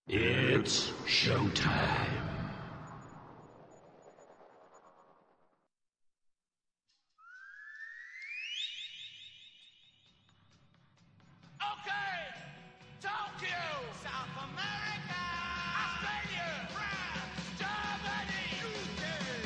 It's showtime. Okay, Tokyo, South America, Australia, France, Germany, UK,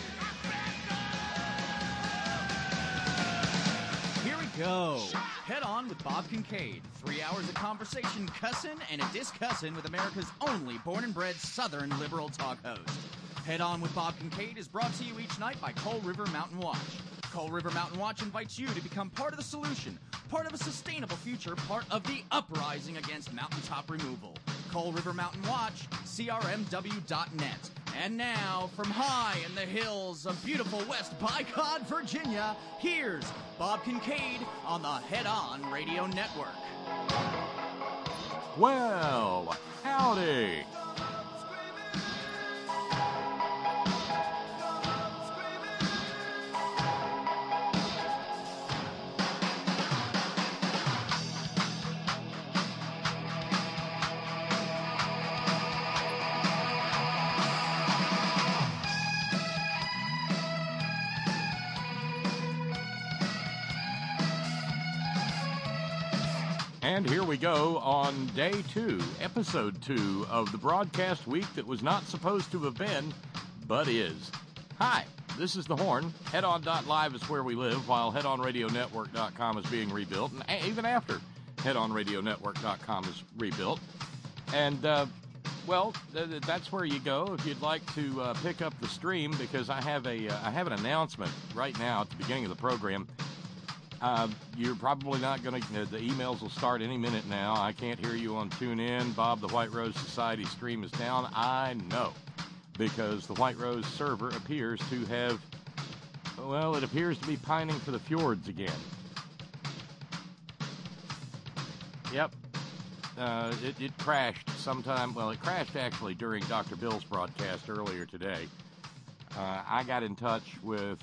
Africa. Here we go. Head On with Bob Kincaid. 3 hours of conversation, cussin' and a discussin' with America's only born and bred Southern liberal talk host. Head On with Bob Kincaid is brought to you each night by Coal River Mountain Watch. Coal River Mountain Watch invites you to become part of the solution, part of a sustainable future, part of the uprising against mountaintop removal. Coal River Mountain Watch, crmw.net. And now, from high in the hills of beautiful West Bicod, Virginia, here's Bob Kincaid on the Head On Radio Network. Well, howdy. And here we go on day 2, episode 2 of the broadcast week that was not supposed to have been, but is. Hi, this is The Horn. HeadOn.live is where we live, while HeadOnRadioNetwork.com is being rebuilt, and even after HeadOnRadioNetwork.com is rebuilt. And, that's where you go if you'd like to pick up the stream, because I have an announcement right now at the beginning of the program. You're probably not going to, the emails will start any minute now. I can't hear you on TuneIn. Bob, the White Rose Society stream is down. I know, because the White Rose server appears to have, it appears to be pining for the fjords again. Yep. It crashed sometime, it crashed actually during Dr. Bill's broadcast earlier today. I got in touch with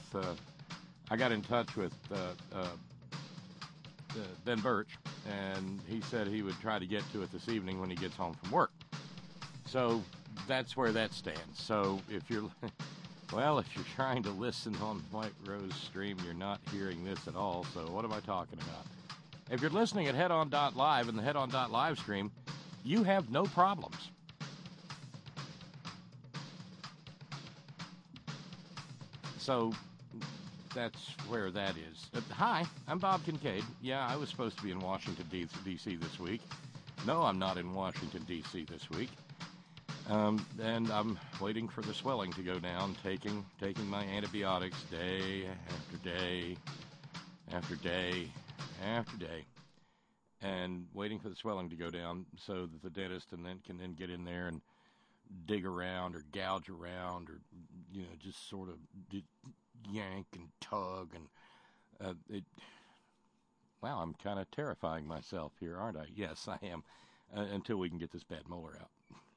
Ben Birch, and he said he would try to get to it this evening when he gets home from work. So that's where that stands. So if you're trying to listen on White Rose stream, you're not hearing this at all. So what am I talking about? If you're listening at HeadOn.live and the HeadOn.live stream, you have no problems. So that's where that is. Hi, I'm Bob Kincaid. Yeah, I was supposed to be in Washington, D.C. this week. No, I'm not in Washington, D.C. this week. And I'm waiting for the swelling to go down, taking my antibiotics day after day after day after day, and waiting for the swelling to go down so that the dentist can then get in there and dig around or gouge around or, just sort of yank and tug, and I'm kind of terrifying myself here, aren't I? Yes, I am, until we can get this bad molar out.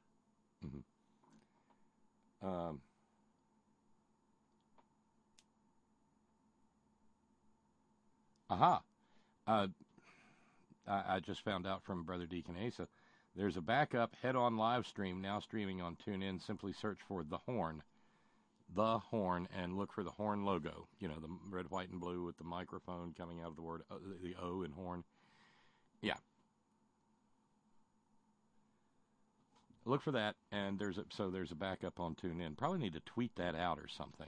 I just found out from Brother Deacon Asa, there's a backup Head-On live stream now streaming on TuneIn. Simply search for The Horn, and look for the Horn logo. The red, white, and blue with the microphone coming out of the word, the O in horn. Yeah. Look for that, and there's a backup on TuneIn. Probably need to tweet that out or something.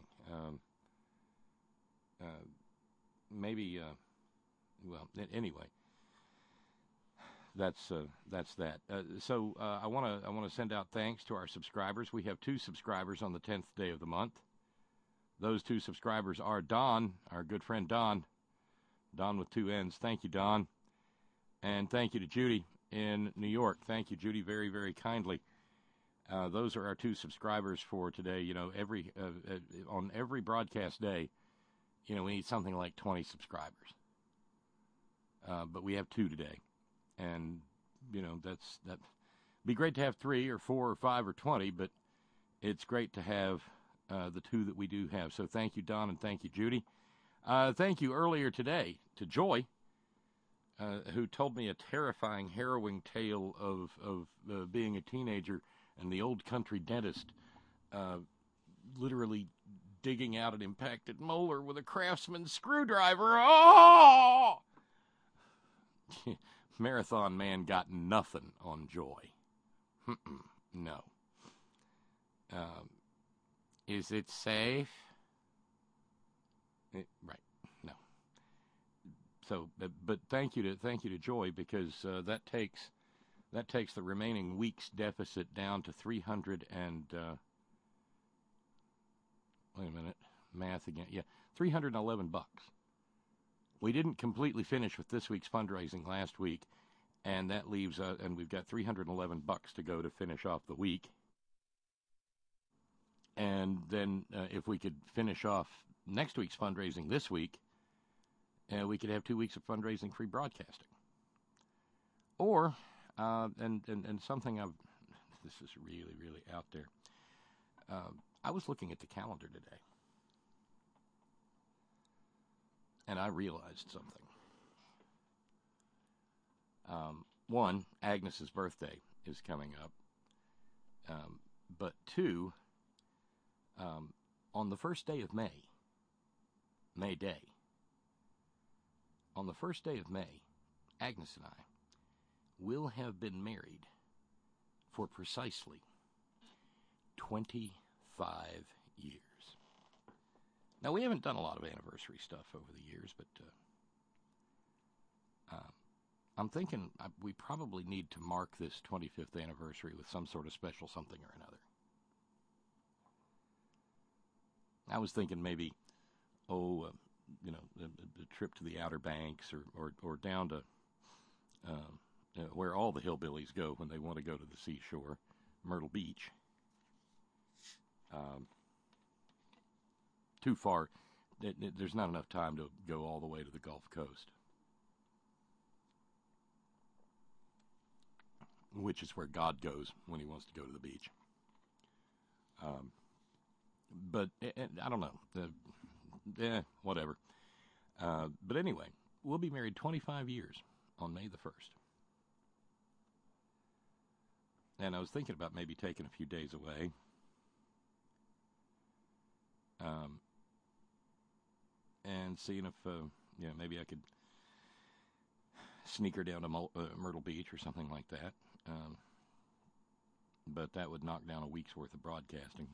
Anyway. That's that. I want to send out thanks to our subscribers. We have 2 subscribers on the 10th day of the month. Those 2 subscribers are Don, our good friend Don with 2 N's. Thank you, Don. And thank you to Judy in New York. Thank you, Judy, very, very kindly. Those are our 2 subscribers for today. On every broadcast day, we need something like 20 subscribers. But we have 2 today. And, that'd be great to have 3 or 4 or 5 or 20, but it's great to have the 2 that we do have. So thank you, Don, and thank you, Judy. Thank you earlier today to Joy, who told me a terrifying, harrowing tale of being a teenager and the old country dentist literally digging out an impacted molar with a Craftsman screwdriver. Oh! Marathon Man got nothing on Joy. No. Is it safe? Right. No. So, but thank you to Joy, because that takes the remaining week's deficit down to 300 and wait a minute, math again. Yeah, $311. We didn't completely finish with this week's fundraising last week, and that leaves and we've got $311 to go to finish off the week. And then if we could finish off next week's fundraising this week, we could have 2 weeks of fundraising free broadcasting. Or, and something this is really, really out there. I was looking at the calendar today, and I realized something. One, Agnes's birthday is coming up. But two, on the first day of May Day, on the first day of May, Agnes and I will have been married for precisely 25 years. Now, we haven't done a lot of anniversary stuff over the years, but I'm thinking we probably need to mark this 25th anniversary with some sort of special something or another. I was thinking maybe, the trip to the Outer Banks or down to where all the hillbillies go when they want to go to the seashore, Myrtle Beach. Too far. There's not enough time to go all the way to the Gulf Coast, which is where God goes when he wants to go to the beach. But I don't know. Whatever. But anyway, we'll be married 25 years on May the 1st. And I was thinking about maybe taking a few days away. And seeing if, maybe I could sneak her down to Myrtle Beach or something like that. But that would knock down a week's worth of broadcasting.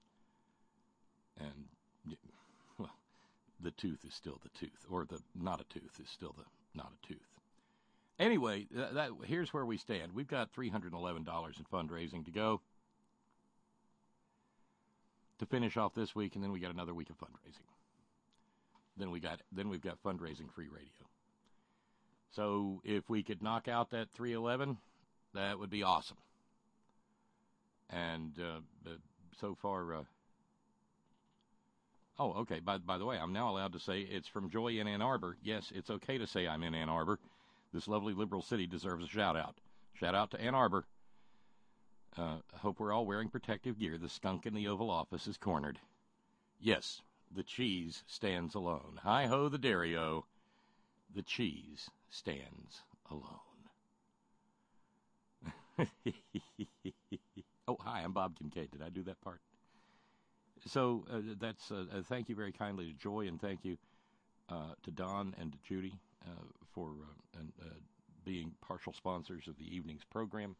And, well, the tooth is still the tooth, or the not a tooth is still the not a tooth. Anyway, here's where we stand. We've got $311 in fundraising to go to finish off this week, and then we got another week of fundraising. Then we've got fundraising free radio. So if we could knock out that 311, that would be awesome. And so far. Oh, okay. By the way, I'm now allowed to say it's from Joy in Ann Arbor. Yes, it's okay to say I'm in Ann Arbor. This lovely liberal city deserves a shout-out. Shout-out to Ann Arbor. Hope we're all wearing protective gear. The skunk in the Oval Office is cornered. Yes, the cheese stands alone. Hi-ho, the dairy-o. The cheese stands alone. Oh, hi, I'm Bob Kincaid. Did I do that part? So that's thank you very kindly to Joy, and thank you to Don and to Judy for being partial sponsors of the evening's program.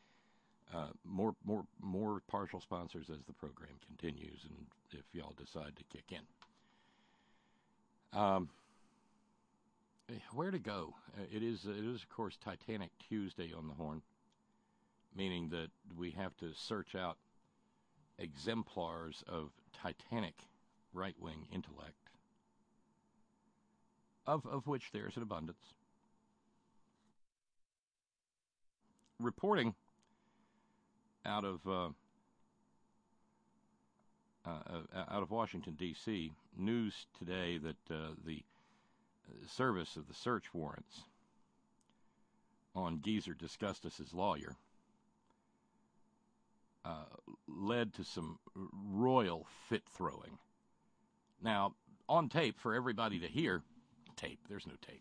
More partial sponsors as the program continues, and if y'all decide to kick in. Where to go? It is of course Titanic Tuesday on the Horn, meaning that we have to search out exemplars of Titanic right-wing intellect, of which there's an abundance. Reporting out of Washington, D.C., news today that the service of the search warrants on Geezer Disgustus's lawyer led to some royal fit-throwing. Now, on tape for everybody to hear, there's no tape,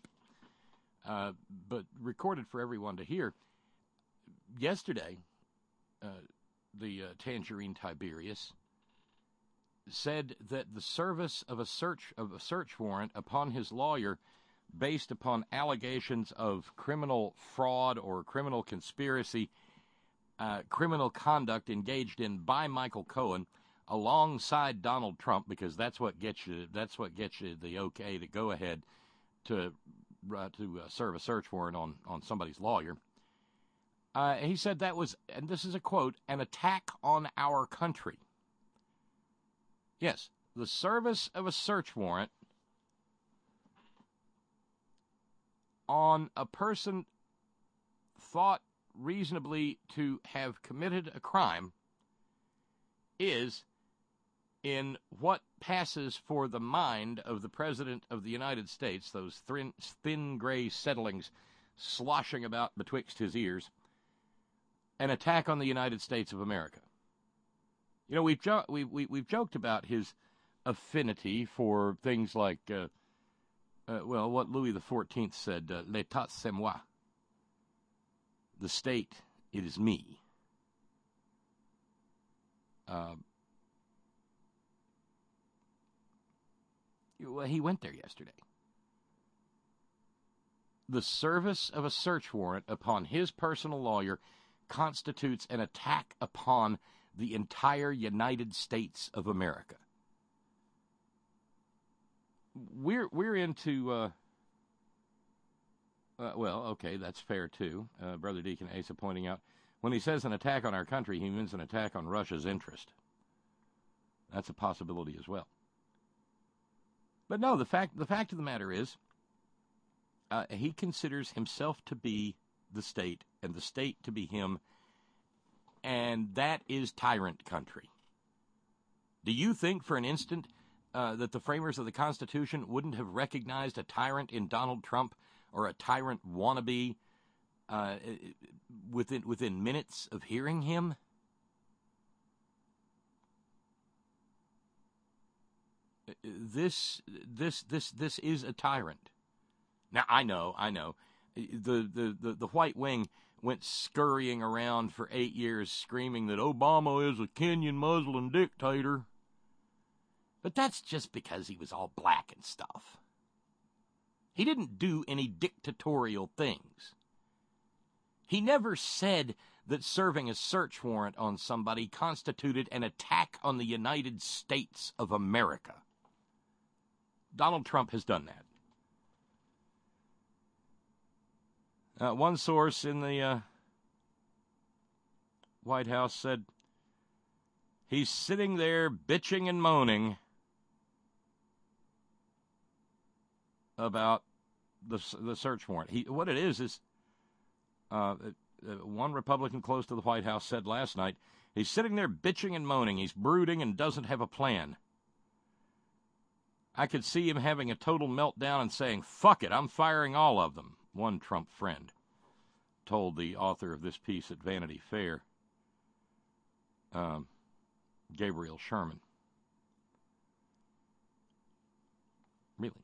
but recorded for everyone to hear, yesterday, Tangerine Tiberius, said that the service of a search warrant upon his lawyer based upon allegations of criminal fraud or criminal conspiracy, criminal conduct engaged in by Michael Cohen alongside Donald Trump, because that's what gets you the okay to go ahead to serve a search warrant on somebody's lawyer. He said that was, and this is a quote, an attack on our country. Yes, the service of a search warrant on a person thought reasonably to have committed a crime is, in what passes for the mind of the President of the United States, those thin gray settlings sloshing about betwixt his ears, an attack on the United States of America. You know, we've joked about his affinity for things like, what Louis XIV said, "L'État c'est moi." The state, it is me. Well, he went there yesterday. The service of a search warrant upon his personal lawyer constitutes an attack upon the entire United States of America. We're into, okay, that's fair too. Brother Deacon Asa pointing out, when he says an attack on our country, he means an attack on Russia's interest. That's a possibility as well. But no, the fact of the matter is, he considers himself to be the state and the state to be him, and that is tyrant country. Do you think for an instant that the framers of the Constitution wouldn't have recognized a tyrant in Donald Trump or a tyrant wannabe within minutes of hearing him? This is a tyrant. Now I know. The White Wing went scurrying around for 8 years screaming that Obama is a Kenyan Muslim dictator. But that's just because he was all black and stuff. He didn't do any dictatorial things. He never said that serving a search warrant on somebody constituted an attack on the United States of America. Donald Trump has done that. One source in the White House said he's sitting there bitching and moaning about the search warrant. What it is one Republican close to the White House said last night, he's sitting there bitching and moaning. He's brooding and doesn't have a plan. I could see him having a total meltdown and saying, "Fuck it, I'm firing all of them," one Trump friend told the author of this piece at Vanity Fair, Gabriel Sherman. Really?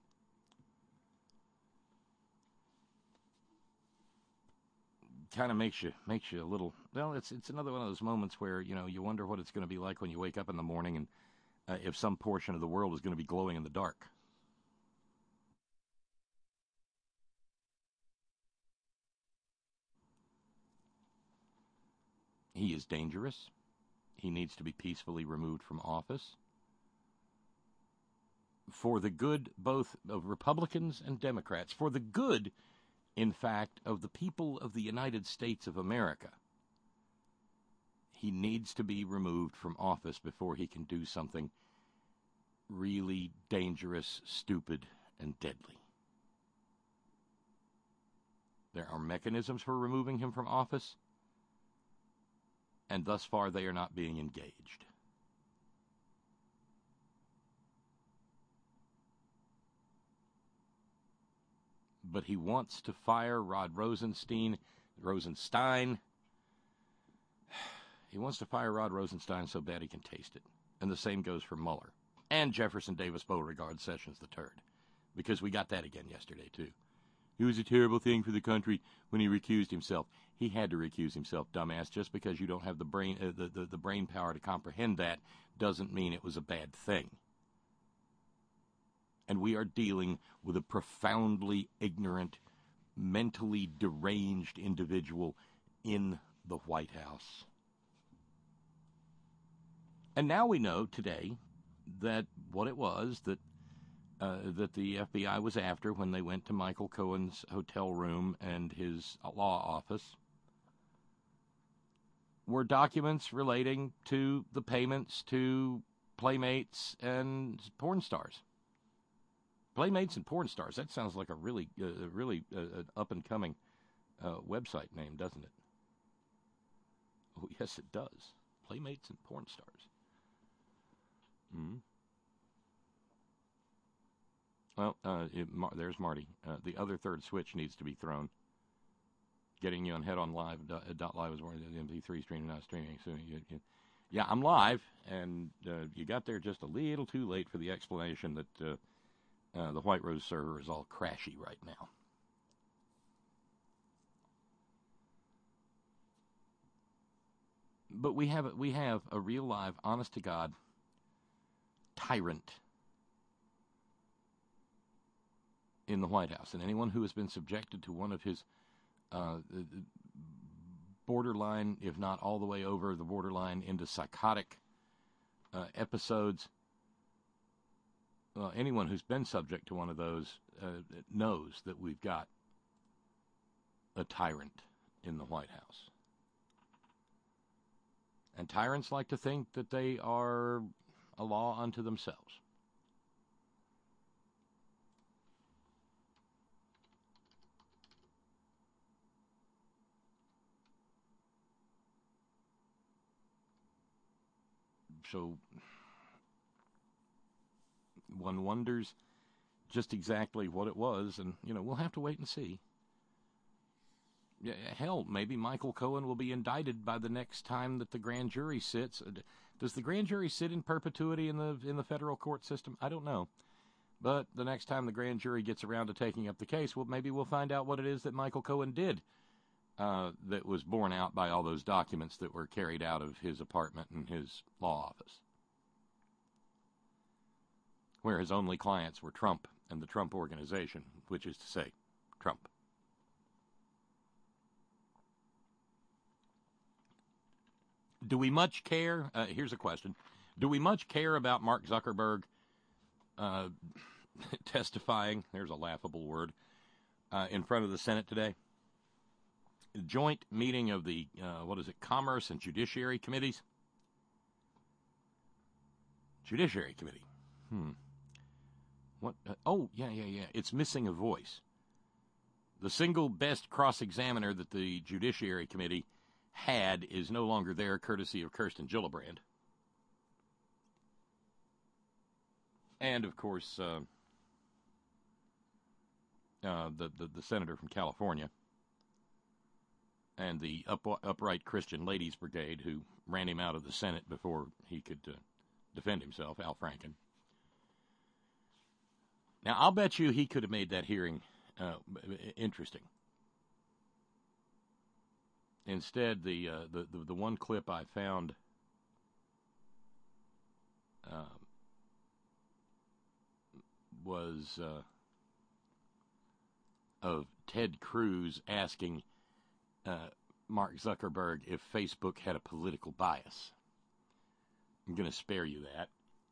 Kind of makes you a little, well, it's another one of those moments where, you wonder what it's going to be like when you wake up in the morning and if some portion of the world is going to be glowing in the dark. He is dangerous. He needs to be peacefully removed from office. For the good both of Republicans and Democrats, for the good, in fact, of the people of the United States of America, he needs to be removed from office before he can do something really dangerous, stupid, and deadly. There are mechanisms for removing him from office, and thus far they are not being engaged. But he wants to fire Rod Rosenstein. He wants to fire Rod Rosenstein so bad he can taste it. And the same goes for Mueller. And Jefferson Davis Beauregard Sessions III. Because we got that again yesterday, too. It was a terrible thing for the country when he recused himself. He had to recuse himself, dumbass. Just because you don't have the brain power to comprehend that doesn't mean it was a bad thing. And we are dealing with a profoundly ignorant, mentally deranged individual in the White House. And now we know today that what it was that the FBI was after when they went to Michael Cohen's hotel room and his law office were documents relating to the payments to Playmates and porn stars. Playmates and porn stars. That sounds like a really up-and-coming website name, doesn't it? Oh, yes, it does. Playmates and porn stars. Mm-hmm. Well, there's Marty. The other third switch needs to be thrown. Getting you on headonlive.live is where the MP3 streaming, not streaming. So yeah, I'm live, and you got there just a little too late for the explanation that the White Rose server is all crashy right now. But we have a real live, honest to God tyrant in the White House, and anyone who has been subjected to one of his borderline, if not all the way over the borderline into psychotic episodes, anyone who's been subject to one of those knows that we've got a tyrant in the White House. And tyrants like to think that they are a law unto themselves. So one wonders just exactly what it was, and, we'll have to wait and see. Yeah, hell, maybe Michael Cohen will be indicted by the next time that the grand jury sits. Does the grand jury sit in perpetuity in the federal court system? I don't know. But the next time the grand jury gets around to taking up the case, well, maybe we'll find out what it is that Michael Cohen did that was borne out by all those documents that were carried out of his apartment and his law office, where his only clients were Trump and the Trump Organization, which is to say, Trump. Do we much care? Here's a question. Do we much care about Mark Zuckerberg testifying, there's a laughable word, in front of the Senate today? Joint meeting of the, Commerce and Judiciary Committees? Judiciary Committee. What? Yeah. It's missing a voice. The single best cross-examiner that the Judiciary Committee had is no longer there, courtesy of Kirsten Gillibrand. And, of course, the senator from California and the Upright Christian Ladies Brigade who ran him out of the Senate before he could defend himself, Al Franken. Now, I'll bet you he could have made that hearing interesting. Instead, the one clip I found was of Ted Cruz asking Mark Zuckerberg if Facebook had a political bias. I'm going to spare you that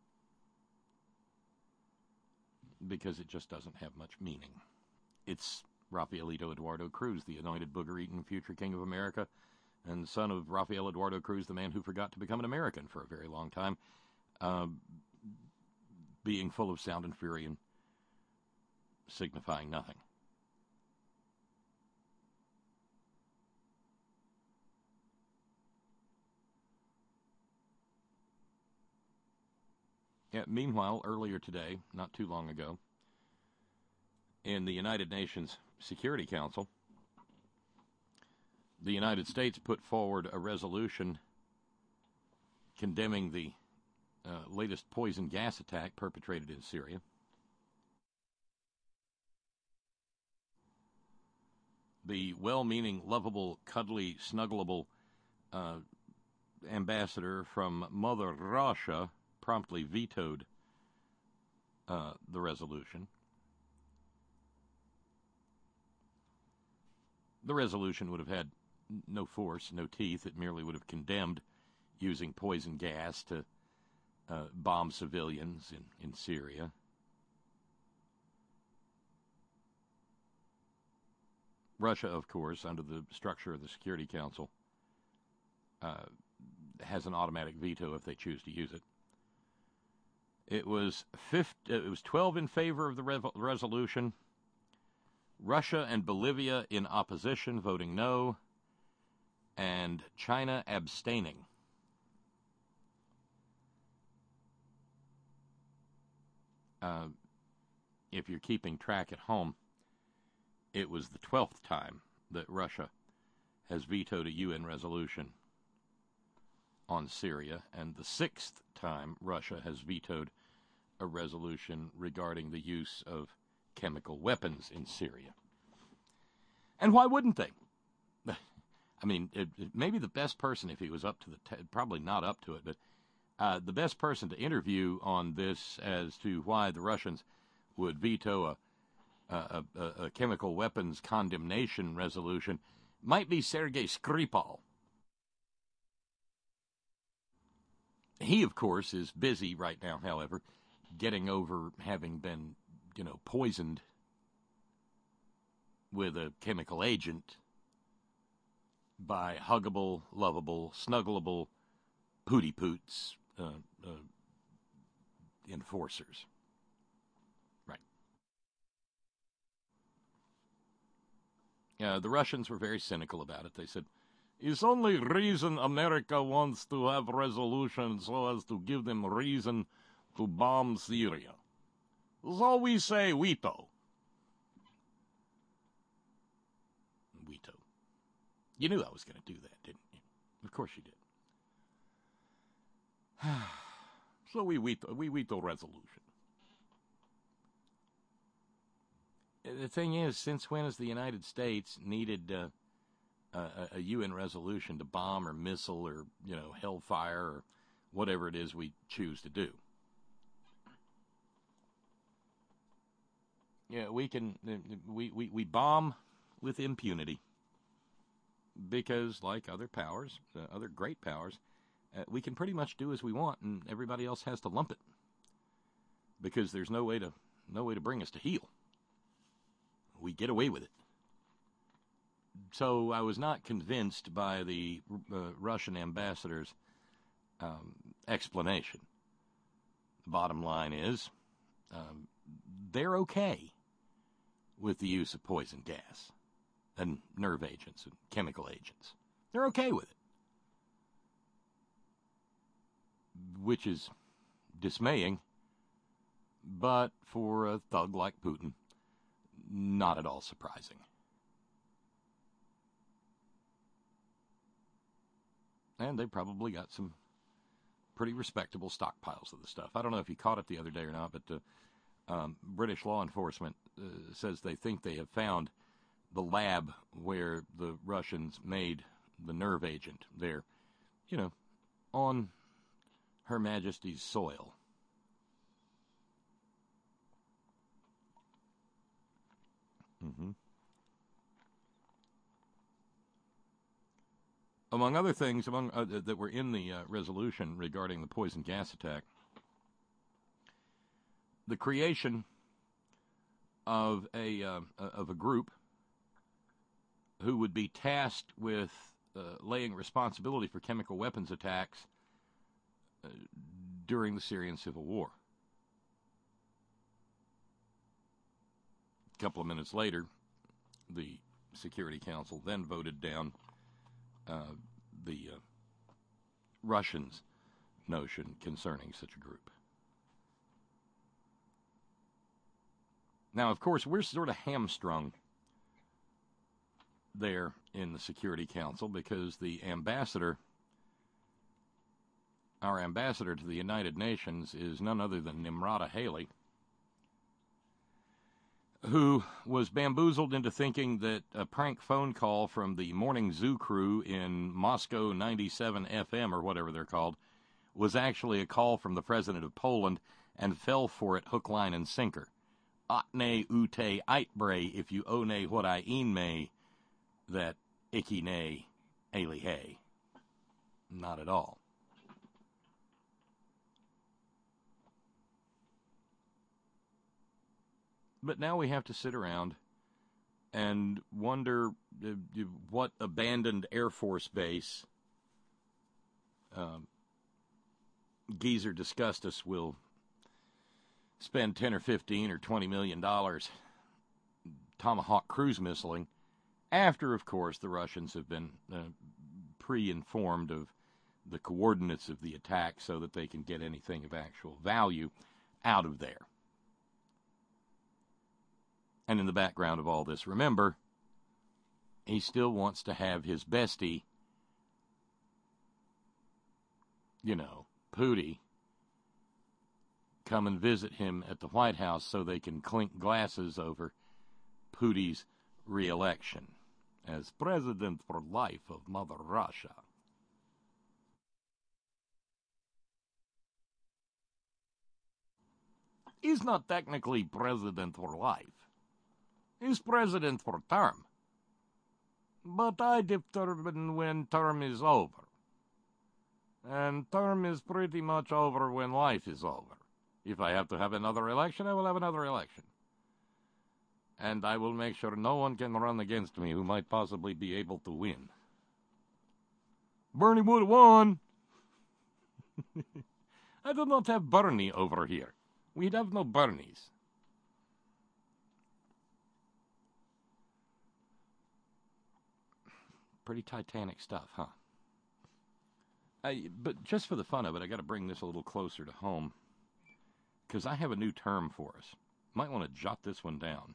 because it just doesn't have much meaning. It's Rafaelito Eduardo Cruz, the anointed booger-eating future king of America, and son of Rafael Eduardo Cruz, the man who forgot to become an American for a very long time, being full of sound and fury and signifying nothing. Yeah, meanwhile, earlier today, not too long ago, in the United Nations Security Council, the United States put forward a resolution condemning the latest poison gas attack perpetrated in Syria. the well-meaning, lovable, cuddly, snuggleable ambassador from Mother Russia promptly vetoed the resolution. The resolution would have had no force, no teeth. It merely would have condemned using poison gas to bomb civilians in Syria. Russia, of course, under the structure of the Security Council, has an automatic veto if they choose to use it. It was 12 in favor of the resolution, Russia and Bolivia in opposition, voting no, and China abstaining. If you're keeping track at home, it was the 12th time that Russia has vetoed a UN resolution on Syria, and the 6th time Russia has vetoed a resolution regarding the use of chemical weapons in Syria. And why wouldn't they? I mean, maybe the best person, if he was up to probably not up to it, but the best person to interview on this as to why the Russians would veto a chemical weapons condemnation resolution might be Sergei Skripal. He, of course, is busy right now, however, getting over having been, poisoned with a chemical agent by huggable, lovable, snuggleable pooty poots enforcers. Right. The Russians were very cynical about it. They said, it's only reason America wants to have resolution so as to give them reason to bomb Syria. So we say veto. Veto. You knew I was going to do that, didn't you? Of course you did. So we veto resolution. The thing is, since when has the United States needed a UN resolution to bomb or missile or, hellfire or whatever it is we choose to do? Yeah, we bomb with impunity because, like other powers, other great powers, we can pretty much do as we want, and everybody else has to lump it because there's no way to bring us to heel. We get away with it. So I was not convinced by the Russian ambassador's explanation. The bottom line is they're okay with the use of poison gas and nerve agents and chemical agents. They're okay with it. Which is dismaying, but for a thug like Putin, not at all surprising. And they probably got some pretty respectable stockpiles of the stuff. I don't know if you caught it the other day or not, but British law enforcement says they think they have found the lab where the Russians made the nerve agent there, on Her Majesty's soil. Mm-hmm. Among other things, that were in the resolution regarding the poison gas attack, the creation of a group who would be tasked with laying responsibility for chemical weapons attacks during the Syrian civil war. A couple of minutes later, the Security Council then voted down the Russians' notion concerning such a group. Now, of course, we're sort of hamstrung there in the Security Council because our ambassador to the United Nations is none other than Nimrata Haley, who was bamboozled into thinking that a prank phone call from the Morning Zoo crew in Moscow 97 FM, or whatever they're called, was actually a call from the president of Poland, and fell for it hook, line, and sinker. Otne ute eitbre, if you one what I een me, that icky nay, ailey hay. Not at all. But now we have to sit around and wonder what abandoned Air Force base Geezer Disgustus will spend 10 or 15 or $20 million Tomahawk cruise missiling, after, of course, the Russians have been pre-informed of the coordinates of the attack so that they can get anything of actual value out of there. And in the background of all this, remember, he still wants to have his bestie, Pootie, come and visit him at the White House so they can clink glasses over Pootie's re-election as president for life of Mother Russia. He's not technically president for life. He's president for term. But I determine when term is over. And term is pretty much over when life is over. If I have to have another election, I will have another election. And I will make sure no one can run against me who might possibly be able to win. Bernie would have won. I do not have Bernie over here. We'd have no Bernies. Pretty Titanic stuff, huh? But just for the fun of it, I got to bring this a little closer to home, because I have a new term for us. Might want to jot this one down.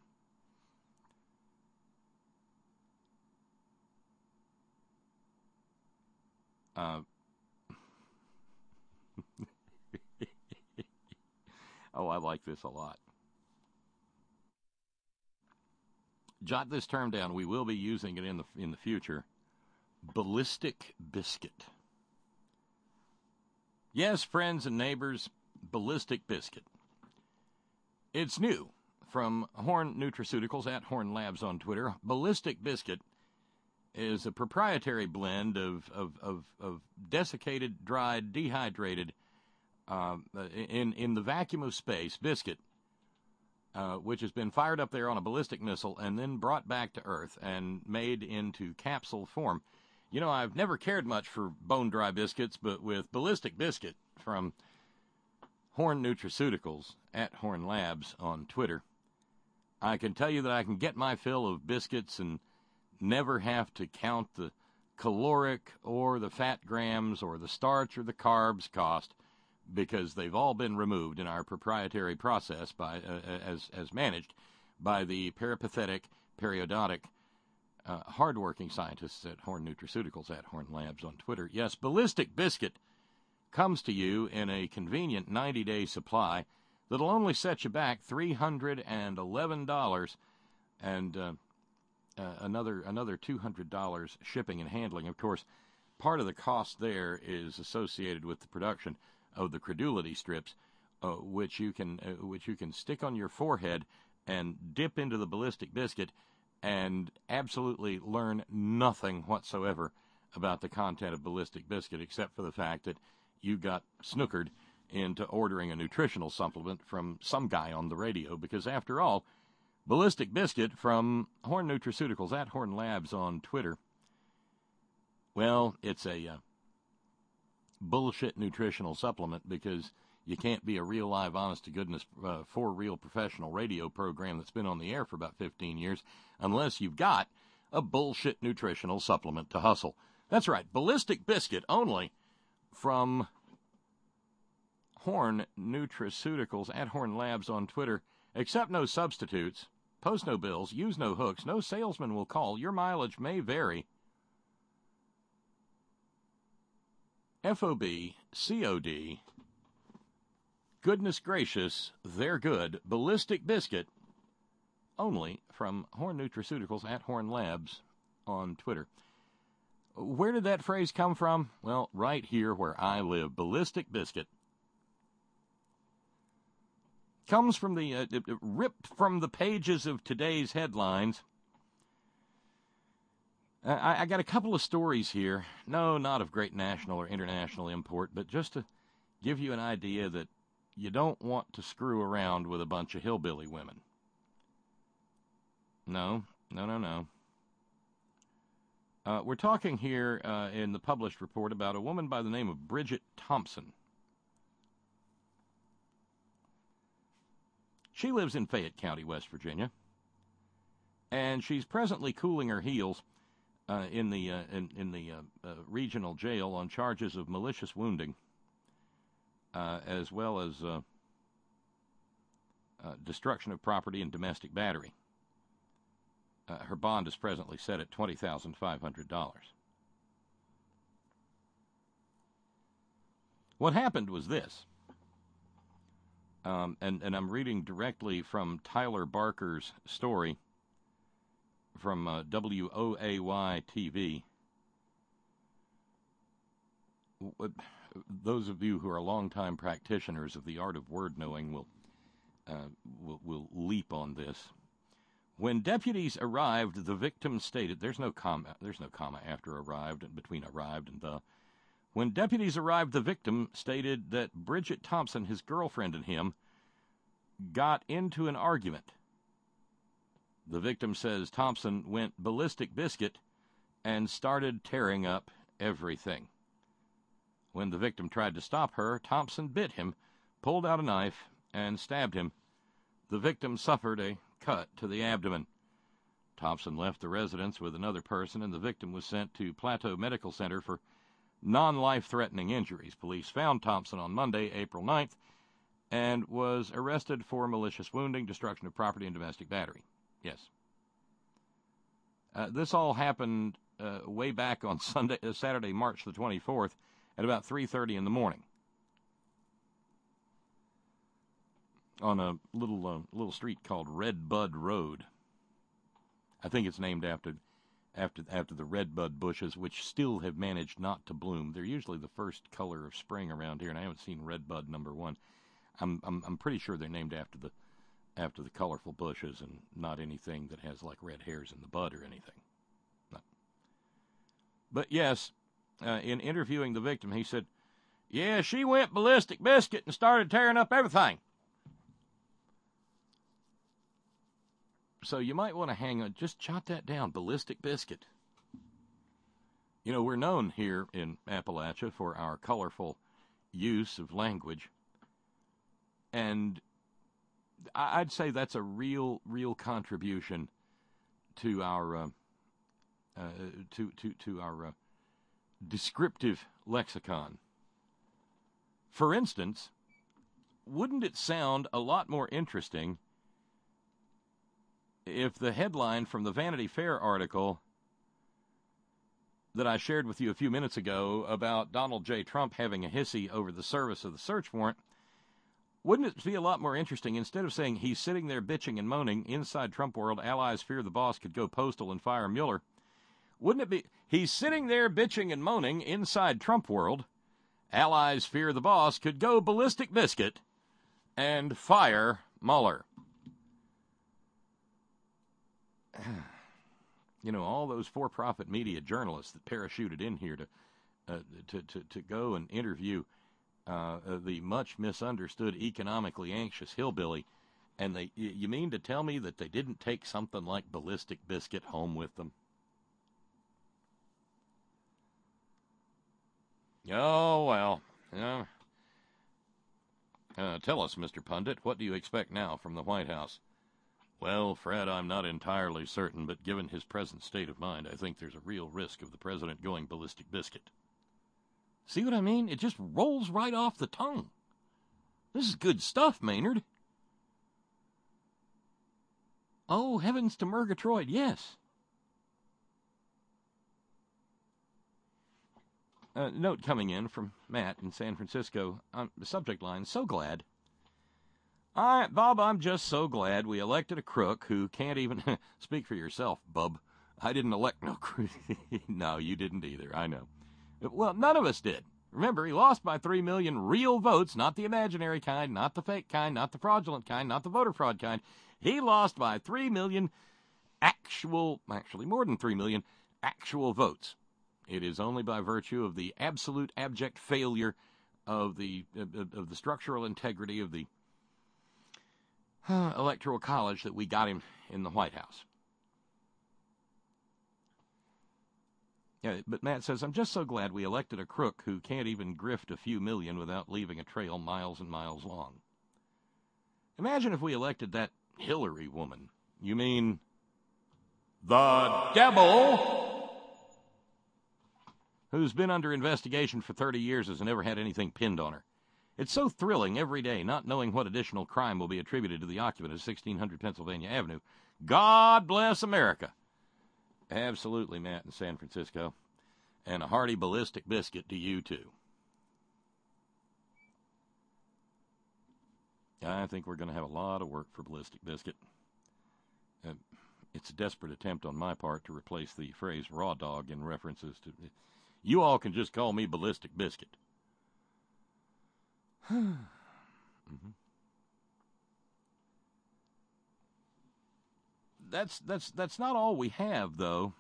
Oh, I like this a lot. Jot this term down. We will be using it in the future. Ballistic biscuit. Yes, friends and neighbors, ballistic biscuit. It's new from Horn Nutraceuticals at Horn Labs on Twitter. Ballistic biscuit is a proprietary blend of desiccated, dried, dehydrated, in the vacuum of space biscuit, which has been fired up there on a ballistic missile and then brought back to Earth and made into capsule form. I've never cared much for bone-dry biscuits, but with ballistic biscuit from Horn Nutraceuticals at Horn Labs on Twitter, I can tell you that I can get my fill of biscuits and never have to count the caloric or the fat grams or the starch or the carbs cost, because they've all been removed in our proprietary process by as managed by the peripatetic, periodic, hardworking scientists at Horn Nutraceuticals at Horn Labs on Twitter. Yes, ballistic biscuit comes to you in a convenient 90-day supply that'll only set you back $311 and another $200 shipping and handling. Of course, part of the cost there is associated with the production of the credulity strips, which you can stick on your forehead and dip into the ballistic biscuit and absolutely learn nothing whatsoever about the content of ballistic biscuit, except for the fact that you got snookered into ordering a nutritional supplement from some guy on the radio, because after all, ballistic biscuit from Horn Nutraceuticals at Horn Labs on Twitter, well, it's a bullshit nutritional supplement, because you can't be a real, live, honest-to-goodness, for real professional radio program that's been on the air for about 15 years unless you've got a bullshit nutritional supplement to hustle. That's right, ballistic biscuit only from Horn Nutraceuticals at Horn Labs on Twitter. Accept no substitutes, post no bills, use no hooks, no salesman will call, your mileage may vary. FOB, COD, goodness gracious, they're good. Ballistic biscuit, only from Horn Nutraceuticals at Horn Labs on Twitter. Where did that phrase come from? Well, right here where I live. Ballistic Biscuit. Comes from the, ripped from the pages of today's headlines. I got a couple of stories here. No, not of great national or international import, but just to give you an idea that you don't want to screw around with a bunch of hillbilly women. No. We're talking here in the published report about a woman by the name of Bridget Thompson. She lives in Fayette County, West Virginia, and she's presently cooling her heels in the regional jail on charges of malicious wounding, as well as destruction of property and domestic battery. Her bond is presently set at $20,500. What happened was this, and I'm reading directly from Tyler Barker's story from WOAY TV. Those of you who are longtime practitioners of the art of word knowing will leap on this. When deputies arrived, the victim stated, there's no comma after arrived and between arrived and the. When deputies arrived, the victim stated that Bridget Thompson, his girlfriend, and him got into an argument. The victim says Thompson went ballistic biscuit and started tearing up everything. When the victim tried to stop her, Thompson bit him, pulled out a knife, and stabbed him. The victim suffered a cut to the abdomen. Thompson left the residence with another person, and the victim was sent to Plateau Medical Center for non-life-threatening injuries. Police found Thompson on Monday, April 9th, and was arrested for malicious wounding, destruction of property, and domestic battery. Yes. This all happened way back on Saturday, March the 24th, at about 3:30 in the morning, on a little street called Red Bud Road. I think it's named after the red bud bushes, which still have managed not to bloom. They're usually the first color of spring around here, and I haven't seen red bud number 1. I'm pretty sure they're named after the colorful bushes and not anything that has like red hairs in the bud or anything. No. But yes, in interviewing the victim, he said, "Yeah, she went ballistic biscuit and started tearing up everything." So you might want to just jot that down, ballistic biscuit. You know, we're known here in Appalachia for our colorful use of language. And I'd say that's a real contribution to our to our descriptive lexicon. For instance, wouldn't it sound a lot more interesting if the headline from the Vanity Fair article that I shared with you a few minutes ago about Donald J. Trump having a hissy over the service of the search warrant, wouldn't it be a lot more interesting, instead of saying he's sitting there bitching and moaning, inside Trump world, allies fear the boss could go postal and fire Mueller? Wouldn't it be, he's sitting there bitching and moaning, inside Trump world, allies fear the boss could go ballistic biscuit and fire Mueller? You know, all those for-profit media journalists that parachuted in here to go and interview the much misunderstood, economically anxious hillbilly, and you mean to tell me that they didn't take something like ballistic biscuit home with them? Oh, well, tell us, Mr. Pundit, what do you expect now from the White House? Well, Fred, I'm not entirely certain, but given his present state of mind, I think there's a real risk of the president going ballistic biscuit. See what I mean? It just rolls right off the tongue. This is good stuff, Maynard. Oh, heavens to Murgatroyd, yes. Note coming in from Matt in San Francisco. The subject line, so glad. Bob, I'm just so glad we elected a crook who can't even speak for yourself, bub. I didn't elect no crook. No, you didn't either, I know. Well, none of us did. Remember, he lost by 3 million real votes, not the imaginary kind, not the fake kind, not the fraudulent kind, not the voter fraud kind. He lost by 3 million actually more than 3 million actual votes. It is only by virtue of the absolute abject failure of the structural integrity of the Electoral College that we got him in the White House. Yeah, but Matt says, I'm just so glad we elected a crook who can't even grift a few million without leaving a trail miles and miles long. Imagine if we elected that Hillary woman. You mean the devil? Who's been under investigation for 30 years has never had anything pinned on her. It's so thrilling every day not knowing what additional crime will be attributed to the occupant of 1600 Pennsylvania Avenue. God bless America. Absolutely, Matt, in San Francisco. And a hearty ballistic biscuit to you, too. I think we're going to have a lot of work for ballistic biscuit. It's a desperate attempt on my part to replace the phrase raw dog in references to... You all can just call me ballistic biscuit. Mm-hmm. That's not all we have, though,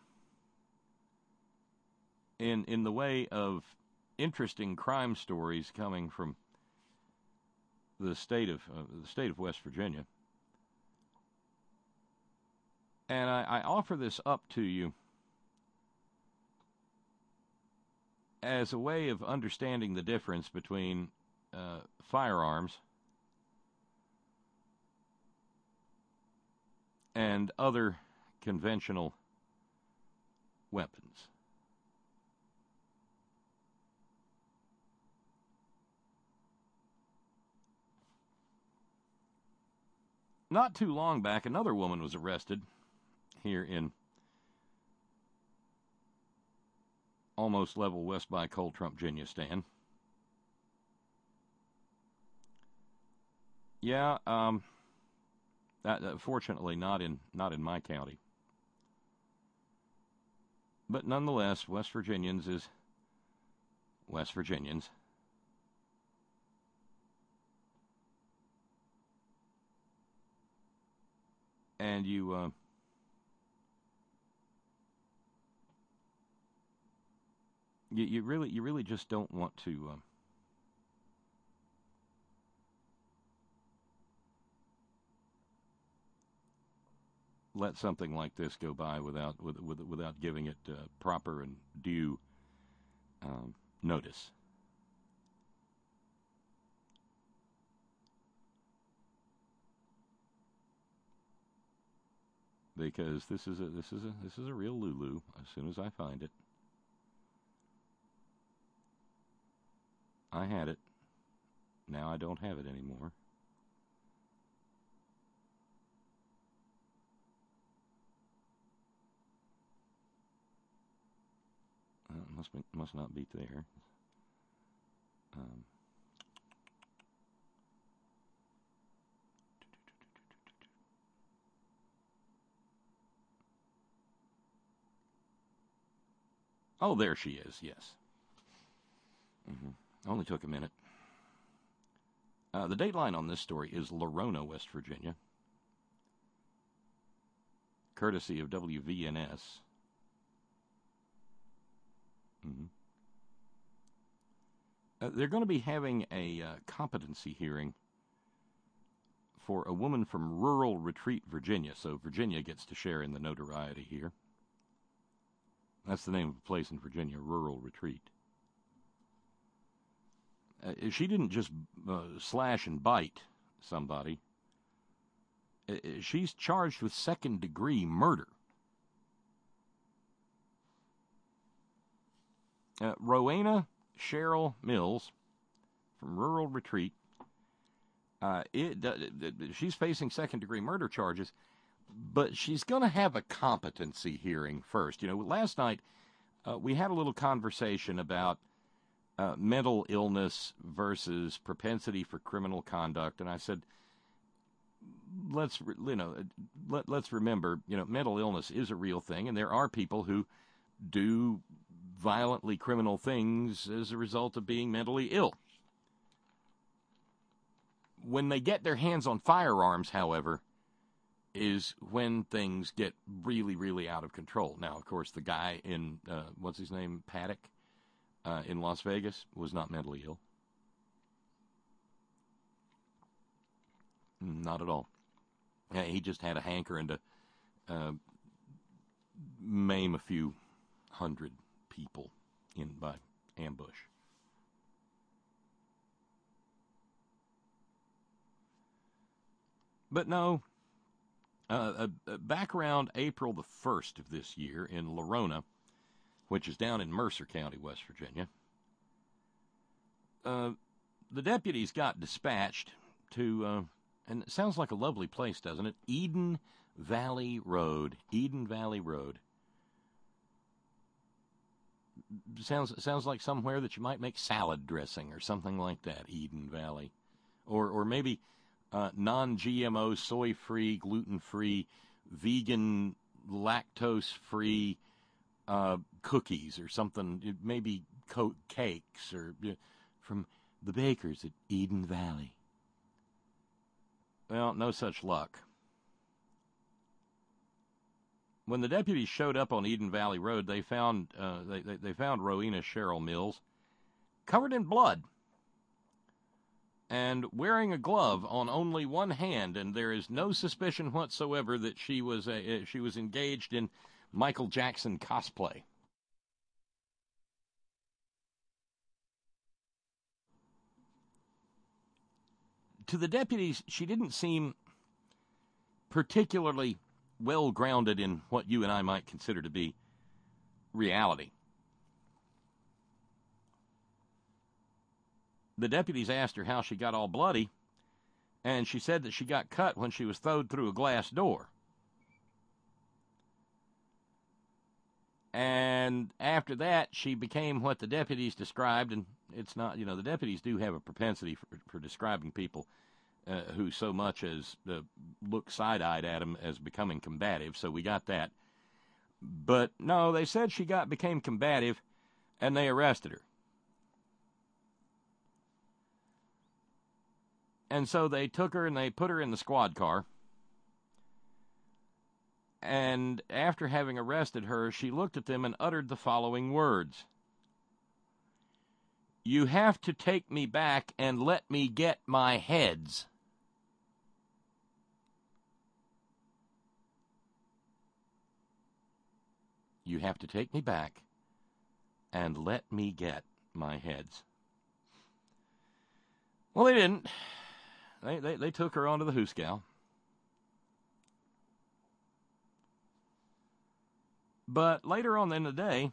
in the way of interesting crime stories coming from the state of West Virginia. And I offer this up to you as a way of understanding the difference between firearms and other conventional weapons. Not too long back, another woman was arrested here in almost level west by Cole Trump, Virginia. Yeah, fortunately not in my county. But nonetheless, West Virginians is West Virginians. And you really just don't want to let something like this go by without giving it proper and due notice. Because this is a real Lulu as soon as I find it. I had it. Now I don't have it anymore. Must not be there. Oh, there she is, yes. Only took a minute. The dateline on this story is Lorona, West Virginia, courtesy of WVNS. They're going to be having a competency hearing for a woman from rural Retreat, Virginia. So Virginia gets to share in the notoriety here. That's the name of a place in Virginia, Rural Retreat. She didn't just slash and bite somebody. She's charged with second-degree murder. Rowena Cheryl Mills from Rural Retreat. She's facing second-degree murder charges, but she's going to have a competency hearing first. You know, last night we had a little conversation about mental illness versus propensity for criminal conduct, and I said, let's remember, mental illness is a real thing, and there are people who do violently criminal things as a result of being mentally ill. When they get their hands on firearms, however, is when things get really, really out of control. Now, of course, the guy in, what's his name, Paddock, in Las Vegas, was not mentally ill. Not at all. Yeah, he just had a hankering to maim a few hundred people by ambush. But no, back around April the 1st of this year in Lorona, which is down in Mercer County, West Virginia, the deputies got dispatched to, and it sounds like a lovely place, doesn't it? Eden Valley Road. Eden Valley Road. Sounds like somewhere that you might make salad dressing or something like that, Eden Valley. Or maybe non-GMO, soy-free, gluten-free, vegan, lactose-free cookies or something, maybe cakes or from the bakers at Eden Valley. Well, no such luck. When the deputies showed up on Eden Valley Road, they found they found Rowena Cheryl Mills covered in blood and wearing a glove on only one hand, and there is no suspicion whatsoever that she was engaged in Michael Jackson cosplay. To the deputies, she didn't seem particularly well-grounded in what you and I might consider to be reality. The deputies asked her how she got all bloody, and she said that she got cut when she was thrown through a glass door. And after that, she became what the deputies described, and it's not, the deputies do have a propensity for describing people who so much as look side-eyed at them as becoming combative, so we got that. But no, they said she became combative, and they arrested her. And so they took her and they put her in the squad car. And after having arrested her, she looked at them and uttered the following words. "You have to take me back and let me get my heads." You have to take me back and let me get my heads. Well, they didn't. They took her onto the Hooskow. But later on in the day,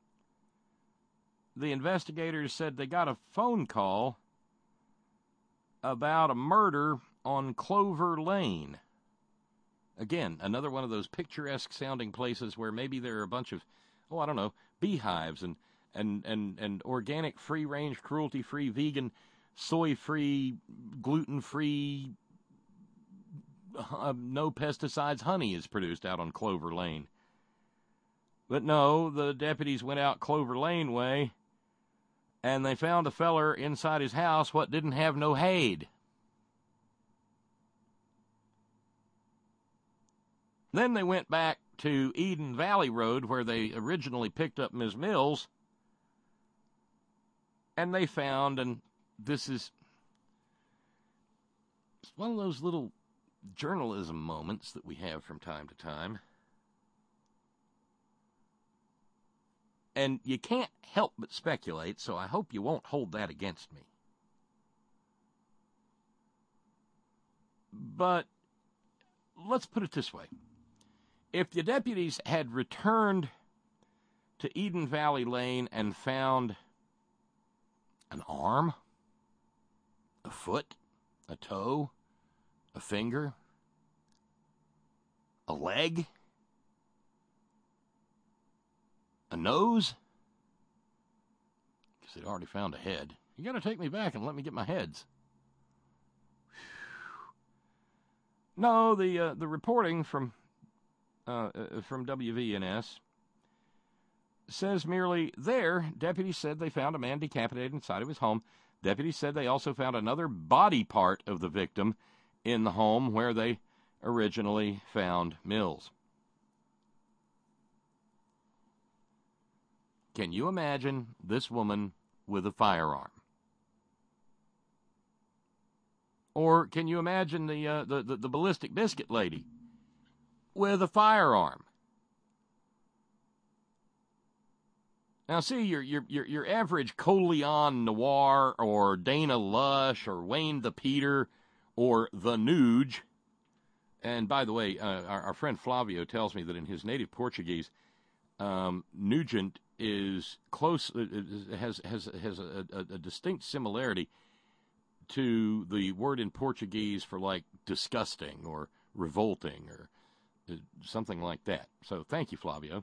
the investigators said they got a phone call about a murder on Clover Lane. Again, another one of those picturesque sounding places where maybe there are a bunch of, beehives and organic, free-range, cruelty-free, vegan, soy-free, gluten-free, no pesticides honey is produced out on Clover Lane. But no, the deputies went out Clover Lane way, and they found a feller inside his house what didn't have no haid. Then they went back to Eden Valley Road, where they originally picked up Ms. Mills, and they found, and this is one of those little journalism moments that we have from time to time. And you can't help but speculate, so I hope you won't hold that against me. But let's put it this way. If the deputies had returned to Eden Valley Lane and found an arm, a foot, a toe, a finger, a leg, a nose, because they'd already found a head, you got to take me back and let me get my heads. No, the reporting from WVNS says merely there, deputies said they found a man decapitated inside of his home. Deputies said they also found another body part of the victim in the home where they originally found Mills. Can you imagine this woman with a firearm? Or can you imagine the ballistic biscuit lady with a firearm? Now, see, your average Coleon Noir or Dana Lush or Wayne the Peter or the Nuge. And by the way, our friend Flavio tells me that in his native Portuguese, Nugent is close, has a distinct similarity to the word in Portuguese for like disgusting or revolting or something like that. So thank you, Flavio.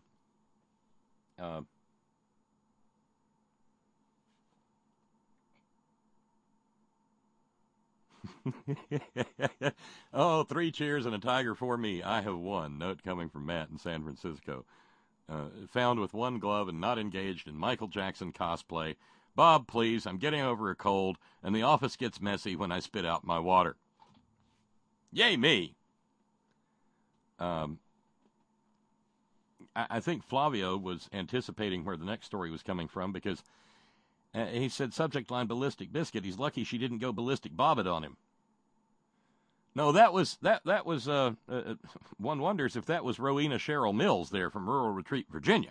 Oh, 3 cheers and a tiger for me. I have won. Note coming from Matt in San Francisco. Found with one glove and not engaged in Michael Jackson cosplay. Bob, please, I'm getting over a cold, and the office gets messy when I spit out my water. Yay, me! I think Flavio was anticipating where the next story was coming from because he said subject line ballistic biscuit. He's lucky she didn't go ballistic bobbit on him. No, that was one wonders if that was Rowena Cheryl Mills there from Rural Retreat, Virginia.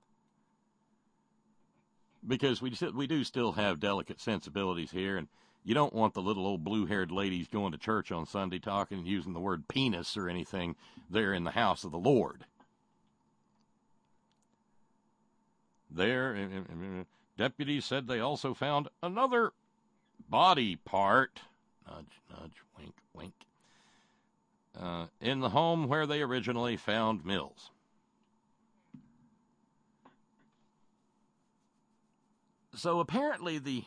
Because we do still have delicate sensibilities here, and you don't want the little old blue-haired ladies going to church on Sunday talking and using the word penis or anything there in the house of the Lord. There, deputies said they also found another body part, nudge, nudge, wink, wink, in the home where they originally found Mills. So apparently the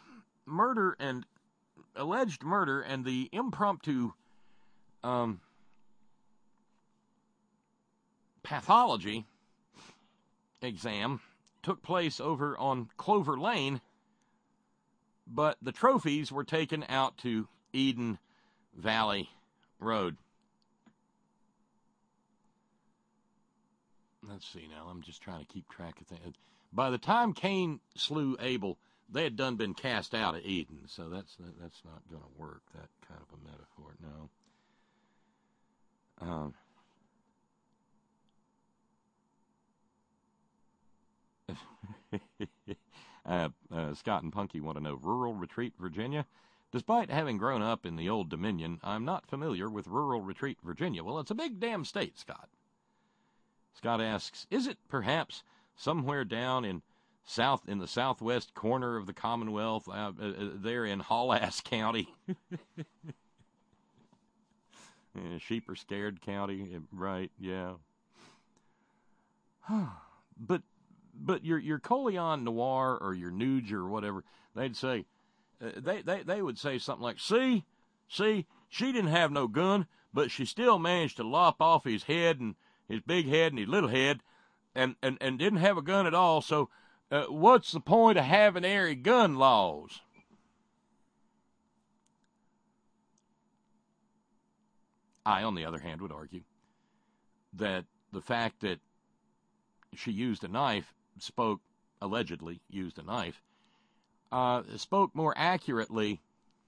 alleged murder and the impromptu pathology exam took place over on Clover Lane, but the trophies were taken out to Eden Valley Road. Let's see now. I'm just trying to keep track of things. By the time Cain slew Abel, they had been cast out of Eden, so that's not going to work. That kind of a metaphor. No. Scott and Punky want to know, Rural Retreat, Virginia? Despite having grown up in the Old Dominion, I'm not familiar with Rural Retreat, Virginia. Well, it's a big damn state, Scott. Scott asks, is it perhaps somewhere down in the southwest corner of the Commonwealth, there in Hallass County? Sheep are scared county, right? Yeah. But your Coleon Noir or your Nuge or whatever, they'd say, they would say something like, see, she didn't have no gun, but she still managed to lop off his head and his big head and his little head, and didn't have a gun at all, so what's the point of having airy gun laws? I, on the other hand, would argue that the fact that she allegedly used a knife, spoke more accurately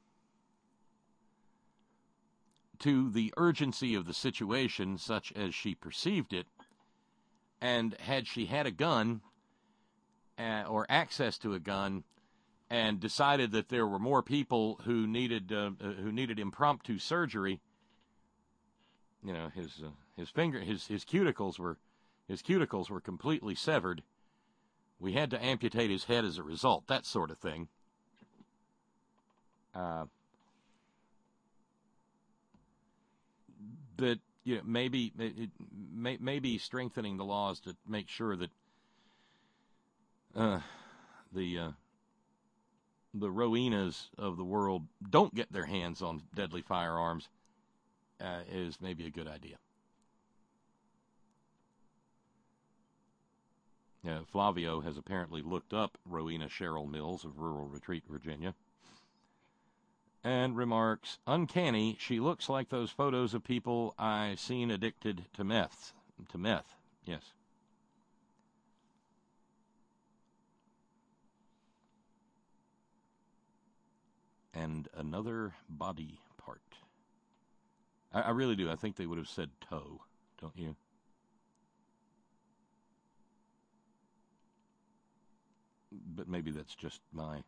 to the urgency of the situation, such as she perceived it, and had she had a gun or access to a gun and decided that there were more people who needed impromptu surgery, you know, his cuticles were completely severed. We had to amputate his head as a result, that sort of thing. That, you know, maybe strengthening the laws to make sure that the Rowenas of the world don't get their hands on deadly firearms is maybe a good idea. Flavio has apparently looked up Rowena Cheryl Mills of Rural Retreat, Virginia, and remarks, "Uncanny, she looks like those photos of people I seen addicted to meth." To meth, yes. And another body part. I really do. I think they would have said toe, don't you? But maybe that's just my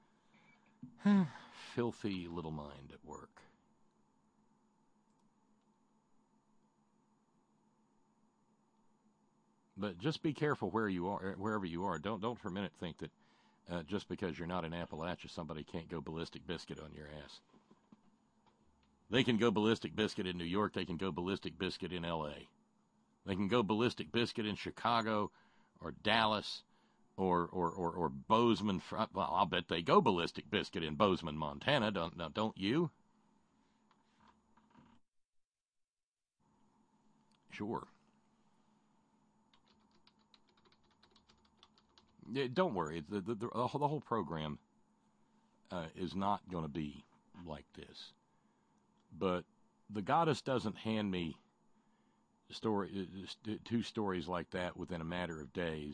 filthy little mind at work. But just be careful where you are, wherever you are. Don't for a minute think that just because you're not in Appalachia, somebody can't go ballistic biscuit on your ass. They can go ballistic biscuit in New York. They can go ballistic biscuit in L.A. They can go ballistic biscuit in Chicago or Dallas or Bozeman. Well, I'll bet they go ballistic biscuit in Bozeman, Montana. Don't you? Sure. Yeah, don't worry. The whole program is not going to be like this. But the goddess doesn't hand me two stories like that within a matter of days.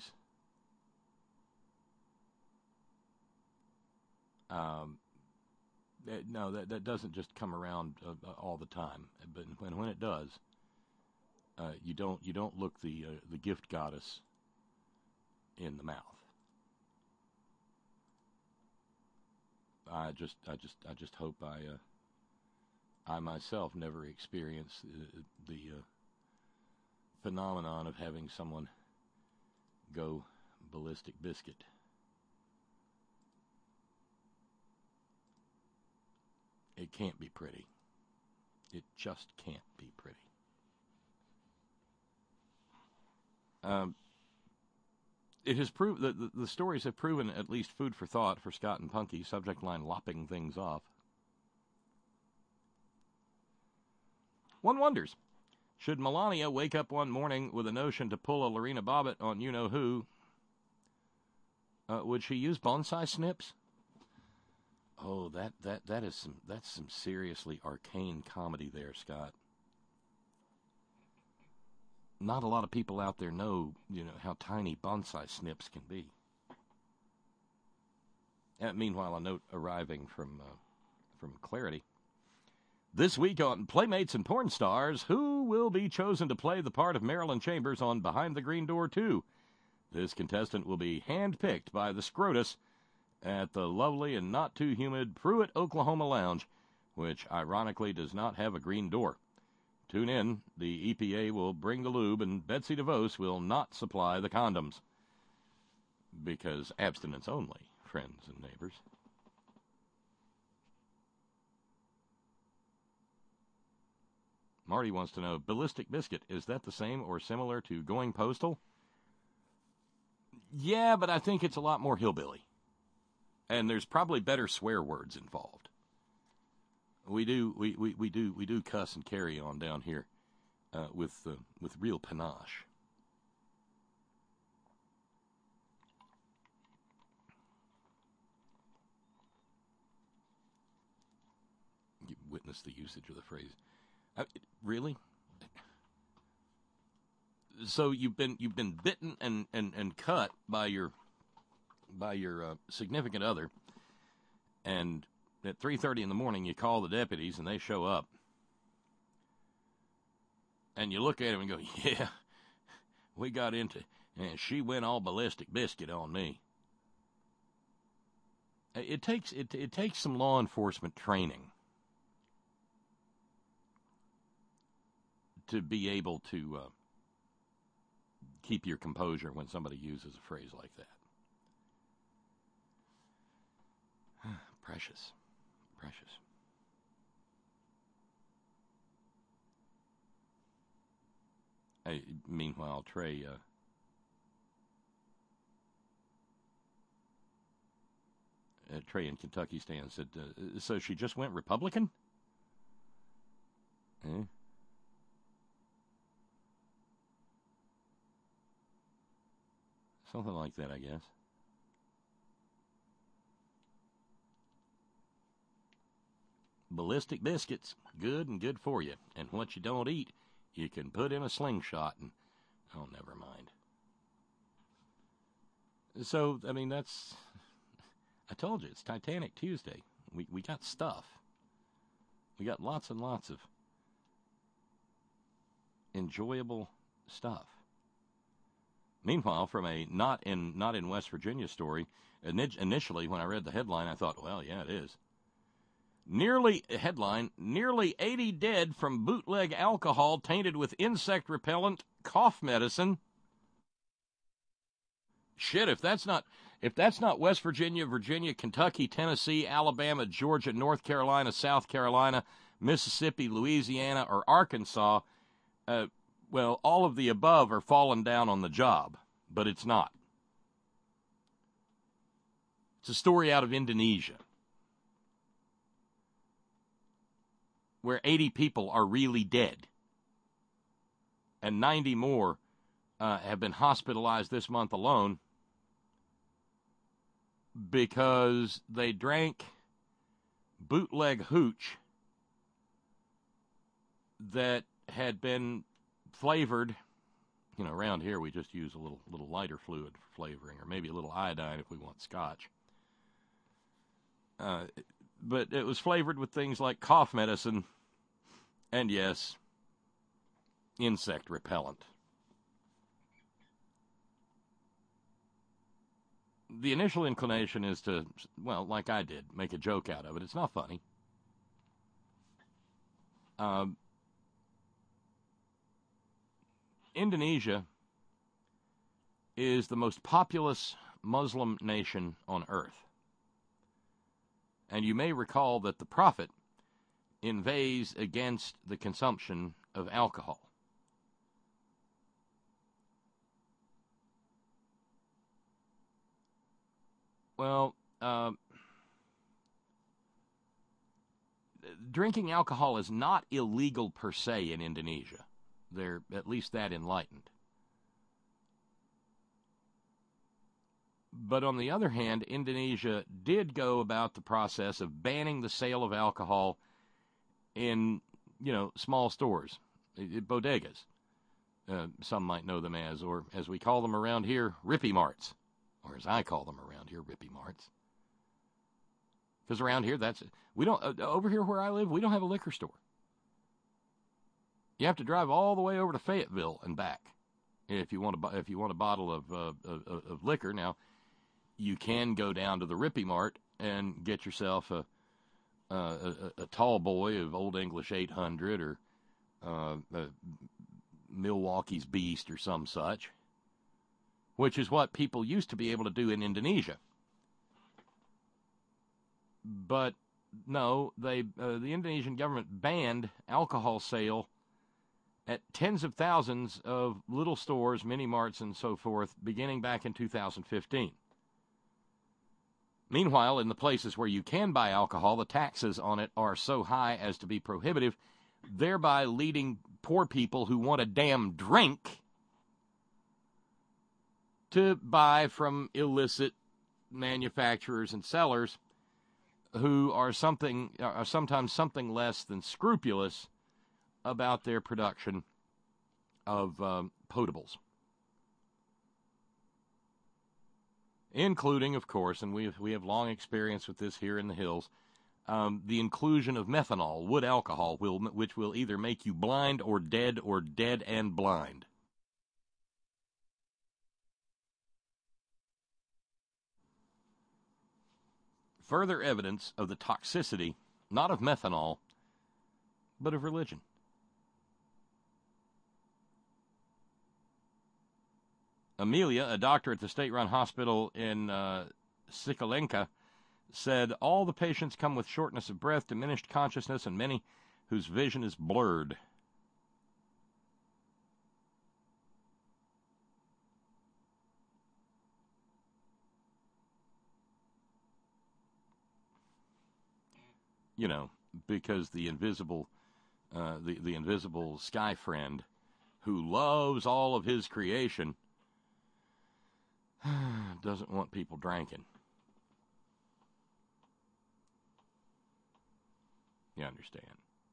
No, that doesn't just come around all the time. But when it does, you don't look the gift goddess in the mouth. I just hope I myself never experience the phenomenon of having someone go ballistic biscuit. It can't be pretty. It just can't be pretty. It has proved that the stories have proven at least food for thought for Scott and Punky. Subject line: lopping things off. One wonders, should Melania wake up one morning with a notion to pull a Lorena Bobbitt on you-know-who, would she use bonsai snips? Oh, that's some seriously arcane comedy there, Scott. Not a lot of people out there know how tiny bonsai snips can be. Meanwhile, a note arriving from Clarity. This week on Playmates and Porn Stars, who will be chosen to play the part of Marilyn Chambers on Behind the Green Door 2? This contestant will be handpicked by the Scrotus at the lovely and not too humid Pruitt, Oklahoma Lounge, which ironically does not have a green door. Tune in. The EPA will bring the lube, and Betsy DeVos will not supply the condoms. Because abstinence only, friends and neighbors. Marty wants to know, ballistic biscuit, is that the same or similar to going postal? Yeah, but I think it's a lot more hillbilly. And there's probably better swear words involved. We do cuss and carry on down here with real panache. You witness the usage of the phrase. Really? So you've been bitten and cut by your significant other, and at 3:30 in the morning you call the deputies and they show up, and you look at them and go, "Yeah, we got into, and she went all ballistic biscuit on me." It takes some law enforcement training to be able to keep your composure when somebody uses a phrase like that. Precious. Meanwhile, Trey in Kentucky Stan said, so she just went Republican? Eh? Something like that, I guess. Ballistic biscuits, good and good for you. And what you don't eat, you can put in a slingshot and, oh, never mind. So, I mean, that's, I told you, it's Titanic Tuesday. We got stuff. We got lots and lots of enjoyable stuff. Meanwhile, from a not in West Virginia story, initially when I read the headline, I thought, well, yeah, it is. Nearly 80 dead from bootleg alcohol tainted with insect repellent cough medicine. Shit, if that's not West Virginia, Virginia, Kentucky, Tennessee, Alabama, Georgia, North Carolina, South Carolina, Mississippi, Louisiana, or Arkansas, well, all of the above are falling down on the job, but it's not. It's a story out of Indonesia, where 80 people are really dead, and 90 more have been hospitalized this month alone because they drank bootleg hooch that had been flavored. You know, around here we just use a little lighter fluid for flavoring, or maybe a little iodine if we want scotch. But it was flavored with things like cough medicine and, yes, insect repellent. The initial inclination is to, well, like I did, make a joke out of it. It's not funny. Indonesia is the most populous Muslim nation on earth. And you may recall that the Prophet inveighs against the consumption of alcohol. Well, drinking alcohol is not illegal per se in Indonesia. They're at least that enlightened. But on the other hand, Indonesia did go about the process of banning the sale of alcohol in, small stores, bodegas. Some might know them as, or as we call them around here, Rippy Marts. Or as I call them around here, Rippy Marts. Because around here, over here where I live, we don't have a liquor store. You have to drive all the way over to Fayetteville and back if you want a bottle of liquor. Now, you can go down to the Rippy Mart and get yourself a tall boy of Old English 800 or Milwaukee's Beast or some such, which is what people used to be able to do in Indonesia. But no, the Indonesian government banned alcohol sale at tens of thousands of little stores, mini marts, and so forth, beginning back in 2015. Meanwhile, in the places where you can buy alcohol, the taxes on it are so high as to be prohibitive, thereby leading poor people who want a damn drink to buy from illicit manufacturers and sellers who are sometimes something less than scrupulous about their production of potables. Including, of course, and we have long experience with this here in the hills, the inclusion of methanol, wood alcohol, which will either make you blind or dead and blind. Further evidence of the toxicity, not of methanol, but of religion. Amelia, a doctor at the state-run hospital in Cicalengka, said all the patients come with shortness of breath, diminished consciousness, and many whose vision is blurred. Because the invisible the invisible sky friend who loves all of his creation, doesn't want people drinking. You understand.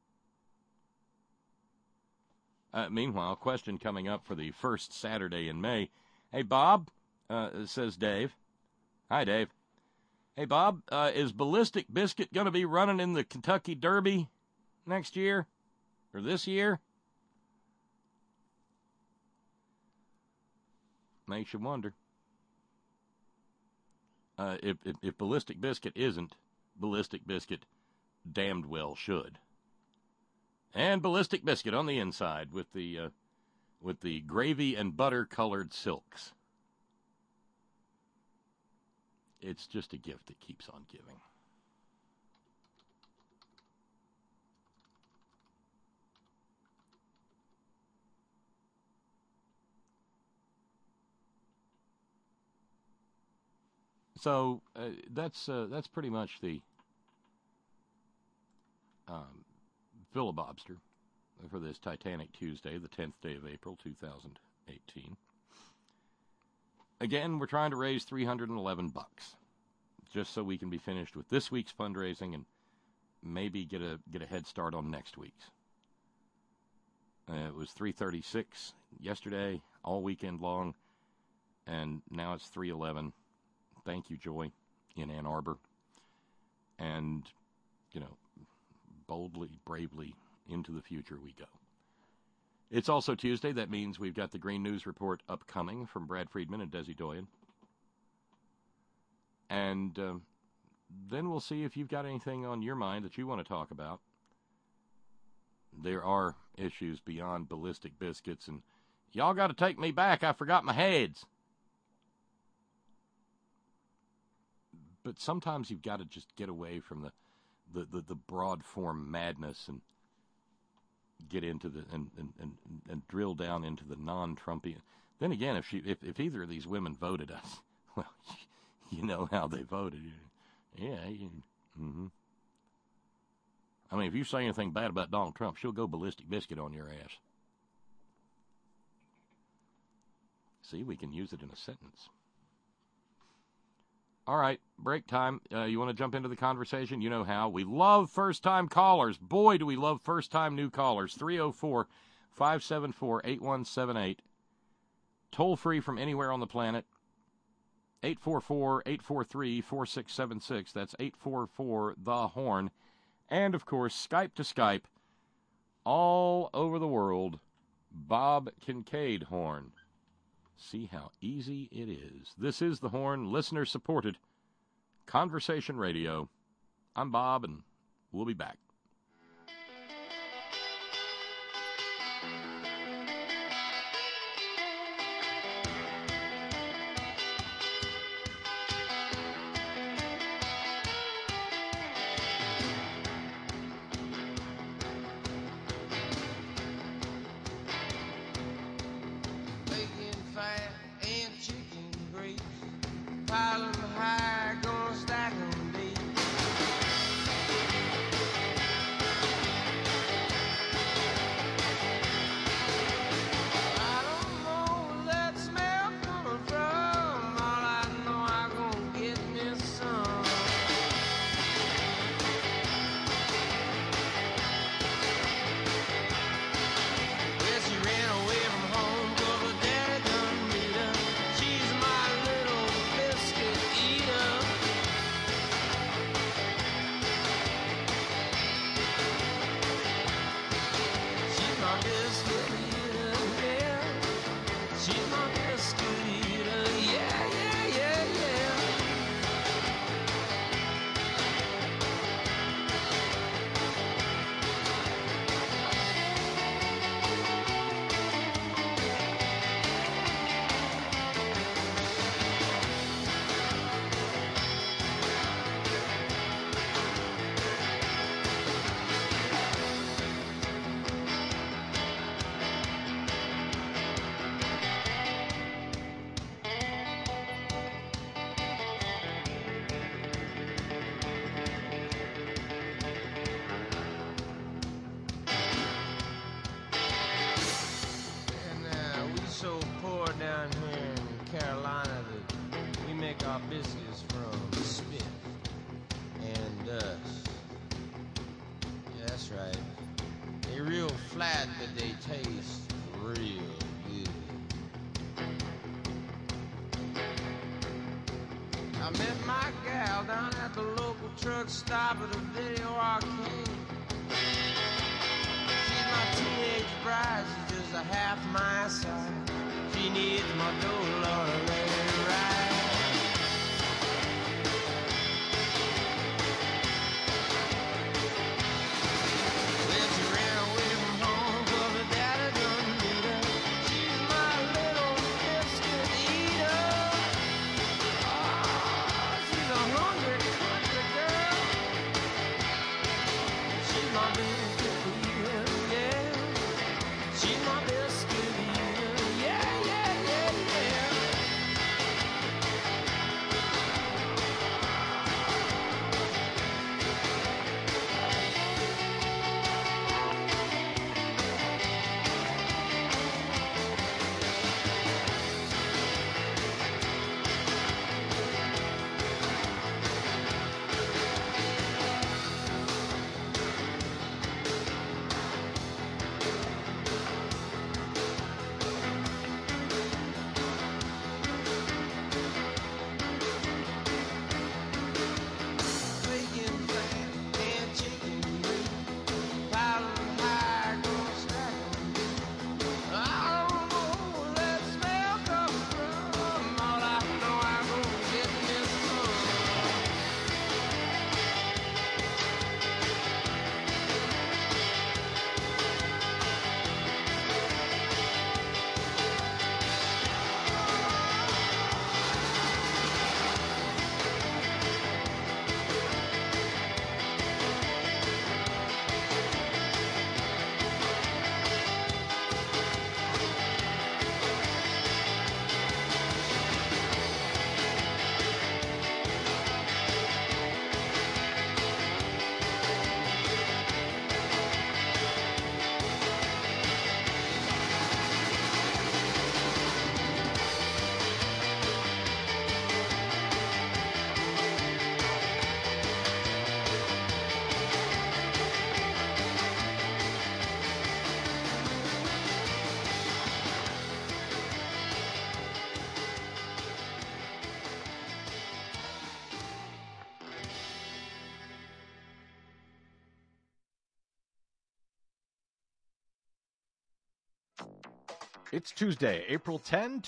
Meanwhile, question coming up for the first Saturday in May. Hey, Bob, says Dave. Hi, Dave. Hey, Bob, is Ballistic Biscuit going to be running in the Kentucky Derby next year? Or this year? Makes you wonder. If Ballistic Biscuit isn't, Ballistic Biscuit damned well should. And Ballistic Biscuit on the inside with the gravy and butter colored silks. It's just a gift that keeps on giving. So that's pretty much the filibuster for this Titanic Tuesday, the 10th day of April, 2018. Again, we're trying to raise $311, just so we can be finished with this week's fundraising and maybe get a head start on next week's. It was $336 yesterday, all weekend long, and now it's $311. Thank you, Joy, in Ann Arbor. And, boldly, bravely, into the future we go. It's also Tuesday. That means we've got the Green News Report upcoming from Brad Friedman and Desi Doyen. And then we'll see if you've got anything on your mind that you want to talk about. There are issues beyond Ballistic Biscuits, and y'all got to take me back. I forgot my heads. But sometimes you've got to just get away from the broad form madness and get into the and drill down into the non-Trumpian. Then again, if either of these women voted us, well, you know how they voted. Yeah. Mm-hmm. I mean, if you say anything bad about Donald Trump, she'll go Ballistic Biscuit on your ass. See, we can use it in a sentence. All right, break time. You want to jump into the conversation? You know how. We love first-time callers. Boy, do we love first-time new callers. 304-574-8178. Toll-free from anywhere on the planet. 844-843-4676. That's 844-THE-HORN. And, of course, Skype to Skype. All over the world, Bob Kincaid Horn. See how easy it is. This is The Horn, listener-supported conversation radio. I'm Bob, and we'll be back. She's my little biscuit. biscuits from Smith and Dust. Yeah, that's right. They real flat, but they taste real good. I met my gal down at the local truck stop at a video arcade. She's my teenage bride, she's just a half my size. She needs my dough, Lord, to let it ride. Well, she ran away from home 'cause her daddy done beat her. She's my little biscuit eater. Oh, she's a hungry country girl. She's my biscuit eater, yeah. She's my biscuit eater, yeah, yeah, yeah, yeah. Bacon fat and chicken meat, powder high, gonna stack 'em. I don't know where that smell comes from. All I know, I'm gonna get me some. It's Tuesday, April 10,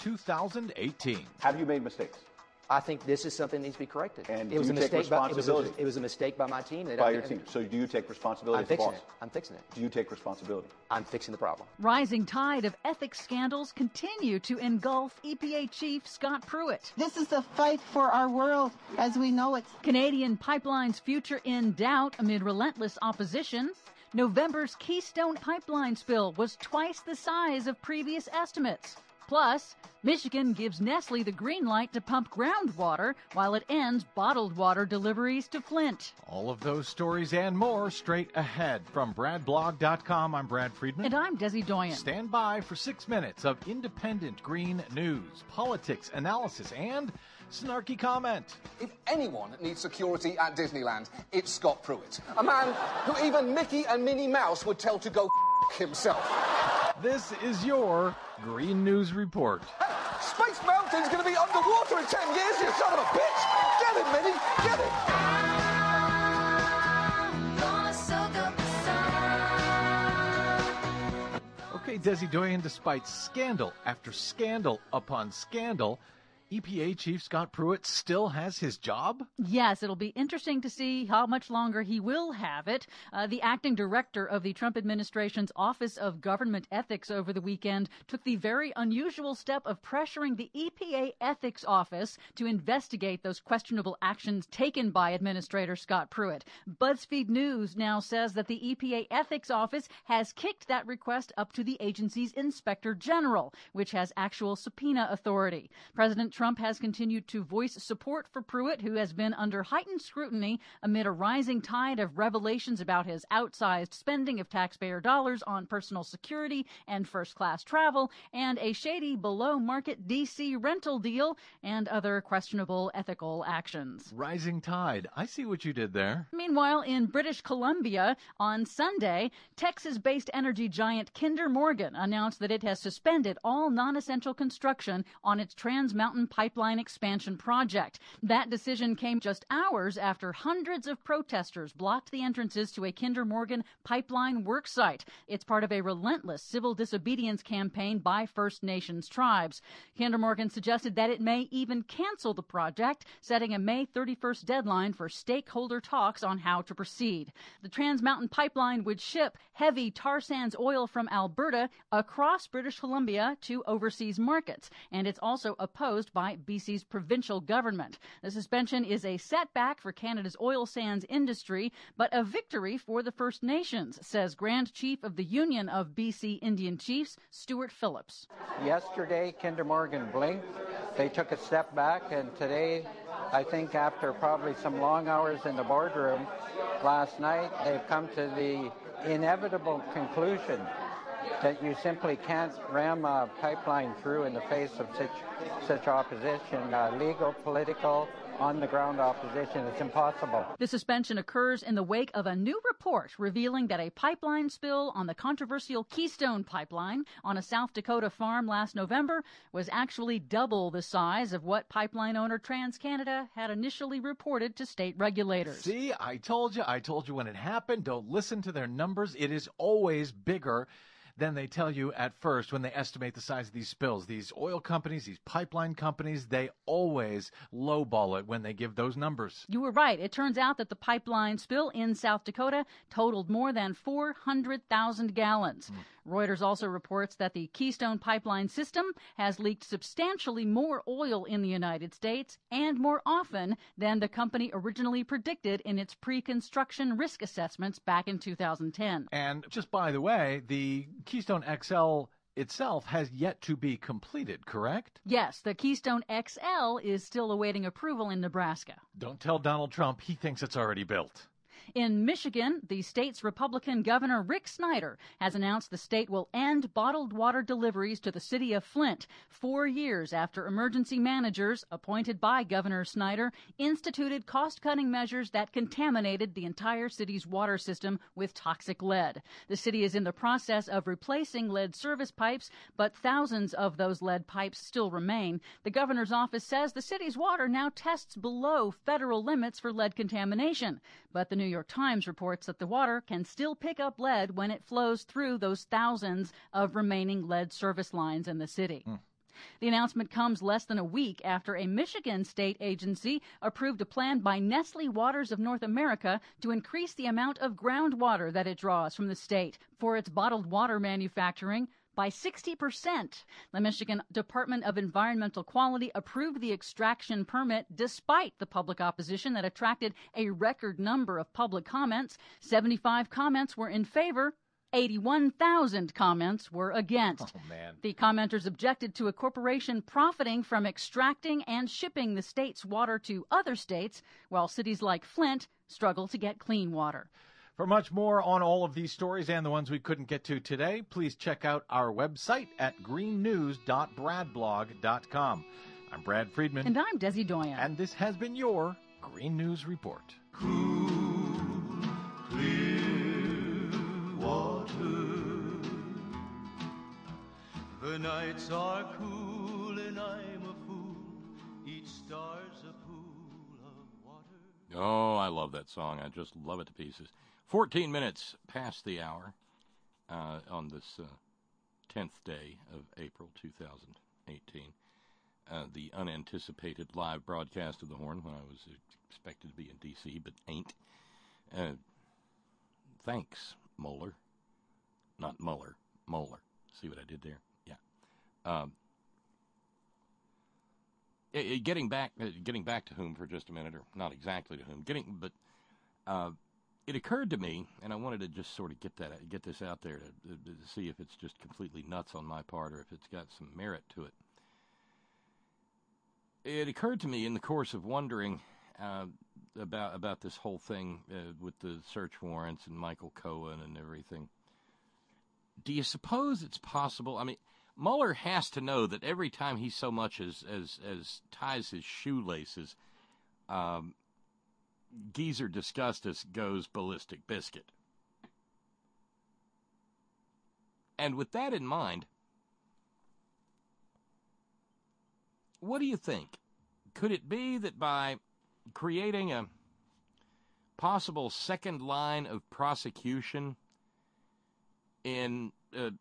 2018. Have you made mistakes? I think this is something that needs to be corrected. And it was do a you take mistake. responsibility? It was a mistake by my team. By your team. So do you take responsibility I'm as the fixing boss? it. I'm fixing it. Do you take responsibility? I'm fixing the problem. Rising tide of ethics scandals continue to engulf EPA Chief Scott Pruitt. This is the fight for our world as we know it. Canadian pipeline's future in doubt amid relentless opposition. November's Keystone pipeline spill was twice the size of previous estimates. Plus, Michigan gives Nestle the green light to pump groundwater while it ends bottled water deliveries to Flint. All of those stories and more straight ahead. From BradBlog.com, I'm Brad Friedman. And I'm Desi Doyen. Stand by for 6 minutes of independent green news, politics, analysis, and snarky comment. If anyone needs security at Disneyland, it's Scott Pruitt. A man who even Mickey and Minnie Mouse would tell to go himself. This is your Green News Report. Hey, Space Mountain's going to be underwater in 10 years, you son of a bitch! Get it, Minnie! Get it! Okay, Desi Doyen, despite scandal after scandal upon scandal, EPA Chief Scott Pruitt still has his job? Yes, it'll be interesting to see how much longer he will have it. The acting director of the Trump administration's Office of Government Ethics over the weekend took the very unusual step of pressuring the EPA Ethics Office to investigate those questionable actions taken by Administrator Scott Pruitt. BuzzFeed News now says that the EPA Ethics Office has kicked that request up to the agency's Inspector General, which has actual subpoena authority. President Trump has continued to voice support for Pruitt, who has been under heightened scrutiny amid a rising tide of revelations about his outsized spending of taxpayer dollars on personal security and first-class travel, and a shady below-market D.C. rental deal, and other questionable ethical actions. Rising tide. I see what you did there. Meanwhile, in British Columbia, on Sunday, Texas-based energy giant Kinder Morgan announced that it has suspended all non-essential construction on its Trans Mountain Pipeline expansion project. That decision came just hours after hundreds of protesters blocked the entrances to a Kinder Morgan pipeline worksite. It's part of a relentless civil disobedience campaign by First Nations tribes. Kinder Morgan suggested that it may even cancel the project, setting a May 31st deadline for stakeholder talks on how to proceed. The Trans Mountain Pipeline would ship heavy tar sands oil from Alberta across British Columbia to overseas markets, and it's also opposed by BC's provincial government. The suspension is a setback for Canada's oil sands industry, but a victory for the First Nations, says Grand Chief of the Union of BC Indian Chiefs, Stuart Phillips. Yesterday, Kinder Morgan blinked. They took a step back, and today, I think after probably some long hours in the boardroom last night, they've come to the inevitable conclusion that you simply can't ram a pipeline through in the face of such opposition, legal, political, on-the-ground opposition. It's impossible. The suspension occurs in the wake of a new report revealing that a pipeline spill on the controversial Keystone Pipeline on a South Dakota farm last November was actually double the size of what pipeline owner TransCanada had initially reported to state regulators. See, I told you when it happened. Don't listen to their numbers. It is always bigger than they tell you at first when they estimate the size of these spills. These oil companies, these pipeline companies, they always lowball it when they give those numbers. You were right. It turns out that the pipeline spill in South Dakota totaled more than 400,000 gallons. Reuters also reports that the Keystone Pipeline system has leaked substantially more oil in the United States and more often than the company originally predicted in its pre-construction risk assessments back in 2010. And just by the way, the Keystone XL itself has yet to be completed, correct? Yes, the Keystone XL is still awaiting approval in Nebraska. Don't tell Donald Trump. He thinks it's already built. In Michigan, the state's Republican Governor Rick Snyder has announced the state will end bottled water deliveries to the city of Flint 4 years after emergency managers, appointed by Governor Snyder, instituted cost-cutting measures that contaminated the entire city's water system with toxic lead. The city is in the process of replacing lead service pipes, but thousands of those lead pipes still remain. The governor's office says the city's water now tests below federal limits for lead contamination, but the New York Times reports that the water can still pick up lead when it flows through those thousands of remaining lead service lines in the city. The announcement comes less than a week after a Michigan state agency approved a plan by Nestle Waters of North America to increase the amount of groundwater that it draws from the state for its bottled water manufacturing by 60%. The Michigan Department of Environmental Quality approved the extraction permit despite the public opposition that attracted a record number of public comments. 75 comments were in favor. 81,000 comments were against. Oh, man. The commenters objected to a corporation profiting from extracting and shipping the state's water to other states, while cities like Flint struggle to get clean water. For much more on all of these stories and the ones we couldn't get to today, please check out our website at greennews.bradblog.com. I'm Brad Friedman. And I'm Desi Doyen. And this has been your Green News Report. Cool, clear water. The nights are cool and I'm a fool. Each star's a pool of water. Oh, I love that song. I just love it to pieces. 14 minutes past the hour on this 10th day of April 2018. The unanticipated live broadcast of the Horn when I was expected to be in D.C., but ain't. Thanks, Moeller. Not Mueller. Moeller. See what I did there? Yeah. Getting back to whom for just a minute, or not exactly to whom. It occurred to me, and I wanted to just sort of get this out there to see if it's just completely nuts on my part or if it's got some merit to it. it occurred to me in the course of wondering about this whole thing with the search warrants and Michael Cohen and everything. Do you suppose it's possible? I mean, Mueller has to know that every time he so much as ties his shoelaces, Geezer Disgustus goes ballistic biscuit. And with that in mind, what do you think? Could it be that by creating a possible second line of prosecution in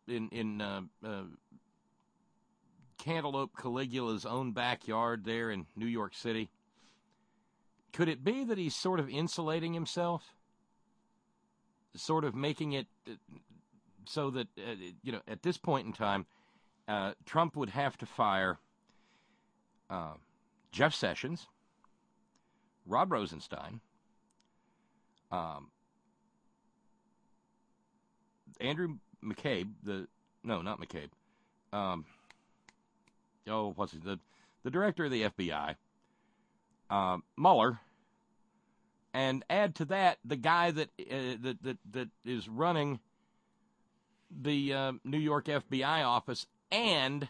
Cantaloupe Caligula's own backyard there in New York City, could it be that he's sort of insulating himself, sort of making it so that at this point in time, Trump would have to fire Jeff Sessions, Rod Rosenstein, Andrew McCabe, not McCabe, the director of the FBI, Mueller, and add to that the guy that is running the New York FBI office and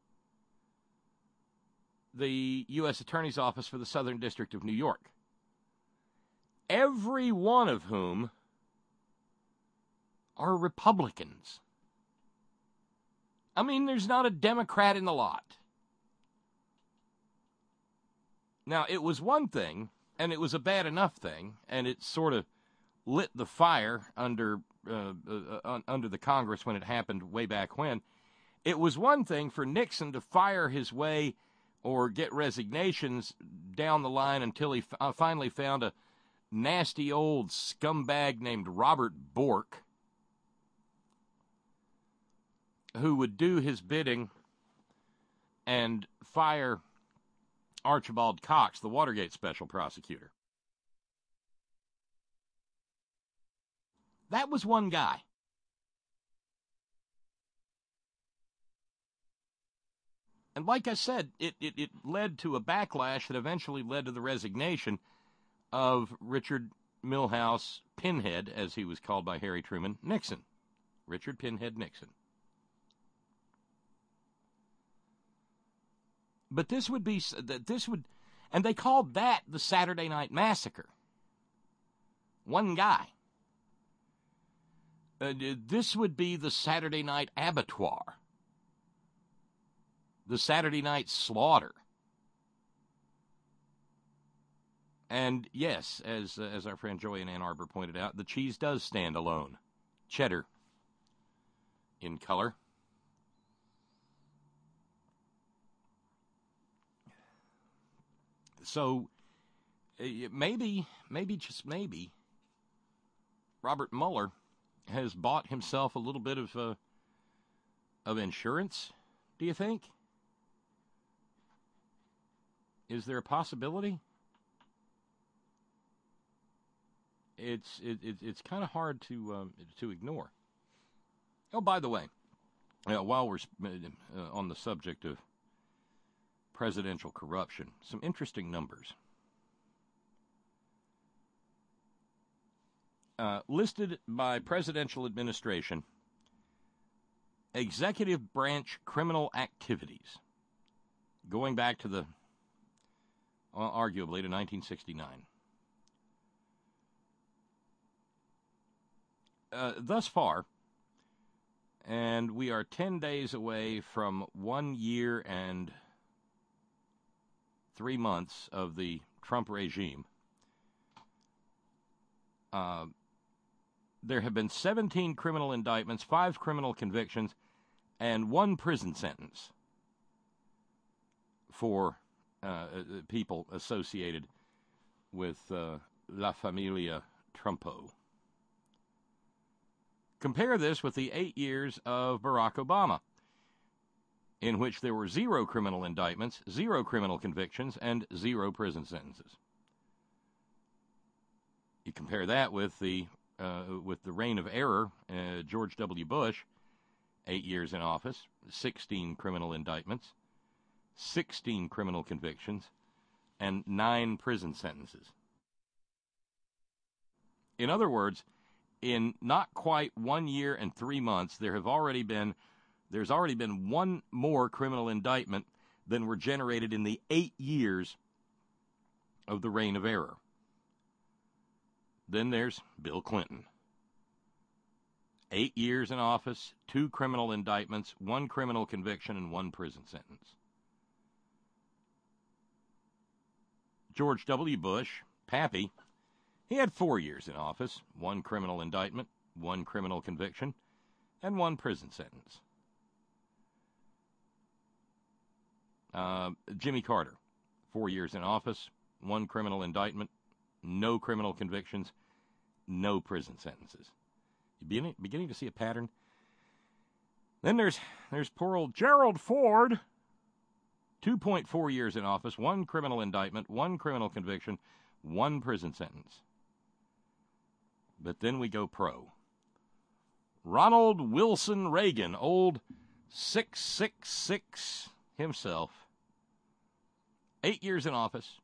the U.S. Attorney's Office for the Southern District of New York, every one of whom are Republicans. I mean, there's not a Democrat in the lot. Now, it was one thing, and it was a bad enough thing, and it sort of lit the fire under the Congress when it happened way back when. It was one thing for Nixon to fire his way or get resignations down the line until he finally found a nasty old scumbag named Robert Bork who would do his bidding and fire Archibald Cox, the Watergate special prosecutor. That was one guy. And like I said, it led to a backlash that eventually led to the resignation of Richard Milhous Pinhead, as he was called by Harry Truman, Nixon. Richard Pinhead Nixon. But and they called that the Saturday Night Massacre. One guy. This would be the Saturday Night Abattoir. The Saturday Night Slaughter. And yes, as our friend Joey in Ann Arbor pointed out, the cheese does stand alone. Cheddar in color. So maybe, just maybe, Robert Mueller has bought himself a little bit of insurance, do you think? Is there a possibility? It's kind of hard to ignore. Oh, by the way, while we're on the subject of presidential corruption, some interesting numbers. Listed by presidential administration, executive branch criminal activities, going back to arguably to 1969. Thus far, and we are 10 days away from 1 year and 3 months of the Trump regime, there have been 17 criminal indictments, 5 criminal convictions, and 1 prison sentence for people associated with La Familia Trumpo. Compare this with the 8 years of Barack Obama, in which there were 0 criminal indictments, 0 criminal convictions, and 0 prison sentences. You compare that with the reign of error, George W. Bush, 8 years in office, 16 criminal indictments, 16 criminal convictions, and 9 prison sentences. In other words, in not quite 1 year and 3 months, there's already been one more criminal indictment than were generated in the 8 years of the reign of error. Then there's Bill Clinton. 8 years in office, 2 criminal indictments, 1 criminal conviction, and 1 prison sentence. George W. Bush, Pappy, he had 4 years in office, 1 criminal indictment, 1 criminal conviction, and 1 prison sentence. Jimmy Carter, 4 years in office, 1 criminal indictment, no criminal convictions, no prison sentences. You beginning to see a pattern? Then there's poor old Gerald Ford, 2.4 years in office, 1 criminal indictment, 1 criminal conviction, 1 prison sentence. But then we go pro. Ronald Wilson Reagan, old 666 himself, 8 years in office,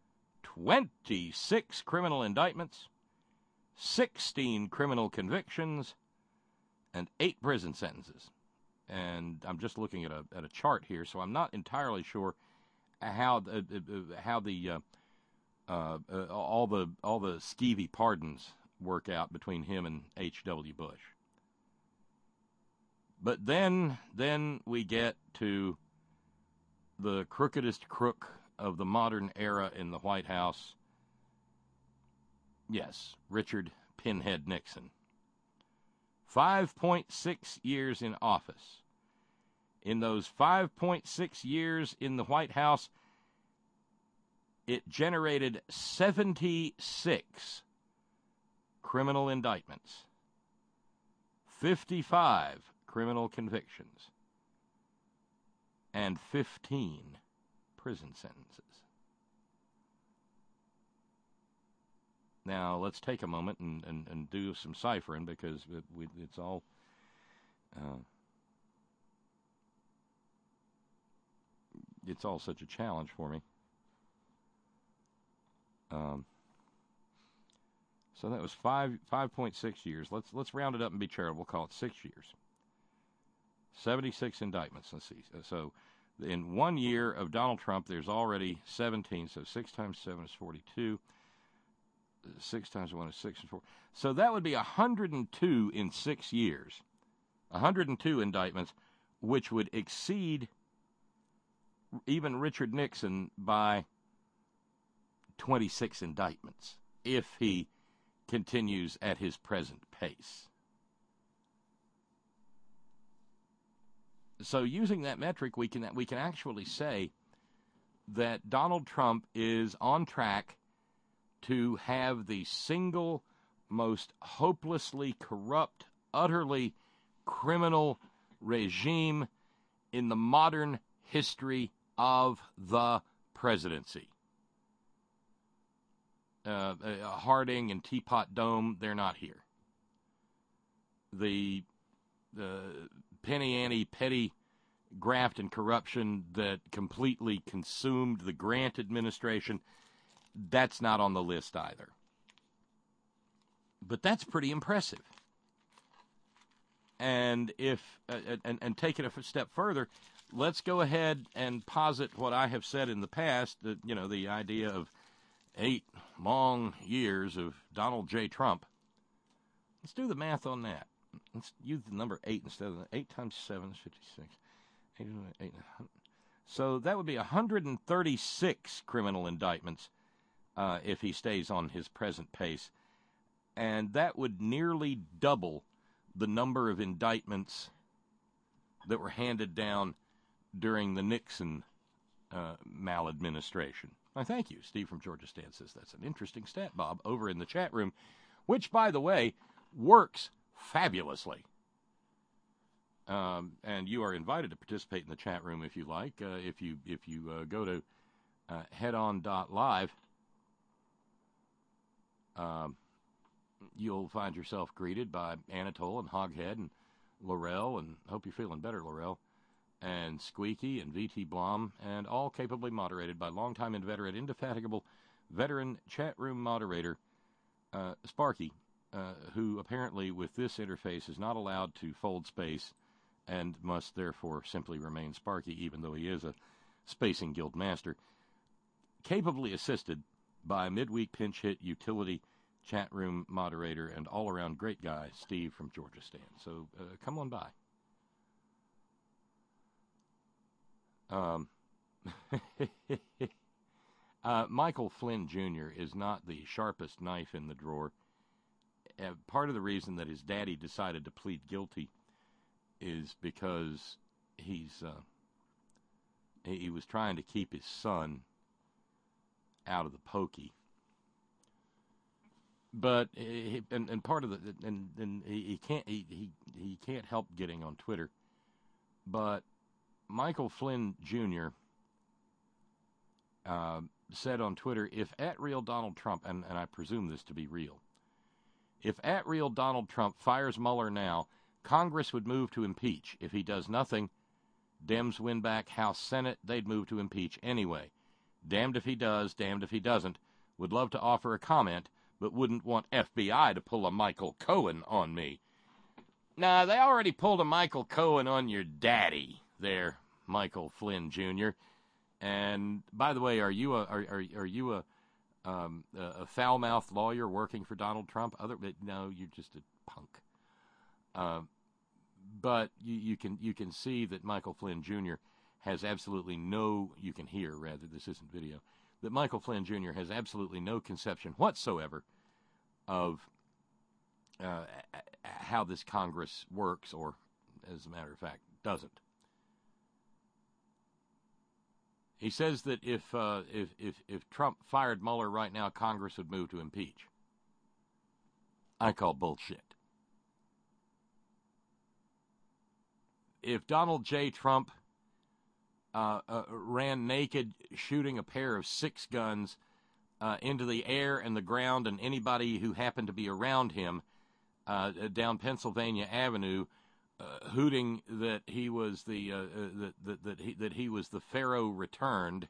26 criminal indictments, 16 criminal convictions, and 8 prison sentences. And I'm just looking at a chart here, so I'm not entirely sure how all the skeevy pardons work out between him and H.W. Bush. But then we get to the crookedest crook of the modern era in the White House. Yes, Richard Pinhead Nixon. 5.6 years in office. In those 5.6 years in the White House, it generated 76 criminal indictments, 55 criminal convictions, and 15 prison sentences. Now, let's take a moment and do some ciphering, because it's all such a challenge for me. So that was 5.6 years. Let's round it up and be charitable. We'll call it 6 years. 76 indictments. Let's see. So in 1 year of Donald Trump, there's already 17. So 6 times 7 is 42. 6 times 1 is 6 and 4. So that would be 102 in 6 years. 102 indictments, which would exceed even Richard Nixon by 26 indictments if he continues at his present pace. So using that metric, we can actually say that Donald Trump is on track to have the single most hopelessly corrupt, utterly criminal regime in the modern history of the presidency. Harding and Teapot Dome, they're not here. The penny ante petty graft and corruption that completely consumed the Grant administration, that's not on the list either. But that's pretty impressive. And if and take it a step further, let's go ahead and posit what I have said in the past, that, you know, the idea of 8 long years of Donald J. Trump. Let's do the math on that. Let's use the number 8 instead of 8 times 7 is 56. 8, so that would be 136 criminal indictments if he stays on his present pace. And that would nearly double the number of indictments that were handed down during the Nixon maladministration. I thank you. Steve from Georgia Stan says that's an interesting stat, Bob, over in the chat room, which, by the way, works fabulously. And you are invited to participate in the chat room if you like. If you go to headon.live, you'll find yourself greeted by Anatole and Hoghead and Laurel, and hope you're feeling better, Laurel. and Squeaky and V.T. Blom, and all capably moderated by longtime inveterate, indefatigable veteran chat room moderator Sparky, who apparently with this interface is not allowed to fold space and must therefore simply remain Sparky, even though he is a spacing guild master, capably assisted by midweek pinch hit utility chat room moderator and all-around great guy, Steve from Georgia Stan. So come on by. Michael Flynn Jr. is not the sharpest knife in the drawer. Part of the reason that his daddy decided to plead guilty is because he was trying to keep his son out of the pokey. But and part of the and he can't help getting on Twitter. But Michael Flynn Jr. Said on Twitter, if at real Donald Trump, and I presume this to be real, if at real Donald Trump fires Mueller now, Congress would move to impeach. If he does nothing, Dems win back House Senate, they'd move to impeach anyway. Damned if he does, damned if he doesn't. Would love to offer a comment, but wouldn't want FBI to pull a Michael Cohen on me. Nah, they already pulled a Michael Cohen on your daddy there, Michael Flynn Jr. And by the way, are you a foul-mouthed lawyer working for Donald Trump? No, you're just a punk. But you can see that Michael Flynn Jr. has absolutely no. You can hear, rather, this isn't video, that Michael Flynn Jr. has absolutely no conception whatsoever of how this Congress works, or, as a matter of fact, doesn't. He says that if Trump fired Mueller right now, Congress would move to impeach. I call bullshit. If Donald J. Trump ran naked, shooting a pair of 6 guns into the air and the ground, and anybody who happened to be around him down Pennsylvania Avenue, hooting that he was that he was the Pharaoh returned,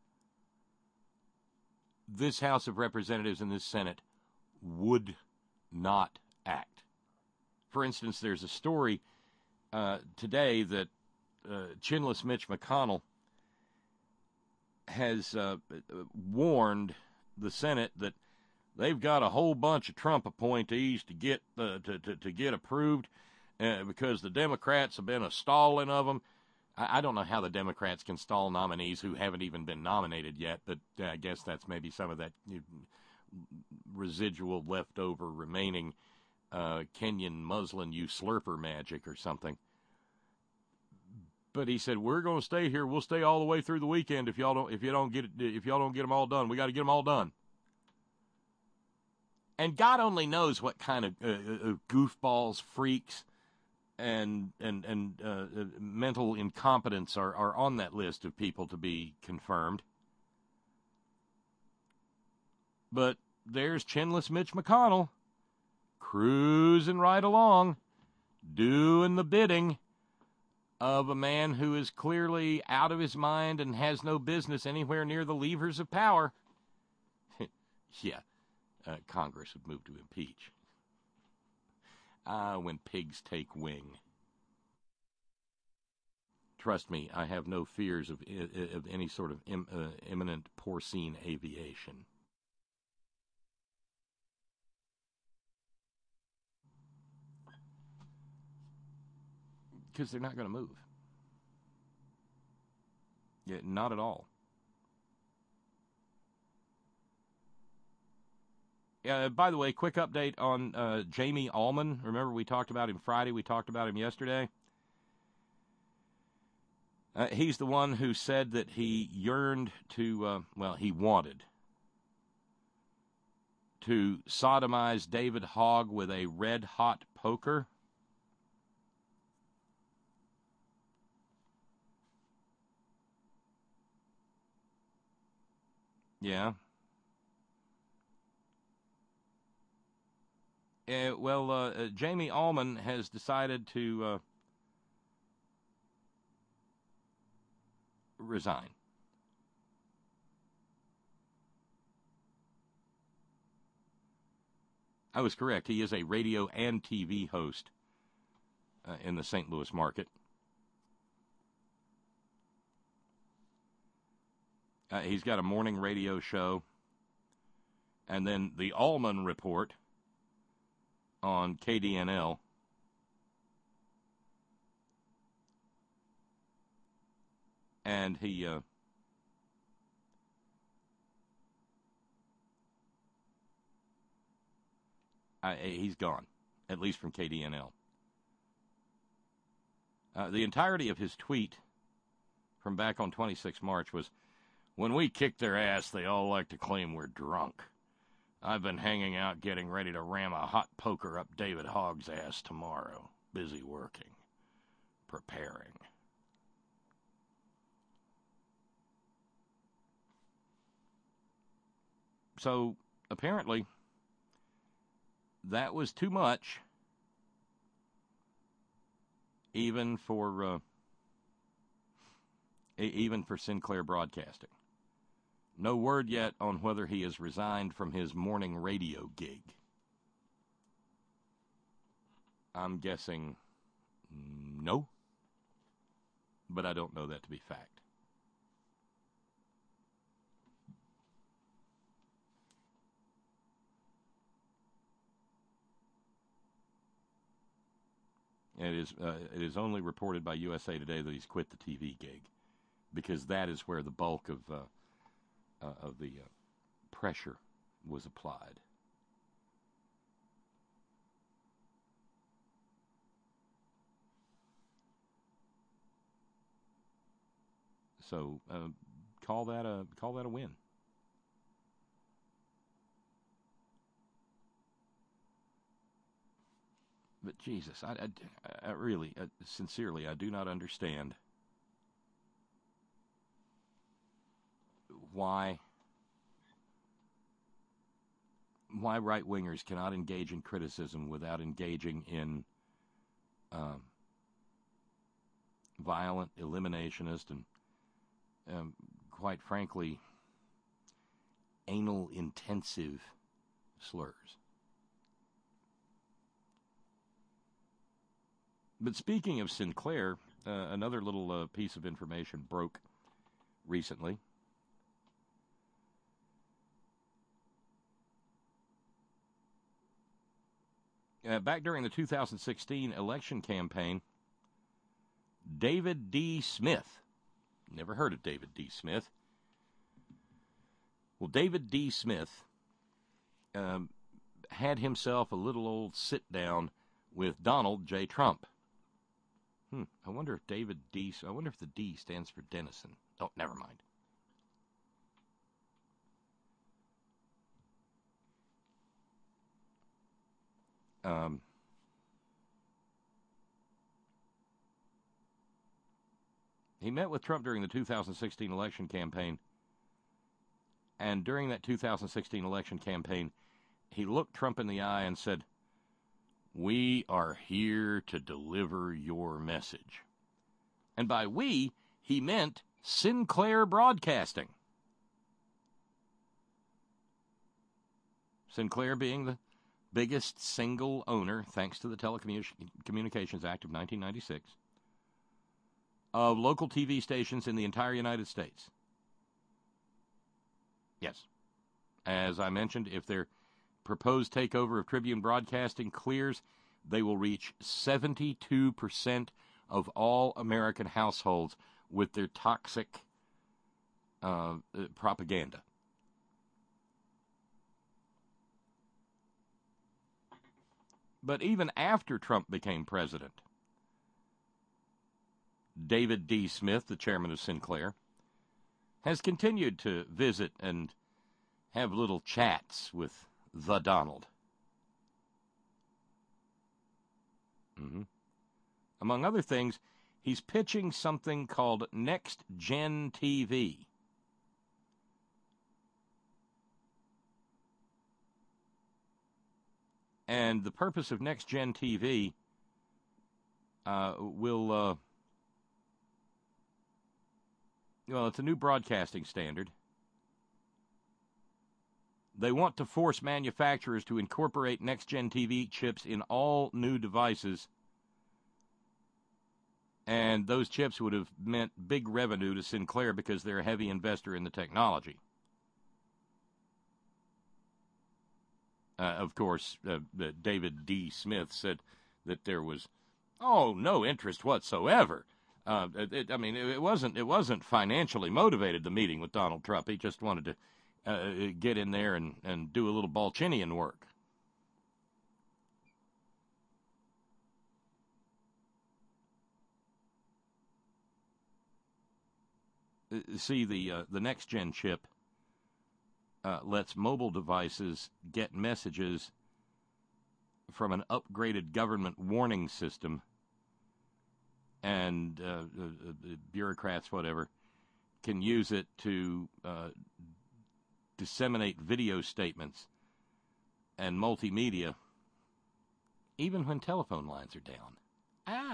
this House of Representatives and this Senate would not act. For instance, there's a story today that chinless Mitch McConnell has warned the Senate that they've got a whole bunch of Trump appointees to get to get approved. Because the Democrats have been a stalling of them. I don't know how the Democrats can stall nominees who haven't even been nominated yet, but I guess that's maybe some of that residual leftover remaining Kenyan muslin slurper magic or something. But he said, we're going to stay here. We'll stay all the way through the weekend if y'all don't get them all done. We got to get them all done. And God only knows what kind of goofballs, freaks, and mental incompetence are on that list of people to be confirmed. But there's chinless Mitch McConnell, cruising right along, doing the bidding of a man who is clearly out of his mind and has no business anywhere near the levers of power. Yeah, Congress would move to impeach. When pigs take wing. Trust me, I have no fears of any sort of imminent porcine aviation. Because they're not going to move. Yeah, not at all. By the way, quick update on Jamie Allman. Remember, we talked about him Friday. We talked about him yesterday. He's the one who said that he yearned to, he wanted to sodomize David Hogg with a red-hot poker. Yeah. Jamie Allman has decided to resign. I was correct. He is a radio and TV host in the St. Louis market. He's got a morning radio show, and then the Allman Report on KDNL. And he's gone, at least from KDNL. The entirety of his tweet from back on 26 March was, "When we kick their ass, they all like to claim we're drunk. I've been hanging out getting ready to ram a hot poker up David Hogg's ass tomorrow. Busy working. Preparing." So, apparently, that was too much, even for Sinclair Broadcasting. No word yet on whether he has resigned from his morning radio gig. I'm guessing no, but I don't know that to be fact. It is only reported by USA Today that he's quit the TV gig, because that is where the bulk of the pressure was applied. So call that a win. But Jesus, I really, sincerely, I do not understand why right-wingers cannot engage in criticism without engaging in violent, eliminationist, and quite frankly, anal-intensive slurs. But speaking of Sinclair, another little piece of information broke recently. Back during the 2016 election campaign, David D. Smith, never heard of David D. Smith. Well, David D. Smith had himself a little old sit-down with Donald J. Trump. I wonder if I wonder if the D stands for Denison. Oh, never mind. He met with Trump during the 2016 election campaign, and during that 2016 election campaign, he looked Trump in the eye and said, "We are here to deliver your message." And by we, he meant Sinclair Broadcasting. Sinclair being the biggest single owner, thanks to the Telecommunications Act of 1996, of local TV stations in the entire United States. Yes. As I mentioned, if their proposed takeover of Tribune Broadcasting clears, they will reach 72% of all American households with their toxic propaganda. But even after Trump became president, David D. Smith, the chairman of Sinclair, has continued to visit and have little chats with the Donald. Among other things, he's pitching something called Next Gen TV. And the purpose of Next Gen TV Well, it's a new broadcasting standard. They want to force manufacturers to incorporate next-gen TV chips in all new devices. And those chips would have meant big revenue to Sinclair because they're a heavy investor in the technology. Of course, David D. Smith said that there was, no interest whatsoever. It wasn't financially motivated, the meeting with Donald Trump. He just wanted to get in there and do a little Balchinian work. See, the next-gen chip lets mobile devices get messages from an upgraded government warning system, and bureaucrats, whatever, can use it to disseminate video statements and multimedia, even when telephone lines are down.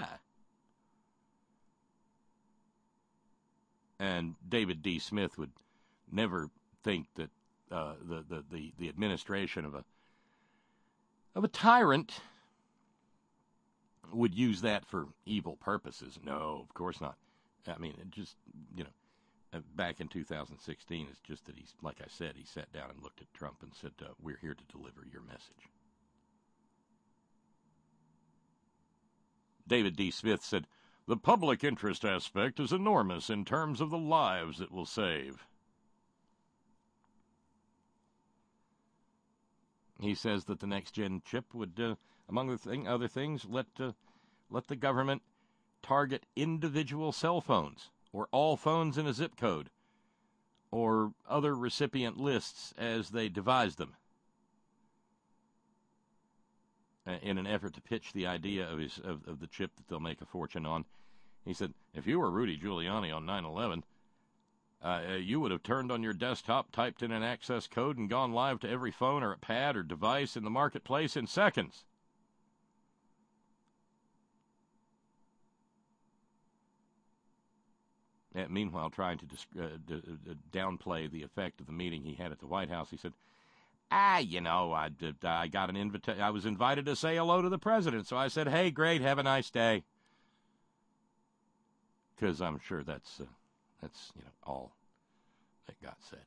And David D. Smith would never think that the administration of a tyrant would use that for evil purposes. No, of course not. I mean, it just, back in 2016, it's just that he's, like I said, he sat down and looked at Trump and said, we're here to deliver your message. David D. Smith said, the public interest aspect is enormous in terms of the lives it will save. He says that the next-gen chip would, among other things, let the government target individual cell phones or all phones in a zip code or other recipient lists as they devise them in an effort to pitch the idea of the chip that they'll make a fortune on. He said, if you were Rudy Giuliani on 9/11, you would have turned on your desktop, typed in an access code, and gone live to every phone or pad or device in the marketplace in seconds. Meanwhile, trying to downplay the effect of the meeting he had at the White House, he said, I got an invitation. I was invited to say hello to the president, so I said, hey, great, have a nice day. Because I'm sure that's all that got said.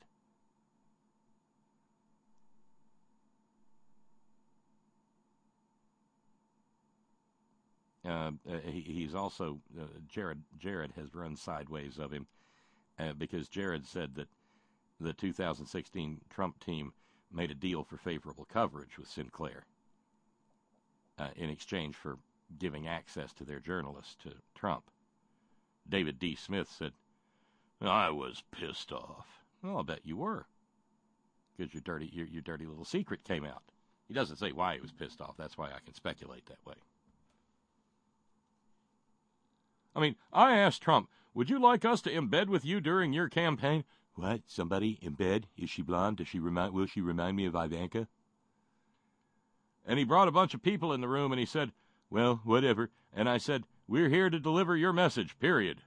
He's also, Jared has run sideways of him because Jared said that the 2016 Trump team made a deal for favorable coverage with Sinclair in exchange for giving access to their journalists to Trump. David D. Smith said, I was pissed off. Well, I'll bet you were, because your dirty little secret came out. He doesn't say why he was pissed off. That's why I can speculate that way. I mean, I asked Trump, would you like us to embed with you during your campaign? What? Somebody in bed? Is she blonde? Will she remind me of Ivanka? And he brought a bunch of people in the room and he said, well, whatever. And I said, we're here to deliver your message, period.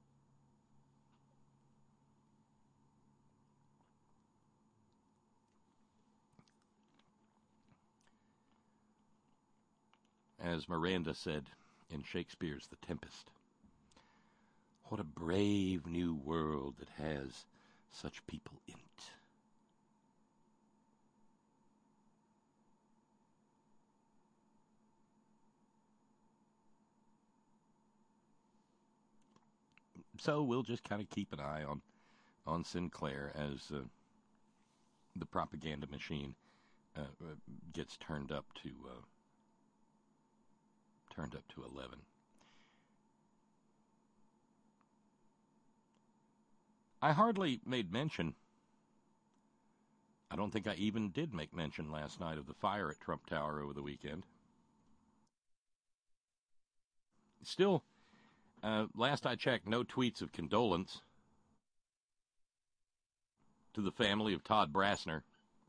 As Miranda said in Shakespeare's The Tempest, what a brave new world that has such people in it. So we'll just kind of keep an eye on Sinclair as the propaganda machine gets turned up to 11. I hardly made mention. I don't think I even did make mention last night of the fire at Trump Tower over the weekend. Still, last I checked, no tweets of condolence to the family of Todd Brassner.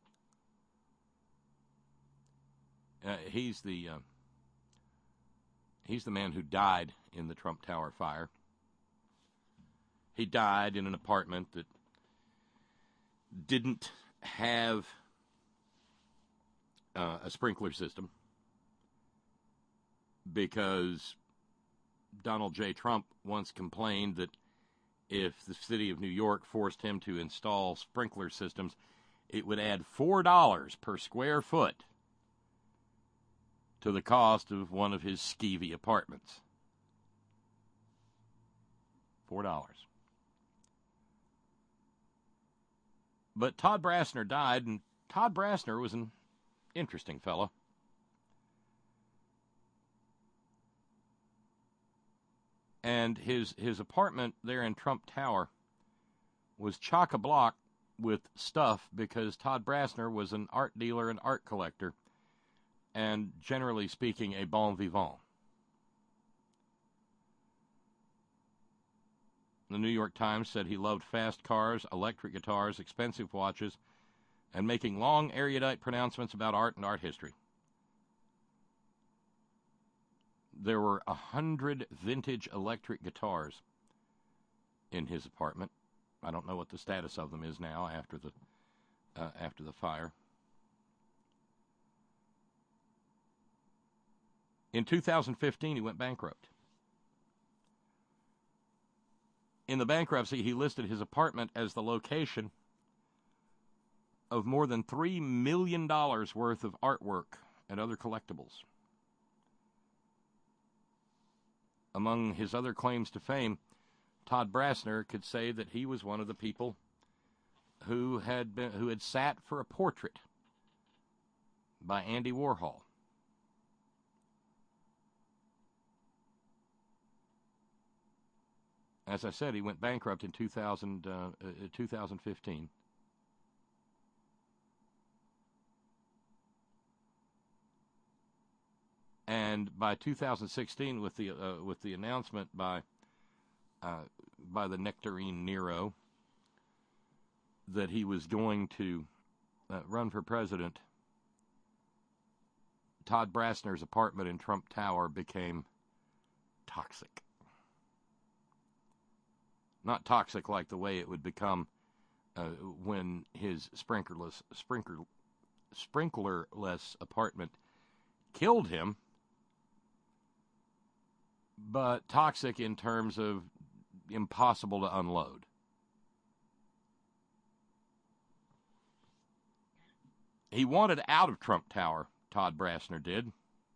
He's the man who died in the Trump Tower fire. He died in an apartment that didn't have a sprinkler system because Donald J. Trump once complained that if the city of New York forced him to install sprinkler systems, it would add $4 per square foot to the cost of one of his skeevy apartments. $4. But Todd Brasner died, and Todd Brasner was an interesting fellow. And his apartment there in Trump Tower was chock-a-block with stuff because Todd Brasner was an art dealer and art collector, and generally speaking, a bon vivant. The New York Times said he loved fast cars, electric guitars, expensive watches, and making long, erudite pronouncements about art and art history. There were 100 vintage electric guitars in his apartment. I don't know what the status of them is now after the fire. In 2015, he went bankrupt. In the bankruptcy, he listed his apartment as the location of more than $3 million worth of artwork and other collectibles. Among his other claims to fame, Todd Brasner could say that he was one of the people who had sat for a portrait by Andy Warhol. As I said, he went bankrupt in 2015. And by 2016, with the announcement by the Nectarine Nero that he was going to run for president, Todd Brasner's apartment in Trump Tower became toxic. Not toxic like the way it would become when his sprinklerless apartment killed him, but toxic in terms of impossible to unload. He wanted out of Trump Tower, Todd Brasner did.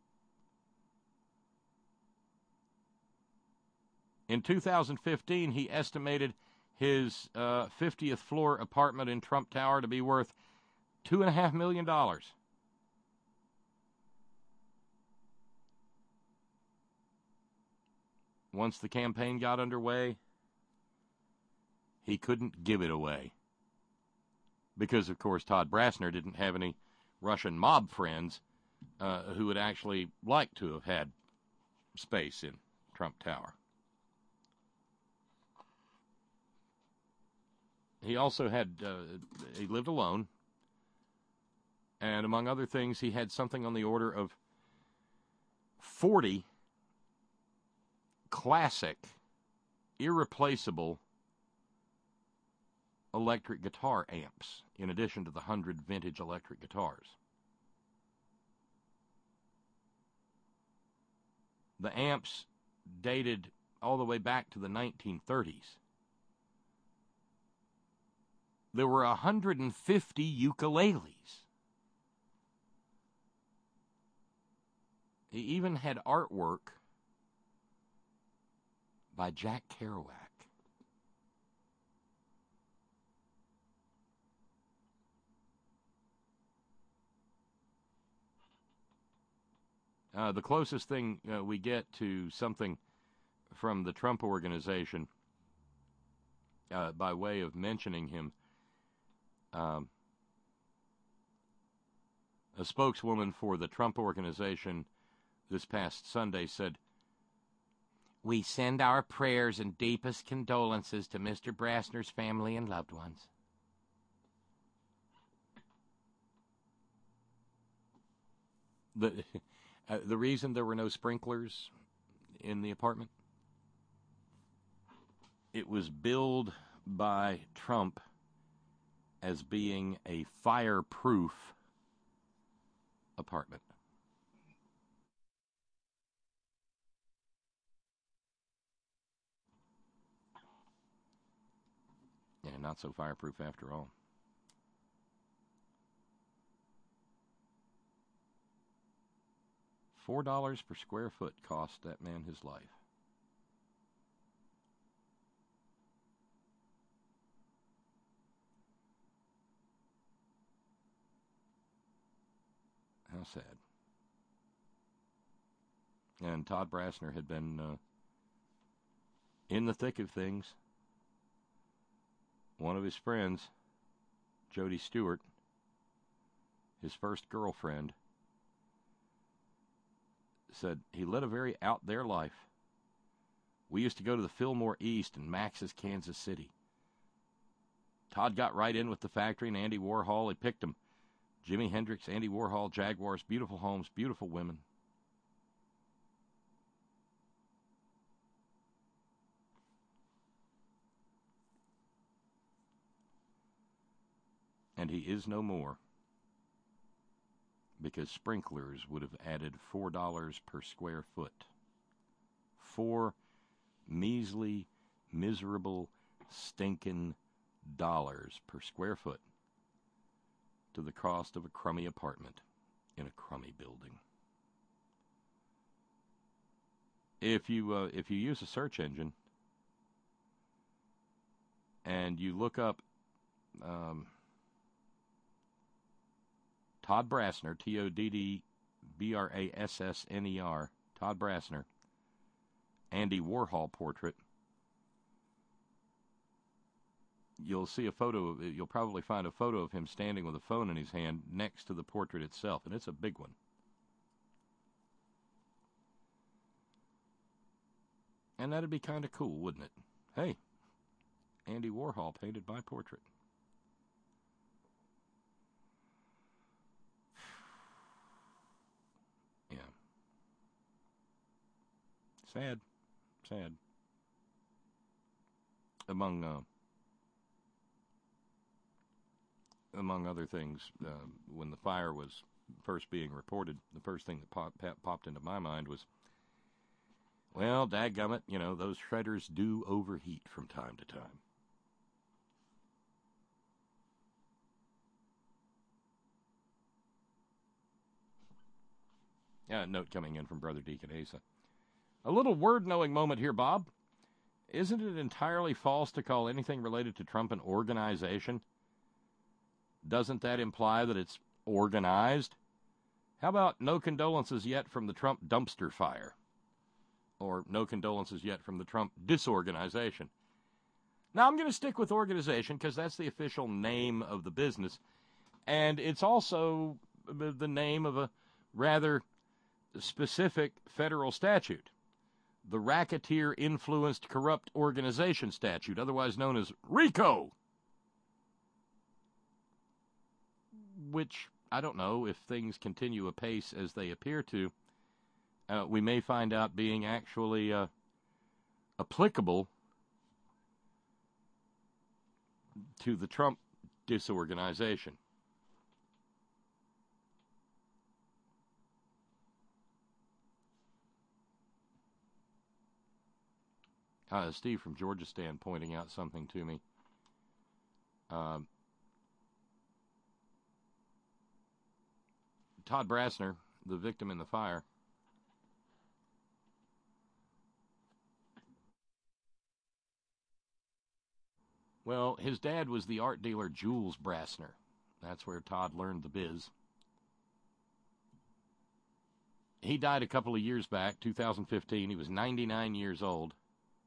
In 2015, he estimated his 50th floor apartment in Trump Tower to be worth $2.5 million. Once the campaign got underway, he couldn't give it away. Because, of course, Todd Brasner didn't have any Russian mob friends who would actually like to have had space in Trump Tower. He also he lived alone, and among other things, he had something on the order of 40 classic, irreplaceable electric guitar amps, in addition to the 100 vintage electric guitars. The amps dated all the way back to the 1930s. There were 150 ukuleles. He even had artwork by Jack Kerouac. The closest thing we get to something from the Trump Organization, by way of mentioning him, a spokeswoman for the Trump Organization this past Sunday said, "We send our prayers and deepest condolences to Mr. Brasner's family and loved ones." The reason there were no sprinklers in the apartment? It was billed by Trump as being a fireproof apartment. Yeah, not so fireproof after all. $4 per square foot cost that man his life. How sad. And Todd Brasner had been in the thick of things. One of his friends, Jody Stewart, his first girlfriend, said he led a very out there life. We used to go to the Fillmore East in Max's, Kansas City. Todd got right in with the factory and Andy Warhol. He picked him. Jimi Hendrix, Andy Warhol, Jaguars, beautiful homes, beautiful women. And he is no more, because sprinklers would have added $4 per square foot. 4 measly, miserable, stinking dollars per square foot to the cost of a crummy apartment in a crummy building. If you use a search engine and you look up Todd Brasner, Toddbrassner, Todd Brasner, Andy Warhol portrait, you'll see a photo you'll probably find a photo of him standing with a phone in his hand next to the portrait itself, and it's a big one. And that'd be kind of cool, wouldn't it? Hey, Andy Warhol painted my portrait. Yeah. Sad. Among other things, when the fire was first being reported, the first thing that popped into my mind was, well, dadgummit, those shredders do overheat from time to time. A note coming in from Brother Deacon Asa. A little word-knowing moment here, Bob. Isn't it entirely false to call anything related to Trump an organization? Doesn't that imply that it's organized? How about no condolences yet from the Trump dumpster fire? Or no condolences yet from the Trump disorganization? Now, I'm going to stick with organization because that's the official name of the business. And it's also the name of a rather specific federal statute. The Racketeer-Influenced Corrupt Organization Statute, otherwise known as RICO. Which, I don't know, if things continue apace as they appear to, we may find out being actually applicable to the Trump disorganization. Steve from Georgistan pointing out something to me. Todd Brasner, the victim in the fire, well, his dad was the art dealer Jules Brasner. That's where Todd learned the biz. He died a couple of years back, 2015. He was 99 years old.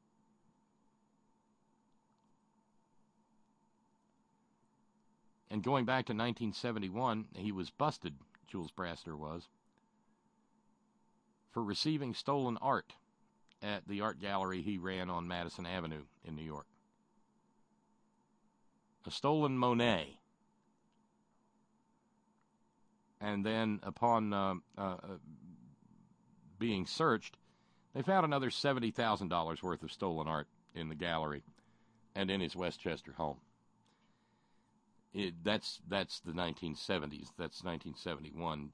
And going back to 1971, he was busted, Jules Brasner was, for receiving stolen art at the art gallery he ran on Madison Avenue in New York. A stolen Monet. And then upon being searched, they found another $70,000 worth of stolen art in the gallery. and in his Westchester home. That's the 1970s. That's 1971.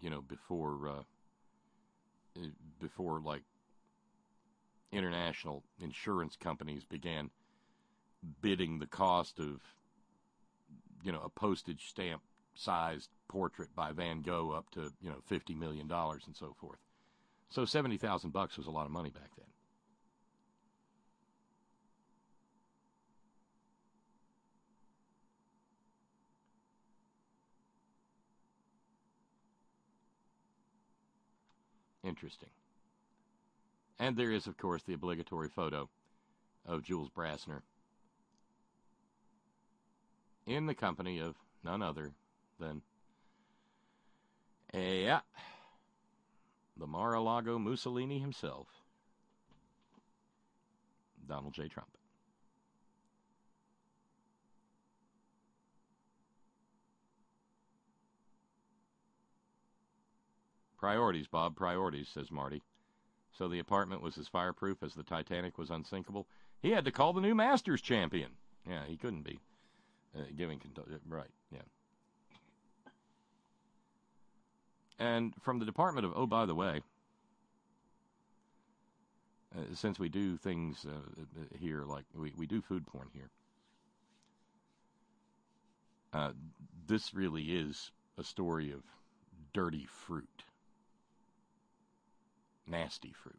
Before like international insurance companies began bidding the cost of a postage stamp sized portrait by Van Gogh up to $50 million and so forth. So $70,000 was a lot of money back then. Interesting. And there is, of course, the obligatory photo of Jules Brassner in the company of none other than the Mar-a-Lago Mussolini himself, Donald J. Trump. Priorities, Bob, priorities, says Marty. So the apartment was as fireproof as the Titanic was unsinkable. He had to call the new Masters champion. Yeah, he couldn't be giving... Right, yeah. And from the Department of... Oh, by the way, since we do things here, like we do food porn here, this really is a story of dirty fruit. Nasty fruit.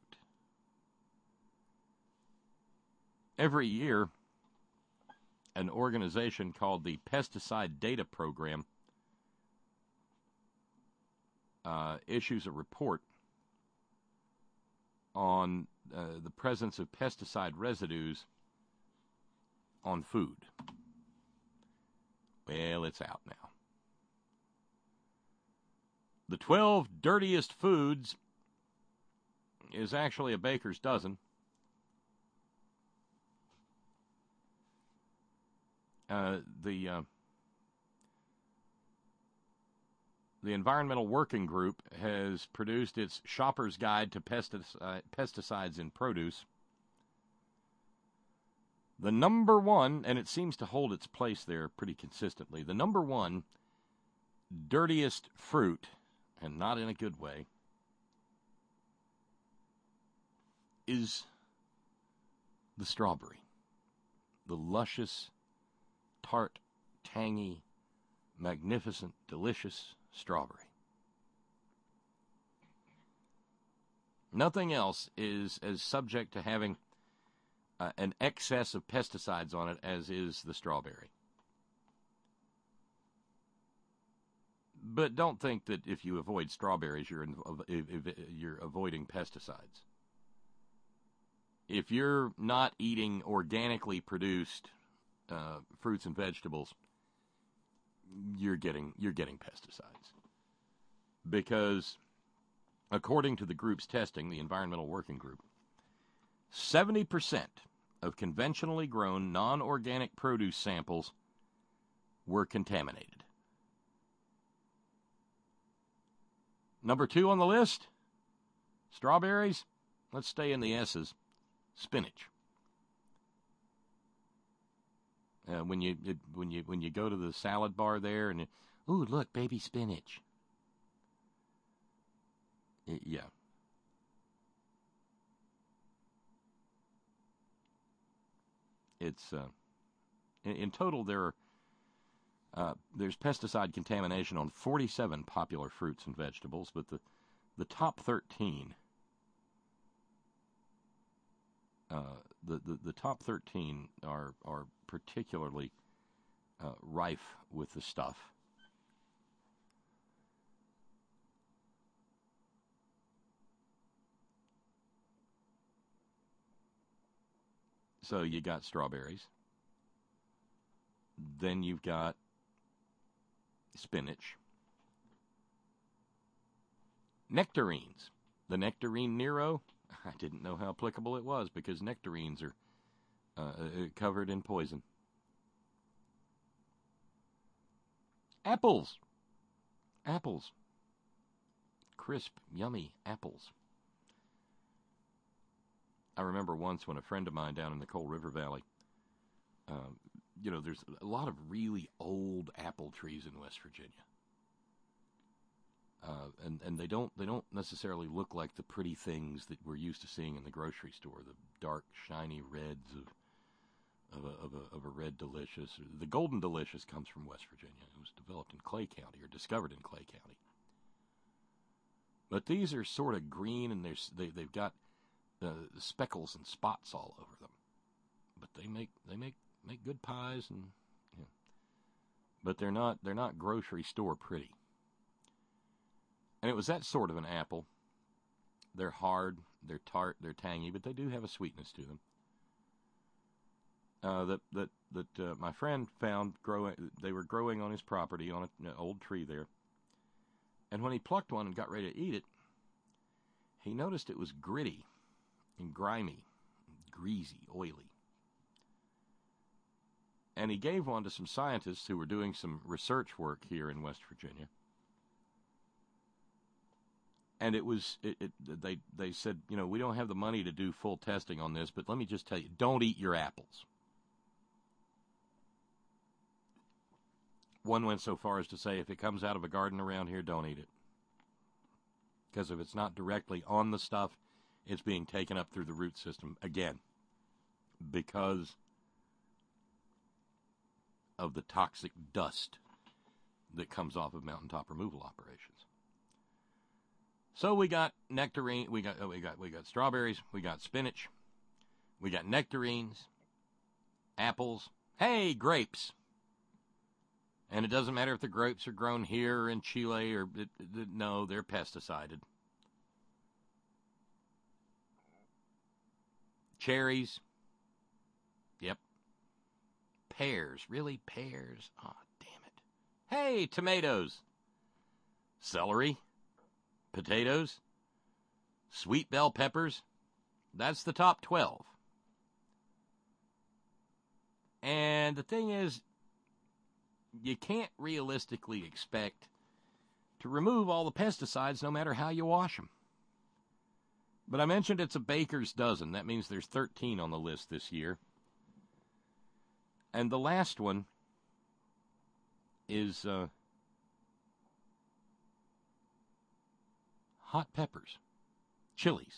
Every year, an organization called the Pesticide Data Program issues a report on the presence of pesticide residues on food. Well, it's out now. The 12 dirtiest foods is actually a baker's dozen. The Environmental Working Group has produced its Shopper's Guide to Pesticides in Produce. The number one, and it seems to hold its place there pretty consistently, the number one dirtiest fruit, and not in a good way, is the strawberry. The luscious, tart, tangy, magnificent, delicious strawberry. Nothing else is as subject to having an excess of pesticides on it as is the strawberry. But don't think that if you avoid strawberries, you're avoiding pesticides. If you're not eating organically produced fruits and vegetables, you're getting pesticides. Because according to the group's testing, the Environmental Working Group, 70% of conventionally grown non-organic produce samples were contaminated. Number 2 on the list, strawberries. Let's stay in the S's. Spinach. When you go to the salad bar there and ooh, look, baby spinach. Yeah. It's in total there's pesticide contamination on 47 popular fruits and vegetables, but the top 13 the top 13 are particularly rife with the stuff. So you got strawberries. Then you've got spinach. Nectarines. The nectarine Nero, I didn't know how applicable it was because nectarines are covered in poison. Apples. Apples. Crisp, yummy apples. I remember once when a friend of mine down in the Coal River Valley there's a lot of really old apple trees in West Virginia. And they don't necessarily look like the pretty things that we're used to seeing in the grocery store, the dark, shiny reds of a red delicious. The golden delicious comes from West Virginia. It was developed in Clay County, or discovered in Clay County. But these are sort of green, and they've got speckles and spots all over them. But they make good pies, and but they're not grocery store pretty. And it was that sort of an apple. They're hard, they're tart, they're tangy, but they do have a sweetness to them. That my friend found growing. They were growing on his property on an old tree there. And when he plucked one and got ready to eat it, he noticed it was gritty and grimy, greasy, oily. And he gave one to some scientists who were doing some research work here in West Virginia. And they said, we don't have the money to do full testing on this, but let me just tell you, don't eat your apples. One went so far as to say, if it comes out of a garden around here, don't eat it. Because if it's not directly on the stuff, it's being taken up through the root system again. Because of the toxic dust that comes off of mountaintop removal operations. So we got nectarine, we got strawberries, we got spinach, we got nectarines, apples, hey, grapes. And it doesn't matter if the grapes are grown here or in Chile or no, they're pesticided. Cherries. Yep. Pears. Really? Pears? Oh, damn it. Hey, tomatoes. Celery. Potatoes. Sweet bell peppers. That's the top 12. And the thing is, you can't realistically expect to remove all the pesticides no matter how you wash them. But I mentioned it's a baker's dozen. That means there's 13 on the list this year. And the last one is hot peppers, chilies.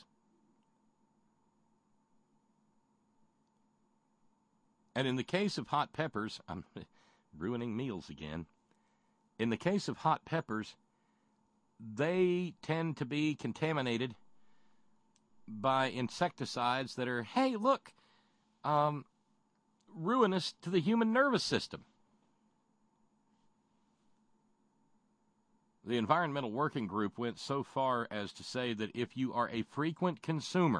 And in the case of hot peppers, I'm ruining meals again. In the case of hot peppers, they tend to be contaminated by insecticides that are, hey, look, ruinous to the human nervous system. The Environmental Working Group went so far as to say that if you are a frequent consumer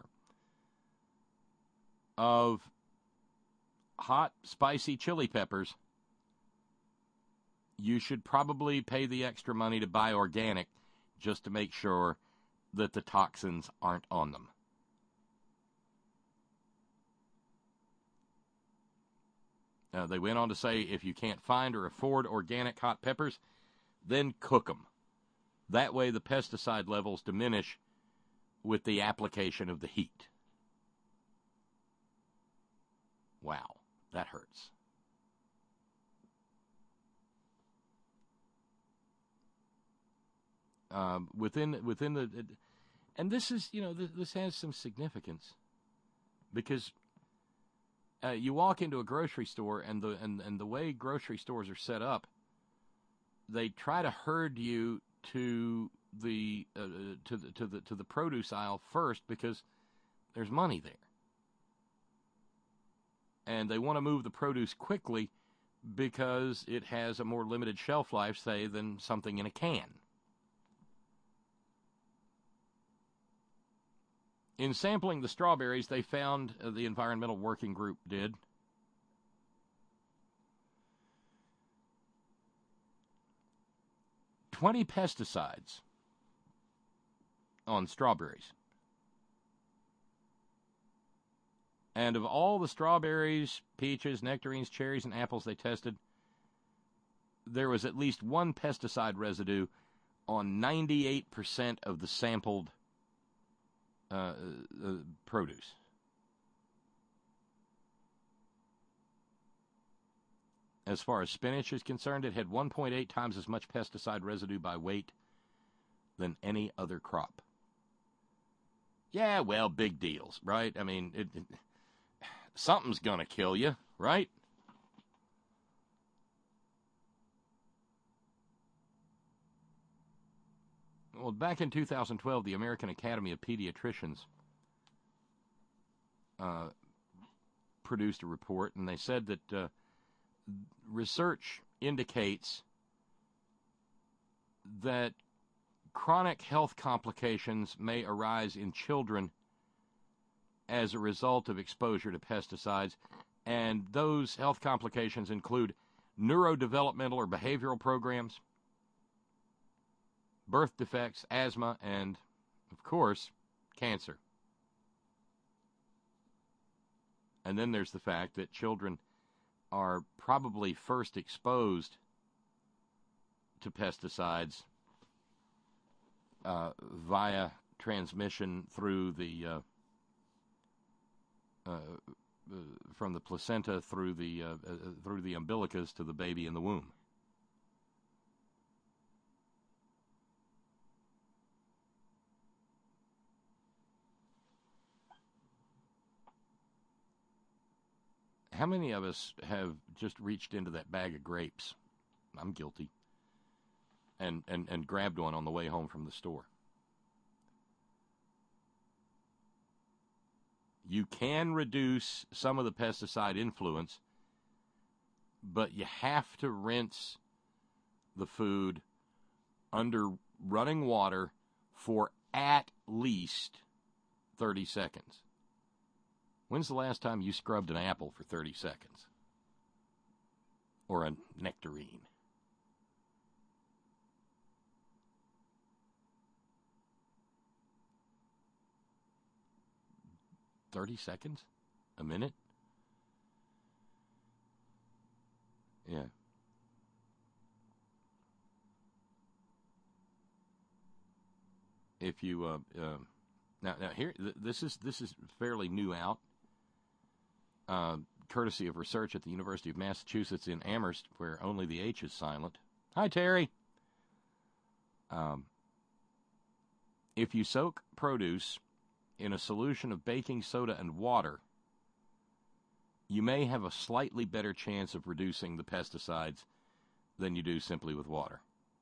of hot, spicy chili peppers, you should probably pay the extra money to buy organic just to make sure that the toxins aren't on them. They went on to say if you can't find or afford organic hot peppers, then cook them. That way the pesticide levels diminish with the application of the heat. Wow, that hurts. Within the, and this is, this has some significance because you walk into a grocery store and the way grocery stores are set up, they try to herd you to the produce aisle first because there's money there, and they want to move the produce quickly because it has a more limited shelf life, say, than something in a can. In sampling the strawberries, they found, the Environmental Working Group did, $20 pesticides on strawberries. And of all the strawberries, peaches, nectarines, cherries, and apples they tested, there was at least one pesticide residue on 98% of the sampled produce. As far as spinach is concerned, it had 1.8 times as much pesticide residue by weight than any other crop. Yeah, well, big deals, right? I mean, something's going to kill you, right? Well, back in 2012, the American Academy of Pediatricians produced a report, and they said that research indicates that chronic health complications may arise in children as a result of exposure to pesticides, and those health complications include neurodevelopmental or behavioral programs, birth defects, asthma, and, of course, cancer. And then there's the fact that children are probably first exposed to pesticides via transmission through the from the placenta through the umbilicus to the baby in the womb. How many of us have just reached into that bag of grapes? I'm guilty. And grabbed one on the way home from the store. You can reduce some of the pesticide influence, but you have to rinse the food under running water for at least 30 seconds. When's the last time you scrubbed an apple for 30 seconds? Or a nectarine? $30 seconds? A minute? Yeah. If you now here this is fairly new out. Courtesy of research at the University of Massachusetts in Amherst, where only the H is silent. Hi, Terry. If you soak produce in a solution of baking soda and water, you may have a slightly better chance of reducing the pesticides than you do simply with water.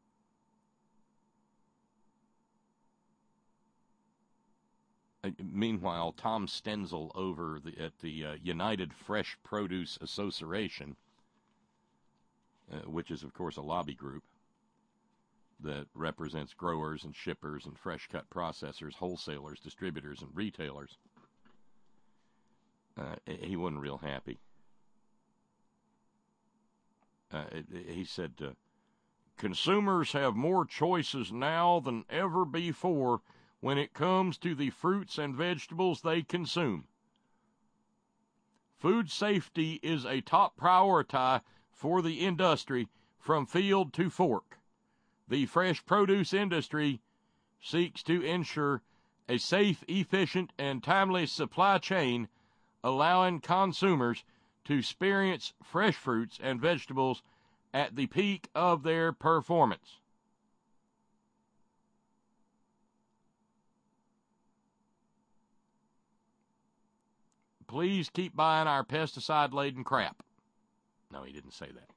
Meanwhile, Tom Stenzel over at the United Fresh Produce Association, which is, of course, a lobby group that represents growers and shippers and fresh-cut processors, wholesalers, distributors, and retailers, he wasn't real happy. He said, consumers have more choices now than ever before when it comes to the fruits and vegetables they consume. Food safety is a top priority for the industry from field to fork. The fresh produce industry seeks to ensure a safe, efficient, and timely supply chain, allowing consumers to experience fresh fruits and vegetables at the peak of their performance. Please keep buying our pesticide-laden crap. No, he didn't say that.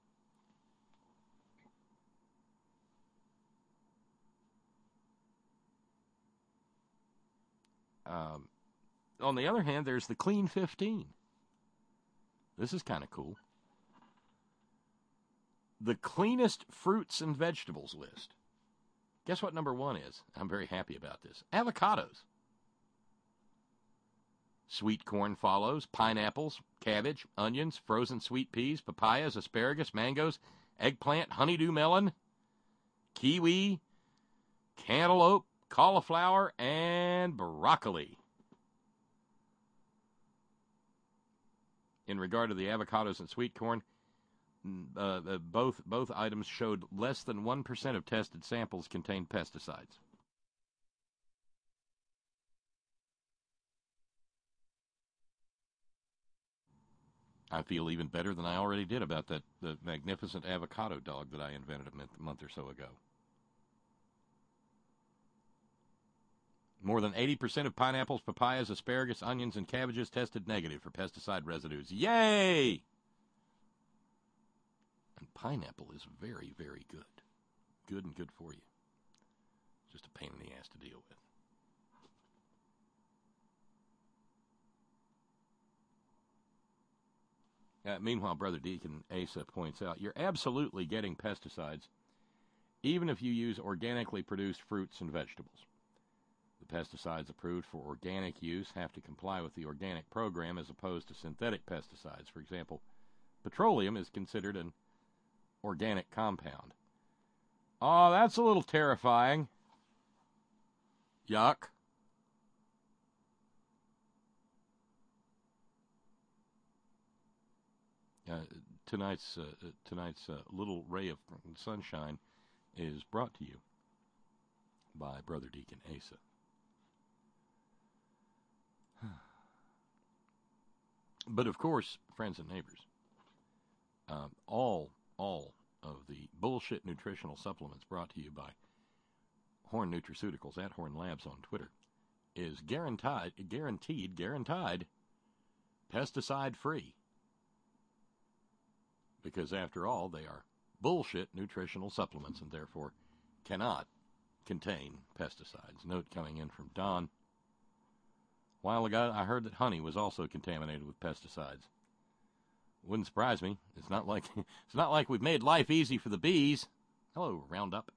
On the other hand, there's the Clean 15. This is kind of cool. The cleanest fruits and vegetables list. Guess what number 1 is? I'm very happy about this. Avocados. Sweet corn follows, pineapples, cabbage, onions, frozen sweet peas, papayas, asparagus, mangoes, eggplant, honeydew melon, kiwi, cantaloupe, cauliflower, and broccoli. In regard to the avocados and sweet corn, both items showed less than 1% of tested samples contained pesticides. I feel even better than I already did about the magnificent avocado dog that I invented a month or so ago. More than 80% of pineapples, papayas, asparagus, onions, and cabbages tested negative for pesticide residues. Yay! And pineapple is very, very good. Good and good for you. Just a pain in the ass to deal with. Meanwhile, Brother Deacon Asa points out, you're absolutely getting pesticides, even if you use organically produced fruits and vegetables. The pesticides approved for organic use have to comply with the organic program as opposed to synthetic pesticides. For example, petroleum is considered an organic compound. Oh, that's a little terrifying. Yuck. Tonight's little ray of sunshine is brought to you by Brother Deacon Asa. But of course, friends and neighbors, all of the bullshit nutritional supplements brought to you by Horn Nutraceuticals at Horn Labs on Twitter is guaranteed pesticide free. Because after all, they are bullshit nutritional supplements and therefore cannot contain pesticides. Note coming in from Don. A while ago, I heard that honey was also contaminated with pesticides. Wouldn't surprise me. It's not like we've made life easy for the bees. Hello, Roundup.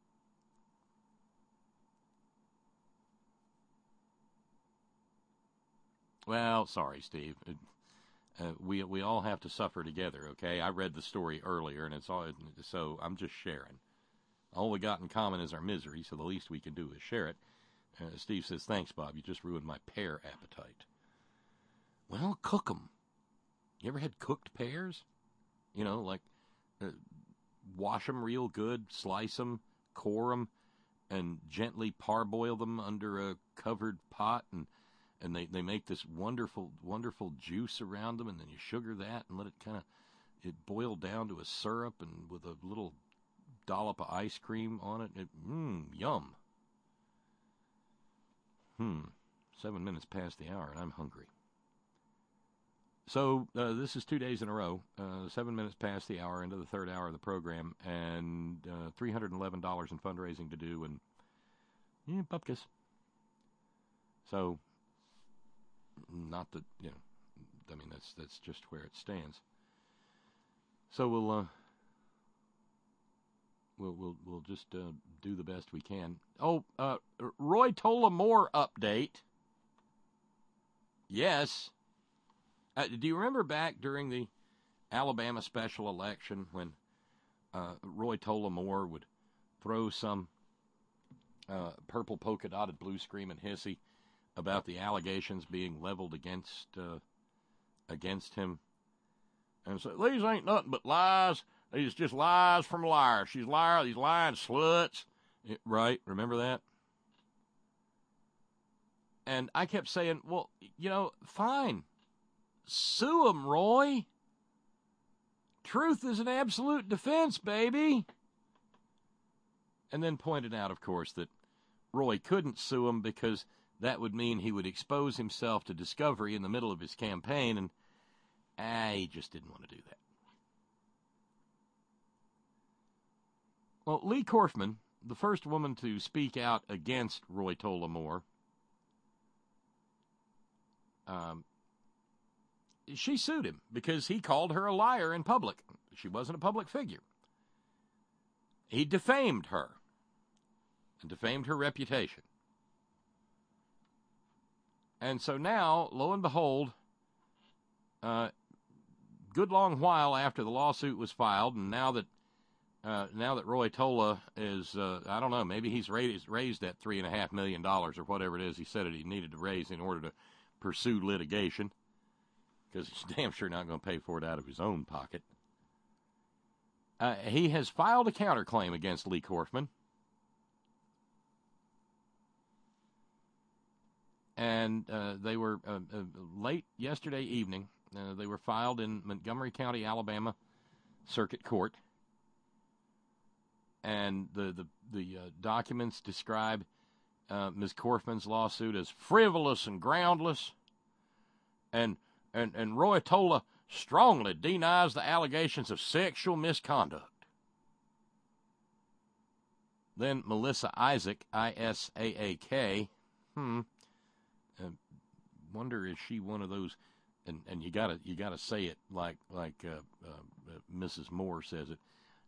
Well, sorry, Steve. We all have to suffer together, okay? I read the story earlier, and so I'm just sharing. All we got in common is our misery, so the least we can do is share it. Steve says, thanks, Bob. You just ruined my pear appetite. Well, cook them. You ever had cooked pears? You know, like wash them real good, slice them, core them, and gently parboil them under a covered pot, and they make this wonderful, wonderful juice around them, and then you sugar that and let it it boil down to a syrup and with a little dollop of ice cream on it. Yum. 7 minutes past the hour, and I'm hungry. So this is 2 days in a row, 7 minutes past the hour into the third hour of the program, and $311 in fundraising to do, and bupkis. So, not that, I mean, that's just where it stands. So we'll just do the best we can. Oh, Roy Tola Moore update. Yes. Do you remember back during the Alabama special election when Roy Tola Moore would throw some purple polka-dotted blue screaming hissy about the allegations being leveled against him? And so, these ain't nothing but lies. These just lies from liars. She's a liar. These lying sluts. Right? Remember that? And I kept saying, well, fine. Sue him, Roy. Truth is an absolute defense, baby. And then pointed out, of course, that Roy couldn't sue him because that would mean he would expose himself to discovery in the middle of his campaign, and he just didn't want to do that. Well, Lee Korfman, the first woman to speak out against Roy Tola Moore, she sued him because he called her a liar in public. She wasn't a public figure. He defamed her and defamed her reputation. And so now, lo and behold, good long while after the lawsuit was filed, and now that Roy Tola is, I don't know, maybe he's raised that $3.5 million or whatever it is he said he needed to raise in order to pursue litigation, because he's damn sure not going to pay for it out of his own pocket. He has filed a counterclaim against Lee Korfman. And they were late yesterday evening. They were filed in Montgomery County, Alabama Circuit Court. And the documents describe Ms. Korfman's lawsuit as frivolous and groundless. And Roy Tola strongly denies the allegations of sexual misconduct. Then Melissa Isaac, I-S-A-A-K. Wonder is she one of those? And you gotta say it like Mrs. Moore says it.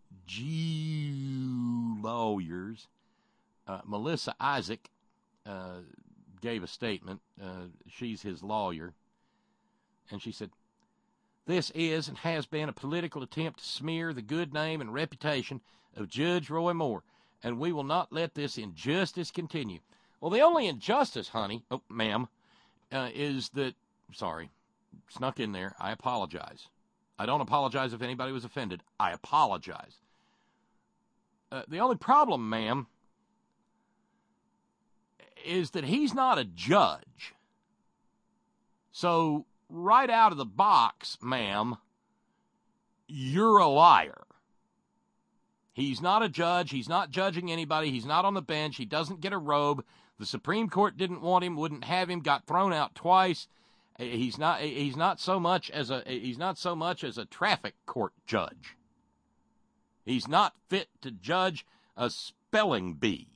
Lawyers. Melissa Isaac gave a statement. She's his lawyer, and she said, "This is and has been a political attempt to smear the good name and reputation of Judge Roy Moore, and we will not let this injustice continue." Well, the only injustice, honey, ma'am, is that, sorry, snuck in there, I apologize. I don't apologize if anybody was offended. I apologize. The only problem, ma'am, is that he's not a judge. So, right out of the box, ma'am, you're a liar. He's not a judge. He's not judging anybody. He's not on the bench. He doesn't get a robe. The Supreme Court didn't want him, wouldn't have him, got thrown out twice. He's not so much as a traffic court judge. He's not fit to judge a spelling bee.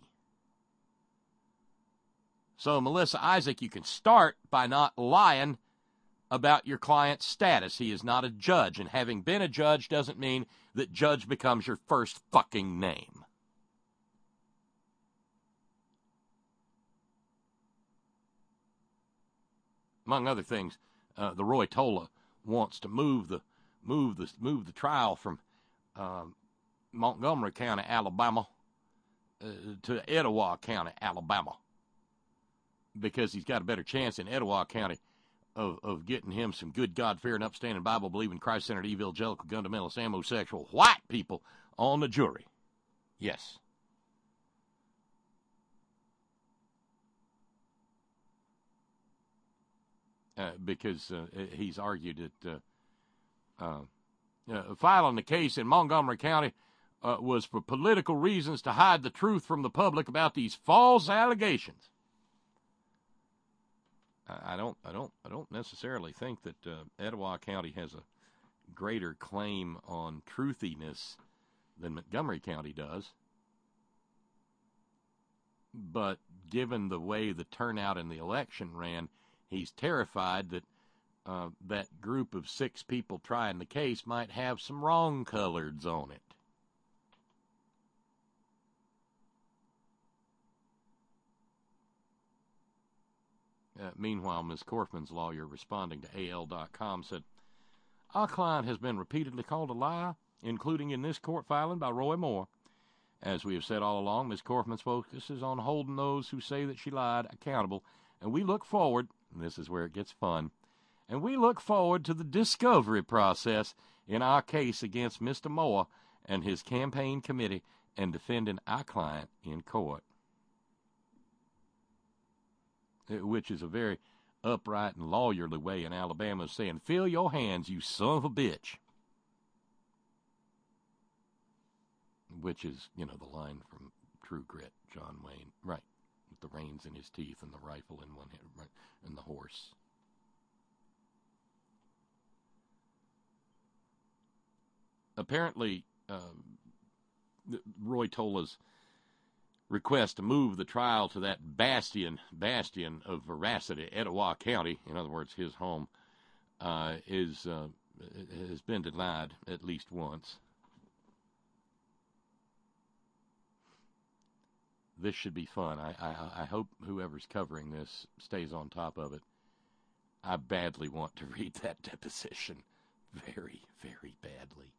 So, Melissa Isaac, you can start by not lying about your client's status. He is not a judge, and having been a judge doesn't mean that judge becomes your first fucking name. Among other things, the Roy Tola wants to move the trial from Montgomery County, Alabama, to Etowah County, Alabama, because he's got a better chance in Etowah County of getting him some good, God-fearing, upstanding, Bible-believing, Christ-centered, evangelical, fundamentalist, homosexual, white people on the jury. Yes. Because he's argued that filing the case in Montgomery County was for political reasons to hide the truth from the public about these false allegations. I don't necessarily think that Etowah County has a greater claim on truthiness than Montgomery County does. But given the way the turnout in the election ran, he's terrified that that group of 6 people trying the case might have some wrong coloreds on it. Meanwhile, Ms. Korfman's lawyer, responding to AL.com, said, "Our client has been repeatedly called a liar, including in this court filing by Roy Moore. As we have said all along, Ms. Korfman's focus is on holding those who say that she lied accountable, and we look forward," and this is where it gets fun, "and we look forward to the discovery process in our case against Mr. Moore and his campaign committee and defending our client in court." Which is a very upright and lawyerly way in Alabama of saying, "Fill your hands, you son of a bitch." Which is, the line from True Grit, John Wayne. Right. With the reins in his teeth and the rifle in one hand, right, and the horse. Apparently, Roy Tola's request to move the trial to that bastion of veracity, Etowah County, in other words, his home, has been denied at least once. This should be fun. I hope whoever's covering this stays on top of it. I badly want to read that deposition. Very, very badly.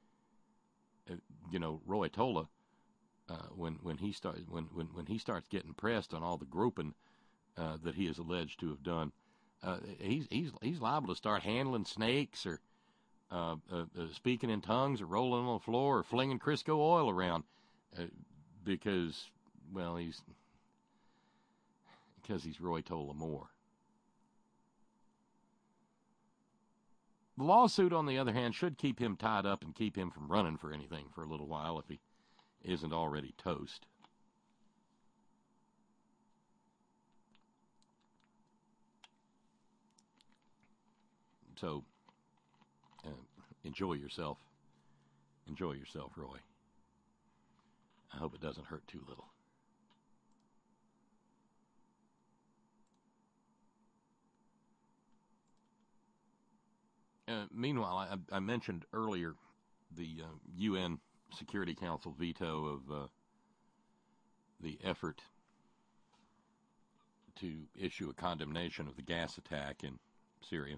Roy Tola, when he starts getting pressed on all the groping that he is alleged to have done, he's liable to start handling snakes or speaking in tongues or rolling on the floor or flinging Crisco oil around because he's Roy Tola Moore. The lawsuit, on the other hand, should keep him tied up and keep him from running for anything for a little while if he isn't already toast. So, enjoy yourself. Enjoy yourself, Roy. I hope it doesn't hurt too little. Meanwhile, I mentioned earlier the UN Security Council veto of the effort to issue a condemnation of the gas attack in Syria.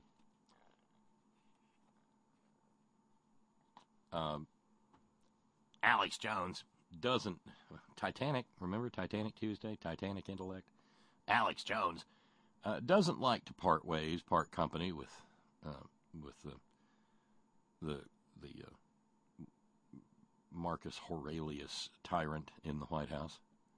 Alex Jones doesn't... Titanic, remember Titanic Tuesday? Titanic intellect? Alex Jones doesn't like to part ways, part company with the Marcus Aurelius tyrant in the White House.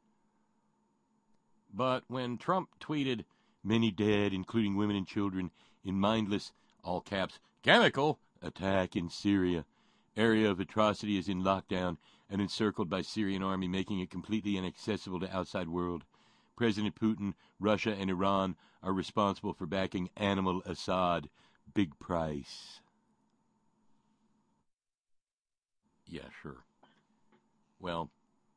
But when Trump tweeted, "Many dead, including women and children, in mindless," all caps, "chemical attack in Syria. Area of atrocity is in lockdown and encircled by Syrian army, making it completely inaccessible to outside world. President Putin, Russia, and Iran are responsible for backing Animal Assad. Big price." Yeah, sure. Well,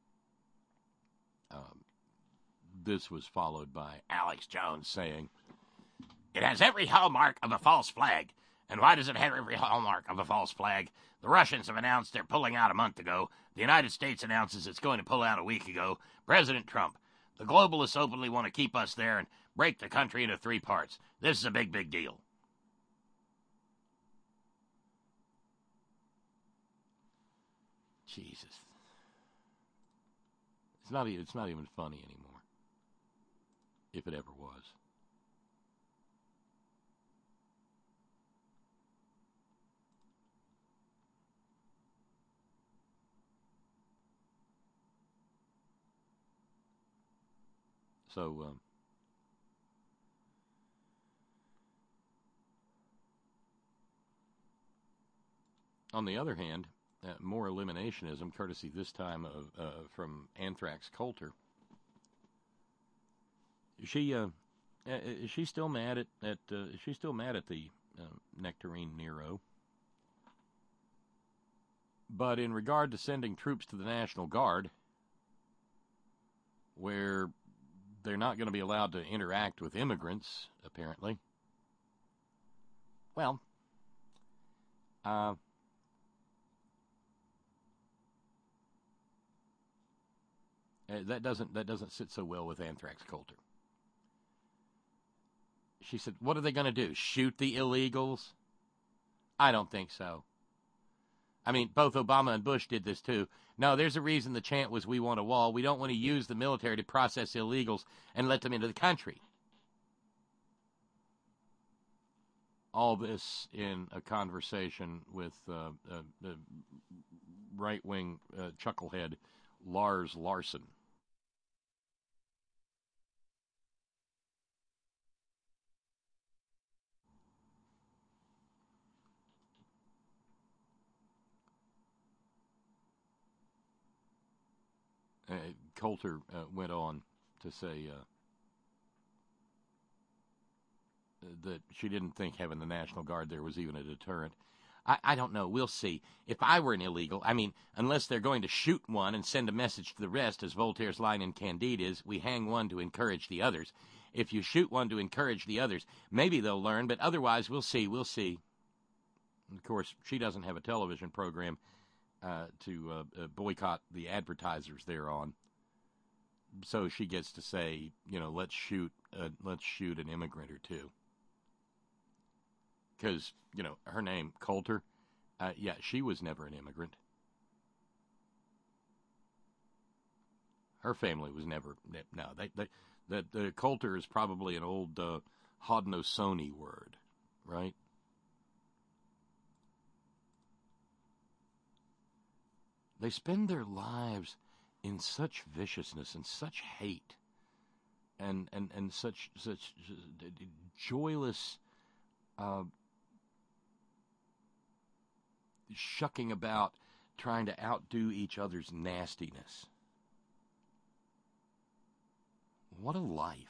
this was followed by Alex Jones saying, "It has every hallmark of a false flag. And why does it have every hallmark of a false flag? The Russians have announced they're pulling out a month ago. The United States announces it's going to pull out a week ago. President Trump, the globalists openly want to keep us there and break the country into 3 parts. This is a big, big deal." Jesus. It's not even funny anymore. If it ever was. So, on the other hand, more eliminationism, courtesy this time of from Anthrax Coulter. She's still mad at she's still mad at the Nectarine Nero. But in regard to sending troops to the National Guard, where they're not going to be allowed to interact with immigrants, apparently. Well, that doesn't sit so well with Anthrax Coulter. She said, "What are they going to do? Shoot the illegals?" I don't think so. I mean, both Obama and Bush did this too. No, there's a reason the chant was, "We want a wall." We don't want to use the military to process illegals and let them into the country. All this in a conversation with the right-wing chucklehead Lars Larson. Coulter went on to say that she didn't think having the National Guard there was even a deterrent. I don't know. We'll see. If I were an illegal, I mean, unless they're going to shoot one and send a message to the rest, as Voltaire's line in Candide is, we hang one to encourage the others. If you shoot one to encourage the others, maybe they'll learn, but otherwise, we'll see. We'll see. And of course, she doesn't have a television program to boycott the advertisers they're on. So she gets to say, you know, let's shoot an immigrant or two. Because, you know, her name, Coulter, yeah, she was never an immigrant. Her family was never, no, the Coulter is probably an old Haudenosaunee word, right? They spend their lives in such viciousness and such hate and such joyless shucking about, trying to outdo each other's nastiness. What a life.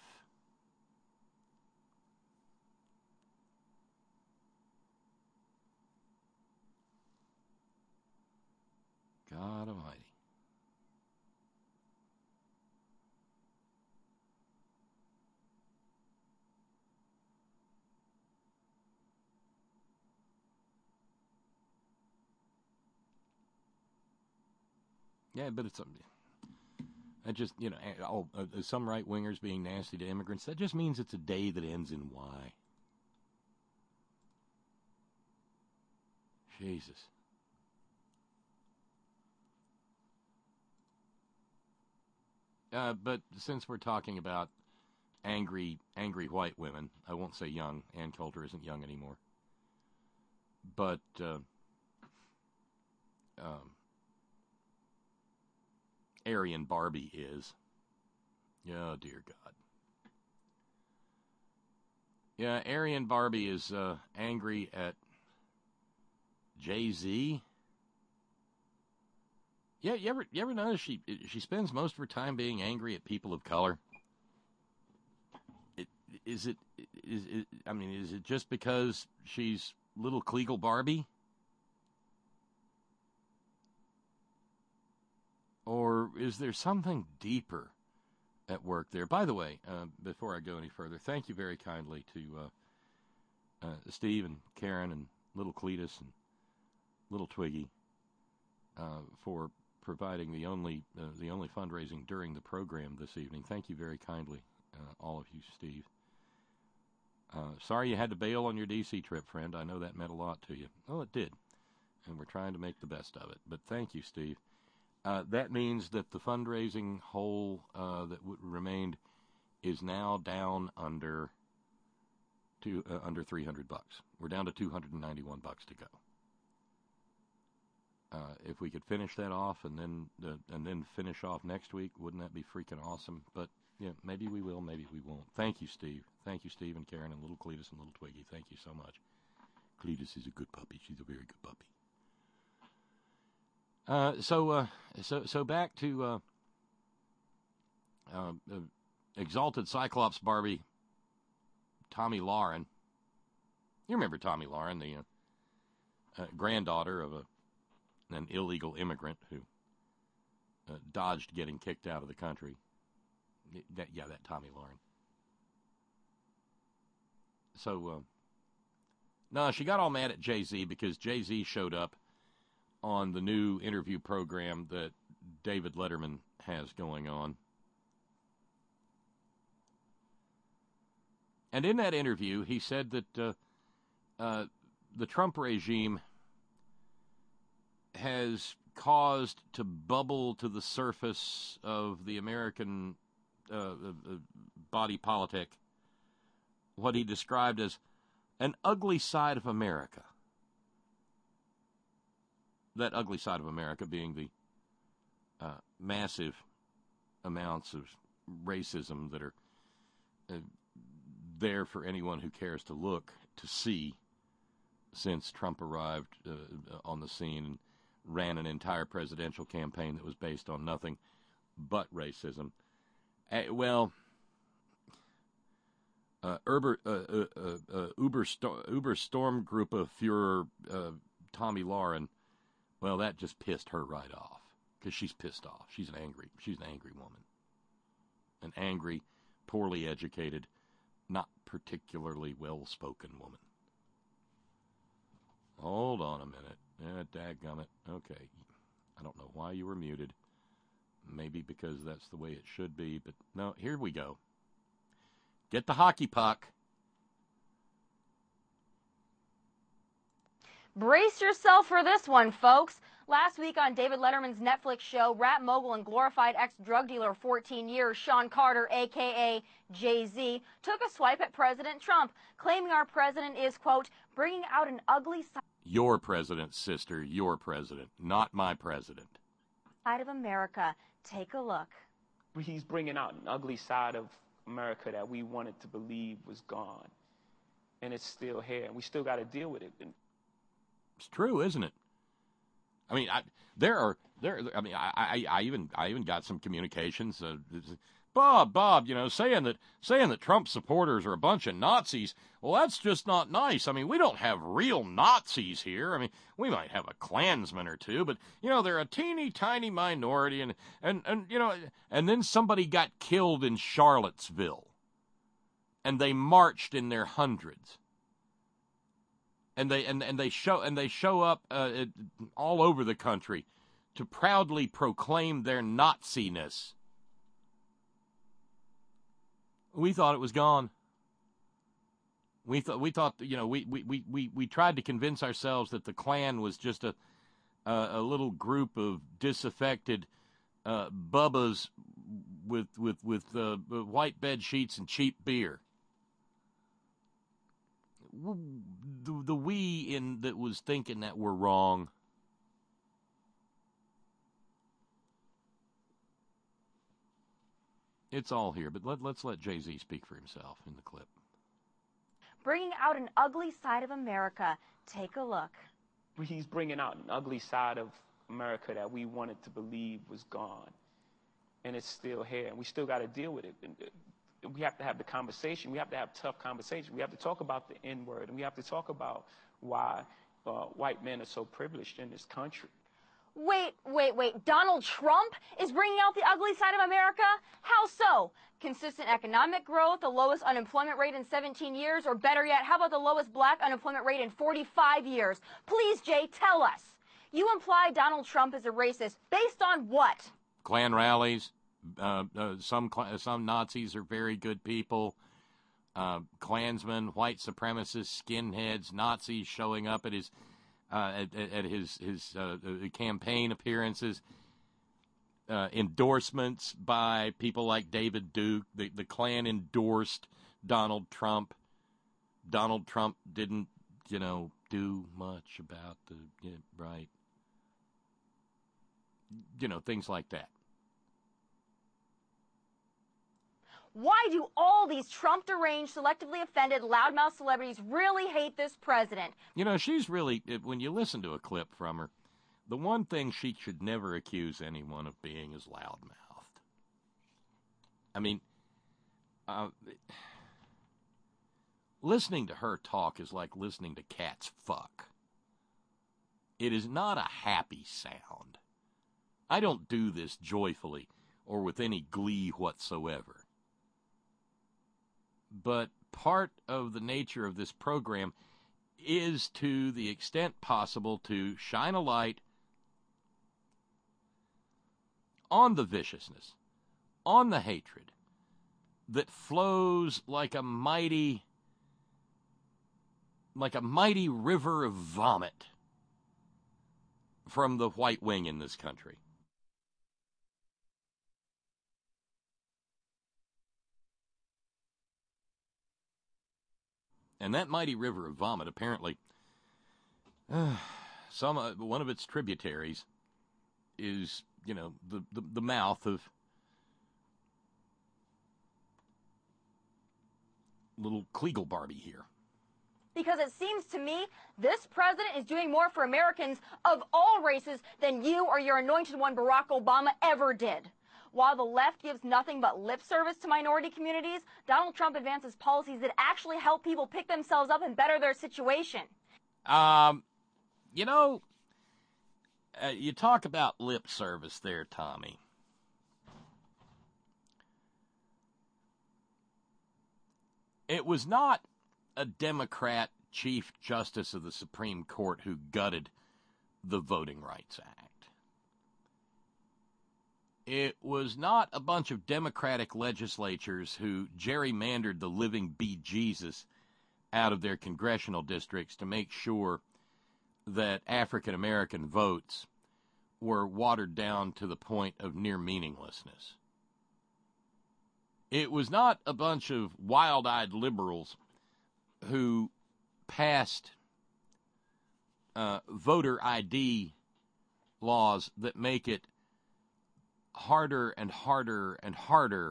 God Almighty. Yeah, but it's that just, some right-wingers being nasty to immigrants, that just means it's a day that ends in Y. Jesus. But since we're talking about angry white women, I won't say young. Ann Coulter isn't young anymore. But Aryan Barbie is. Oh, dear God. Yeah, Aryan Barbie is angry at Jay-Z. Yeah, you ever notice she spends most of her time being angry at people of color? Is it just because she's little Kleagle Barbie? Or is there something deeper at work there? By the way, before I go any further, thank you very kindly to Steve and Karen and little Cletus and little Twiggy for providing the only fundraising during the program this evening. Thank you very kindly, all of you, Steve. Sorry you had to bail on your D.C. trip, friend. I know that meant a lot to you. Oh, it did. And we're trying to make the best of it. But thank you, Steve. That means that the fundraising hole that remained is now down under $300. We're down to $291 to go. If we could finish that off and then finish off next week, wouldn't that be freaking awesome? But yeah, maybe we will, maybe we won't. Thank you, Steve. Thank you, Steve and Karen and little Cletus and little Twiggy. Thank you so much. Cletus is a good puppy. She's a very good puppy. So back to exalted Cyclops Barbie, Tomi Lahren. You remember Tomi Lahren, the granddaughter of an illegal immigrant who dodged getting kicked out of the country. That Tomi Lahren. So, no, she got all mad at Jay-Z because Jay-Z showed up on the new interview program that David Letterman has going on. And in that interview, he said that the Trump regime has caused to bubble to the surface of the American body politic what he described as an ugly side of America. That ugly side of America being the massive amounts of racism that are there for anyone who cares to look to see since Trump arrived on the scene and ran an entire presidential campaign that was based on nothing but racism. Uber Stormgruppe Führer Tomi Lahren, well, that just pissed her right off because she's pissed off. She's an angry woman, an angry, poorly educated, not particularly well-spoken woman. Hold on a minute. Dadgummit. Okay. I don't know why you were muted. Maybe because that's the way it should be, but no, here we go. Get the hockey puck. Brace yourself for this one, folks. Last week on David Letterman's Netflix show, rap mogul and glorified ex-drug dealer of 14 years, Sean Carter, a.k.a. Jay-Z, took a swipe at President Trump, claiming our president is, quote, bringing out an ugly Your president, sister, your president, not my president. Side of America. Take a look. He's bringing out an ugly side of America that we wanted to believe was gone. And it's still here, and we still got to deal with it. It's true, isn't it? I mean, I even got some communications. Bob, saying that Trump supporters are a bunch of Nazis. Well, that's just not nice. I mean, we don't have real Nazis here. I mean, we might have a Klansman or two, but they're a teeny tiny minority, and then somebody got killed in Charlottesville, and they marched in their hundreds. And they show up all over the country to proudly proclaim their Nazi-ness. We thought it was gone. We thought we tried to convince ourselves that the Klan was just a little group of disaffected bubbas with white bed sheets and cheap beer. The we in that was thinking that we're wrong. It's all here, but let's let Jay-Z speak for himself in the clip. Bringing out an ugly side of America. Take a look. He's bringing out an ugly side of America that we wanted to believe was gone. And it's still here, and we still got to deal with it. We have to have the conversation. We have to have tough conversation. We have to talk about the N-word, and we have to talk about why white men are so privileged in this country. Wait. Donald Trump is bringing out the ugly side of America? How so? Consistent economic growth, the lowest unemployment rate in 17 years, or better yet, how about the lowest black unemployment rate in 45 years? Please, Jay, tell us. You imply Donald Trump is a racist. Based on what? Klan rallies. Some Nazis are very good people. Klansmen, white supremacists, skinheads, Nazis showing up at his campaign appearances, endorsements by people like David Duke. The Klan endorsed Donald Trump. Donald Trump didn't, do much about right. Things like that. Why do all these Trump-deranged, selectively offended, loudmouth celebrities really hate this president? She's really, when you listen to a clip from her, the one thing she should never accuse anyone of being is loudmouthed. I mean, listening to her talk is like listening to cats fuck. It is not a happy sound. I don't do this joyfully or with any glee whatsoever. But part of the nature of this program is, to the extent possible, to shine a light on the viciousness, on the hatred that flows like a mighty river of vomit from the white wing in this country. And that mighty river of vomit, apparently, one of its tributaries is, the mouth of little Kleagle Barbie here. Because it seems to me this president is doing more for Americans of all races than you or your anointed one Barack Obama ever did. While the left gives nothing but lip service to minority communities, Donald Trump advances policies that actually help people pick themselves up and better their situation. You talk about lip service there, Tommy. It was not a Democrat Chief Justice of the Supreme Court who gutted the Voting Rights Act. It was not a bunch of Democratic legislatures who gerrymandered the living bejesus out of their congressional districts to make sure that African American votes were watered down to the point of near meaninglessness. It was not a bunch of wild-eyed liberals who passed voter ID laws that make it harder and harder and harder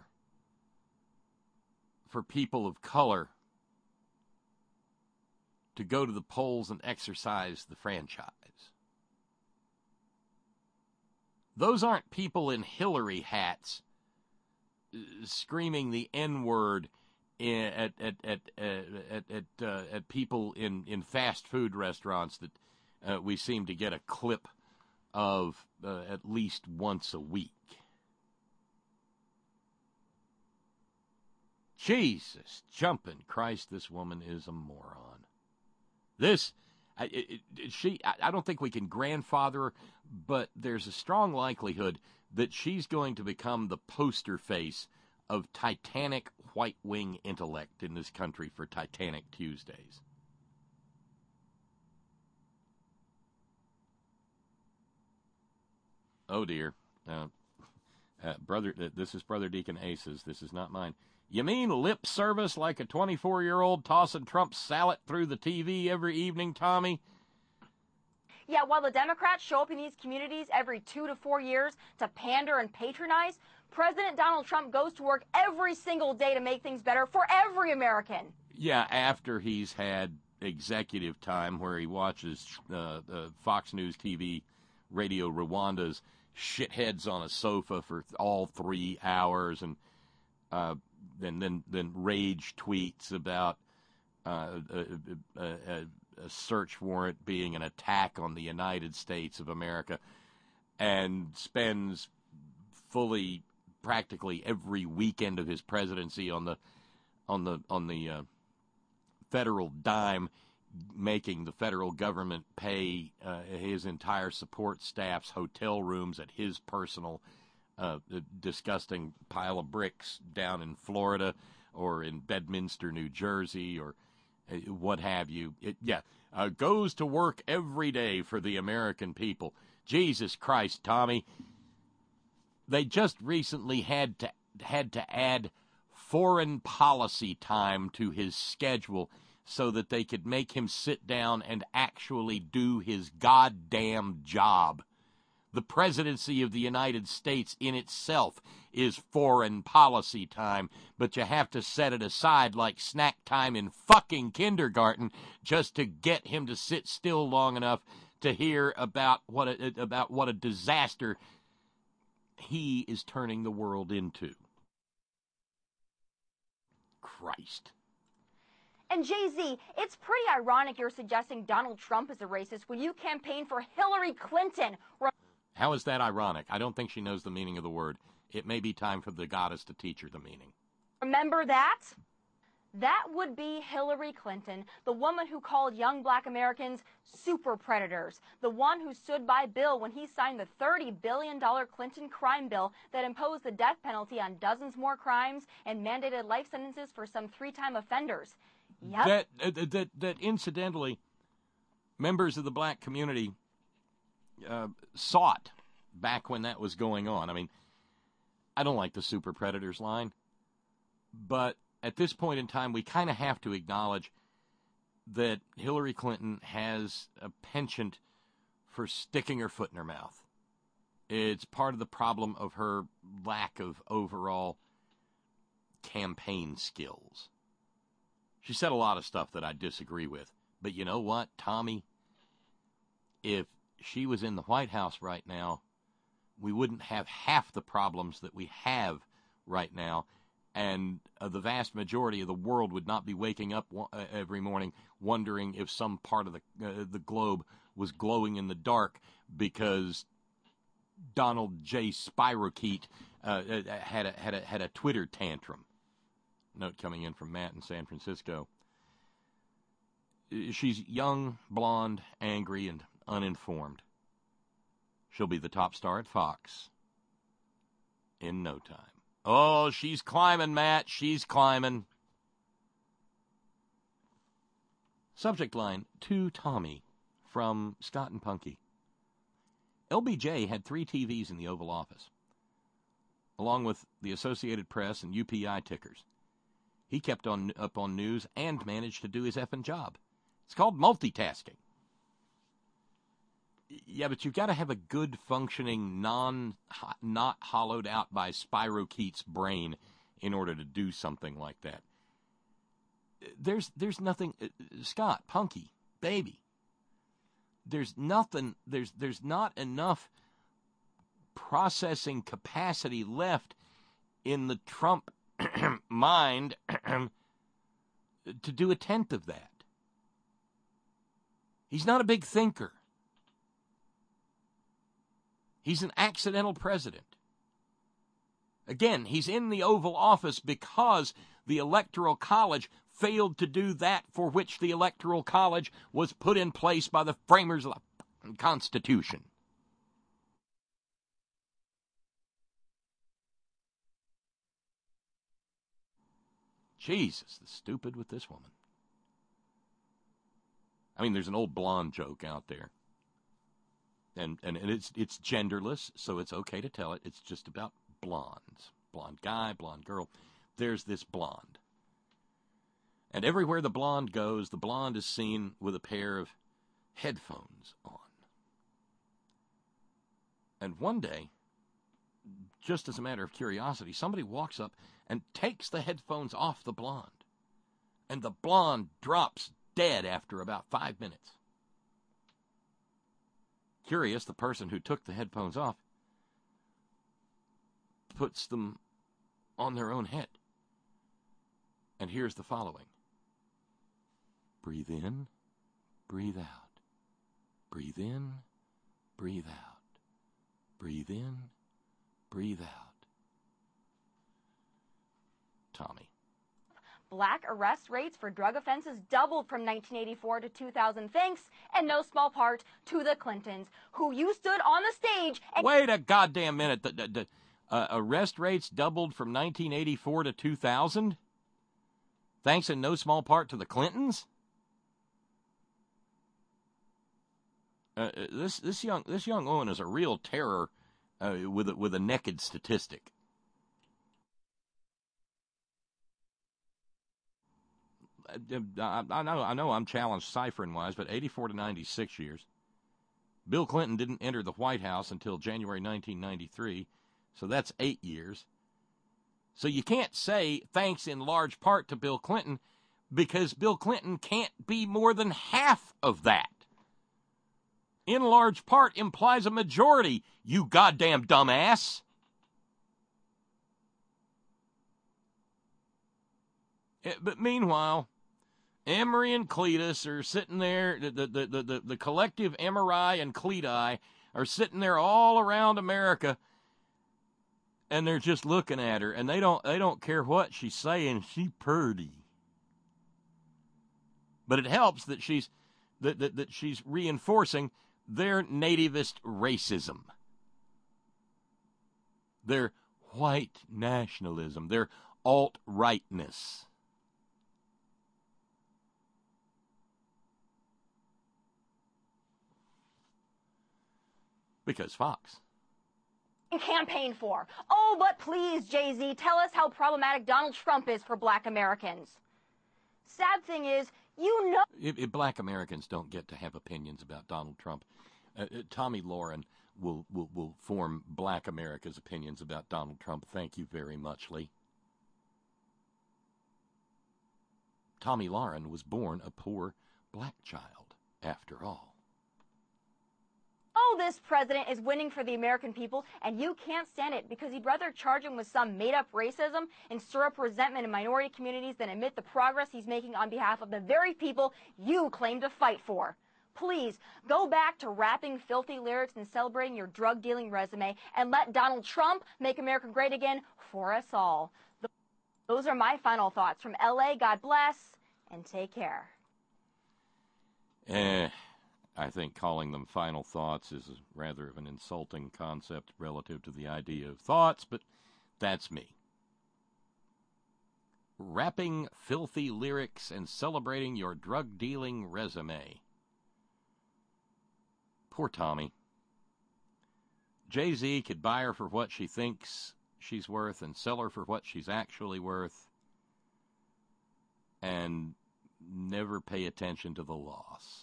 for people of color to go to the polls and exercise the franchise. Those aren't people in Hillary hats screaming the N-word at people in fast food restaurants that we seem to get a clip of at least once a week. Jesus jumping Christ, this woman is a moron. I don't think we can grandfather her, but there's a strong likelihood that she's going to become the poster face of Titanic white wing intellect in this country for Titanic Tuesdays. Oh, dear. Brother, this is Brother Deacon Ace's. This is not mine. You mean lip service like a 24-year-old tossing Trump salad through the TV every evening, Tommy? Yeah, while the Democrats show up in these communities every 2 to 4 years to pander and patronize, President Donald Trump goes to work every single day to make things better for every American. Yeah, after he's had executive time where he watches Fox News TV, Radio Rwanda's shitheads on a sofa for all 3 hours, and then rage tweets about a search warrant being an attack on the United States of America, and spends fully practically every weekend of his presidency on the federal dime, making the federal government pay his entire support staff's hotel rooms at his personal disgusting pile of bricks down in Florida or in Bedminster, New Jersey, or what have you. Goes to work every day for the American people. Jesus Christ, Tommy. They just recently had to add foreign policy time to his schedule so that they could make him sit down and actually do his goddamn job. The presidency of the United States in itself is foreign policy time, but you have to set it aside like snack time in fucking kindergarten just to get him to sit still long enough to hear about what a disaster he is turning the world into. Christ. And Jay-Z, it's pretty ironic you're suggesting Donald Trump is a racist when you campaign for Hillary Clinton. How is that ironic? I don't think she knows the meaning of the word. It may be time for the goddess to teach her the meaning. Remember that? That would be Hillary Clinton, the woman who called young black Americans super predators, the one who stood by Bill when he signed the $30 billion Clinton crime bill that imposed the death penalty on dozens more crimes and mandated life sentences for some 3-time offenders. Yep. That incidentally, members of the black community sought back when that was going on. I mean, I don't like the super predators line, but at this point in time, we kind of have to acknowledge that Hillary Clinton has a penchant for sticking her foot in her mouth. It's part of the problem of her lack of overall campaign skills. She said a lot of stuff that I disagree with, but you know what, Tommy? If she was in the White House right now, we wouldn't have half the problems that we have right now, and the vast majority of the world would not be waking up every morning wondering if some part of the globe was glowing in the dark because Donald J. Spiroquete had a Twitter tantrum. Note coming in from Matt in San Francisco. She's young, blonde, angry, and uninformed. She'll be the top star at Fox in no time. Oh, she's climbing, Matt. She's climbing. Subject line, to Tommy from Scott and Punky. LBJ had 3 TVs in the Oval Office, along with the Associated Press and UPI tickers. He kept up on news and managed to do his effing job. It's called multitasking. Yeah, but you've got to have a good functioning, not hollowed out by Spiroquete's brain in order to do something like that. There's nothing, Scott, Punky, baby. There's nothing, there's not enough processing capacity left in the Trump mind to do a tenth of that. He's not a big thinker. He's an accidental president. Again, he's in the Oval Office because the Electoral College failed to do that for which the Electoral College was put in place by the framers of the Constitution. Jesus, the stupid with this woman. I mean, there's an old blonde joke out there. And it's genderless, so it's okay to tell it. It's just about blondes. Blonde guy, blonde girl. There's this blonde. And everywhere the blonde goes, the blonde is seen with a pair of headphones on. And one day, just as a matter of curiosity, somebody walks up and takes the headphones off the blonde. And the blonde drops dead after about 5 minutes. Curious, the person who took the headphones off puts them on their own head. And here's the following. Breathe in, breathe out. Breathe in, breathe out. Breathe in, breathe out. Tommy. Black arrest rates for drug offenses doubled from 1984 to 2000, thanks, in no small part, to the Clintons, who you stood on the stage and... Wait a goddamn minute. The arrest rates doubled from 1984 to 2000? Thanks in no small part to the Clintons? This young woman is a real terror with a naked statistic. I know I'm challenged ciphering-wise, but 84 to 96 years. Bill Clinton didn't enter the White House until January 1993, so that's 8 years. So you can't say thanks in large part to Bill Clinton, because Bill Clinton can't be more than half of that. In large part implies a majority, you goddamn dumbass. But meanwhile, Emory and Cletus are sitting there, the collective Emory and Cleti are sitting there all around America, and they're just looking at her, and they don't care what she's saying. She's purty. But it helps that she's reinforcing their nativist racism, their white nationalism, their alt-rightness. Because Fox. Campaign for. Oh, but please, Jay-Z, tell us how problematic Donald Trump is for black Americans. Sad thing is, you know... If black Americans don't get to have opinions about Donald Trump, Tommy Lauren will form black America's opinions about Donald Trump. Thank you very much, Lee. Tommy Lauren was born a poor black child, after all. Oh, this president is winning for the American people, and you can't stand it because you'd rather charge him with some made-up racism and stir up resentment in minority communities than admit the progress he's making on behalf of the very people you claim to fight for. Please, go back to rapping filthy lyrics and celebrating your drug-dealing resume, and let Donald Trump make America great again for us all. Those are my final thoughts. From L.A., God bless, and take care. I think calling them final thoughts is rather of an insulting concept relative to the idea of thoughts, but that's me. Rapping filthy lyrics and celebrating your drug-dealing resume. Poor Tommy. Jay-Z could buy her for what she thinks she's worth and sell her for what she's actually worth and never pay attention to the loss.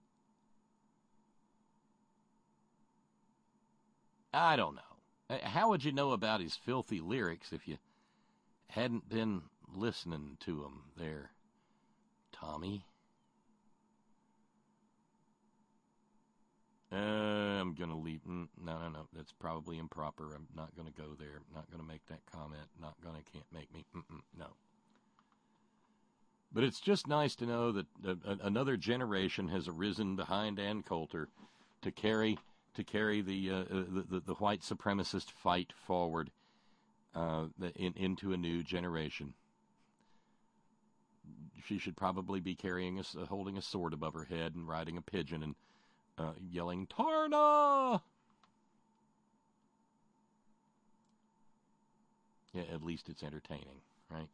I don't know. How would you know about his filthy lyrics if you hadn't been listening to him there, Tommy? I'm going to leave. No. That's probably improper. I'm not going to go there. Not going to make that comment. Can't make me. No. But it's just nice to know that another generation has arisen behind Ann Coulter to carry the white supremacist fight forward into a new generation. She should probably be holding a sword above her head and riding a pigeon and yelling, "Tarna!" Yeah, at least it's entertaining, right?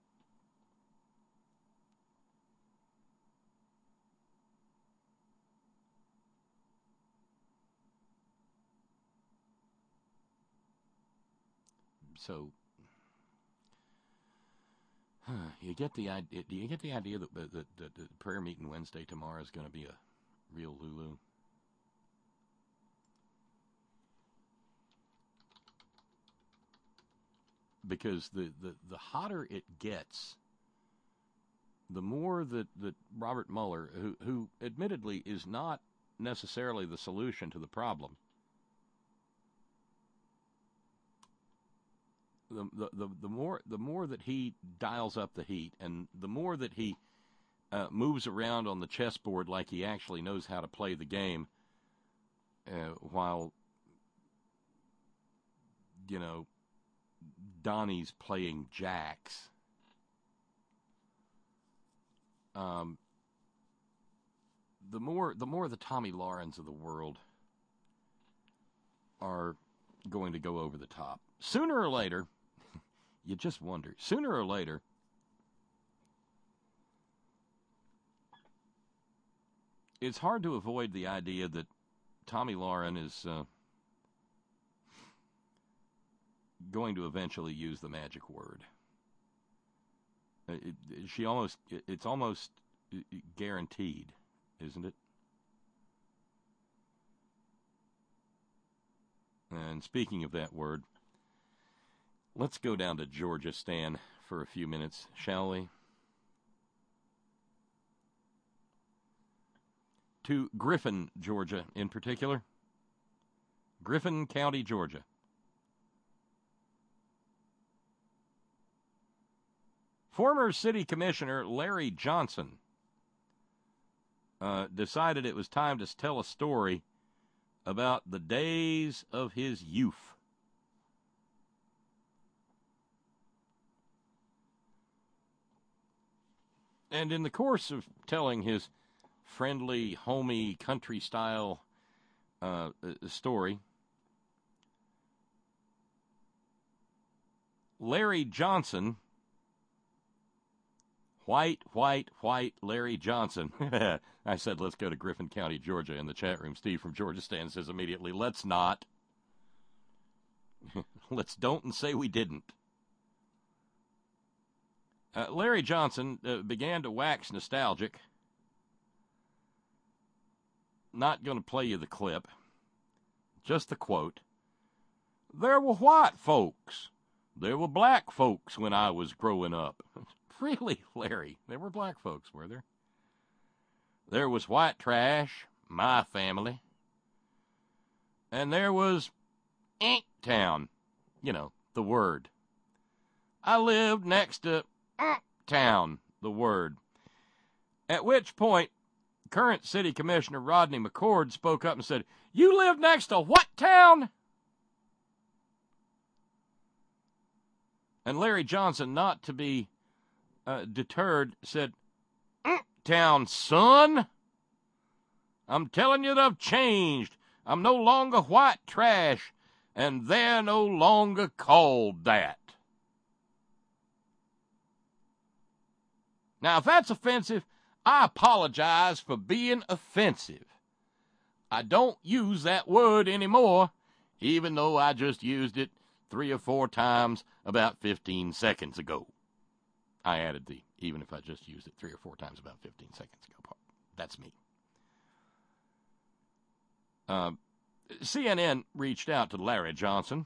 So, you get the idea? Do you get the idea that the prayer meeting Wednesday tomorrow is going to be a real Lulu? Because the hotter it gets, the more that Robert Mueller, who admittedly is not necessarily the solution to the problem, the more that he dials up the heat, and the more that he moves around on the chessboard like he actually knows how to play the game, while Donnie's playing jacks. The more the Tommy Lahrens of the world are going to go over the top. Sooner or later, you just wonder, sooner or later, it's hard to avoid the idea that Tommy Lahren is going to eventually use the magic word. It's almost guaranteed, isn't it? And speaking of that word, let's go down to Georgia, Stan, for a few minutes, shall we? To Griffin, Georgia, in particular. Griffin County, Georgia. Former City Commissioner Larry Johnson decided it was time to tell a story about the days of his youth. And in the course of telling his friendly, homey, country-style story, Larry Johnson, white Larry Johnson. I said, let's go to Griffin County, Georgia, in the chat room. Steve from Georgia Stan says immediately, let's not. Let's don't and say we didn't. Larry Johnson began to wax nostalgic. Not going to play you the clip. Just the quote. There were white folks. There were black folks when I was growing up. Really, Larry? There were black folks, were there? There was white trash, my family. And there was Inktown. You know, the word. I lived next to Inktown, the word. At which point, current City Commissioner Rodney McCord spoke up and said, you live next to what town? And Larry Johnson, not to be deterred, said, Inktown, son. I'm telling you that I've changed. I'm no longer white trash, and they're no longer called that. Now, if that's offensive, I apologize for being offensive. I don't use that word anymore, even though I just used it 3 or 4 times about 15 seconds ago. I added the, even if I just used it 3 or 4 times about 15 seconds ago part. That's me. CNN reached out to Larry Johnson,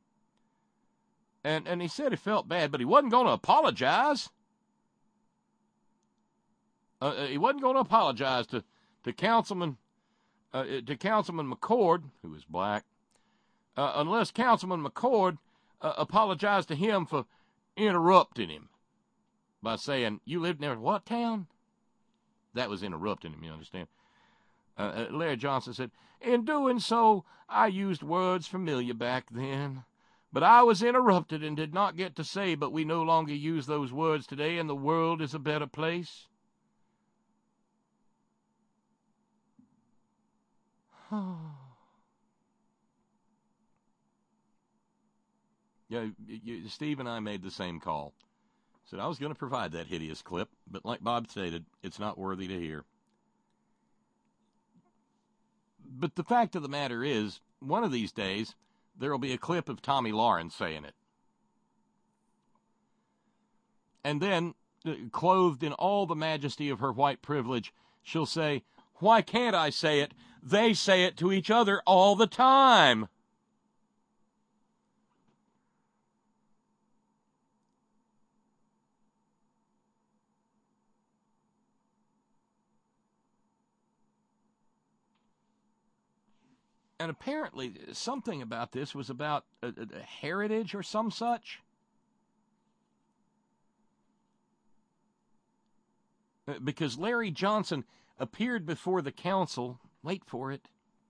and he said he felt bad, but he wasn't going to apologize. He wasn't going to apologize to Councilman to Councilman McCord, who is black, unless Councilman McCord apologized to him for interrupting him by saying, "You lived near what town?" That was interrupting him, you understand. Larry Johnson said, "In doing so, I used words familiar back then. But I was interrupted and did not get to say, but we no longer use those words today, and the world is a better place." Yeah, Steve and I made the same call. Said I was going to provide that hideous clip, but like Bob stated, it's not worthy to hear. But the fact of the matter is, one of these days, there will be a clip of Tommy Lawrence saying it. And then, clothed in all the majesty of her white privilege, she'll say, "Why can't I say it? They say it to each other all the time." And apparently something about this was about a heritage or some such. Because Larry Johnson appeared before the council, wait for it,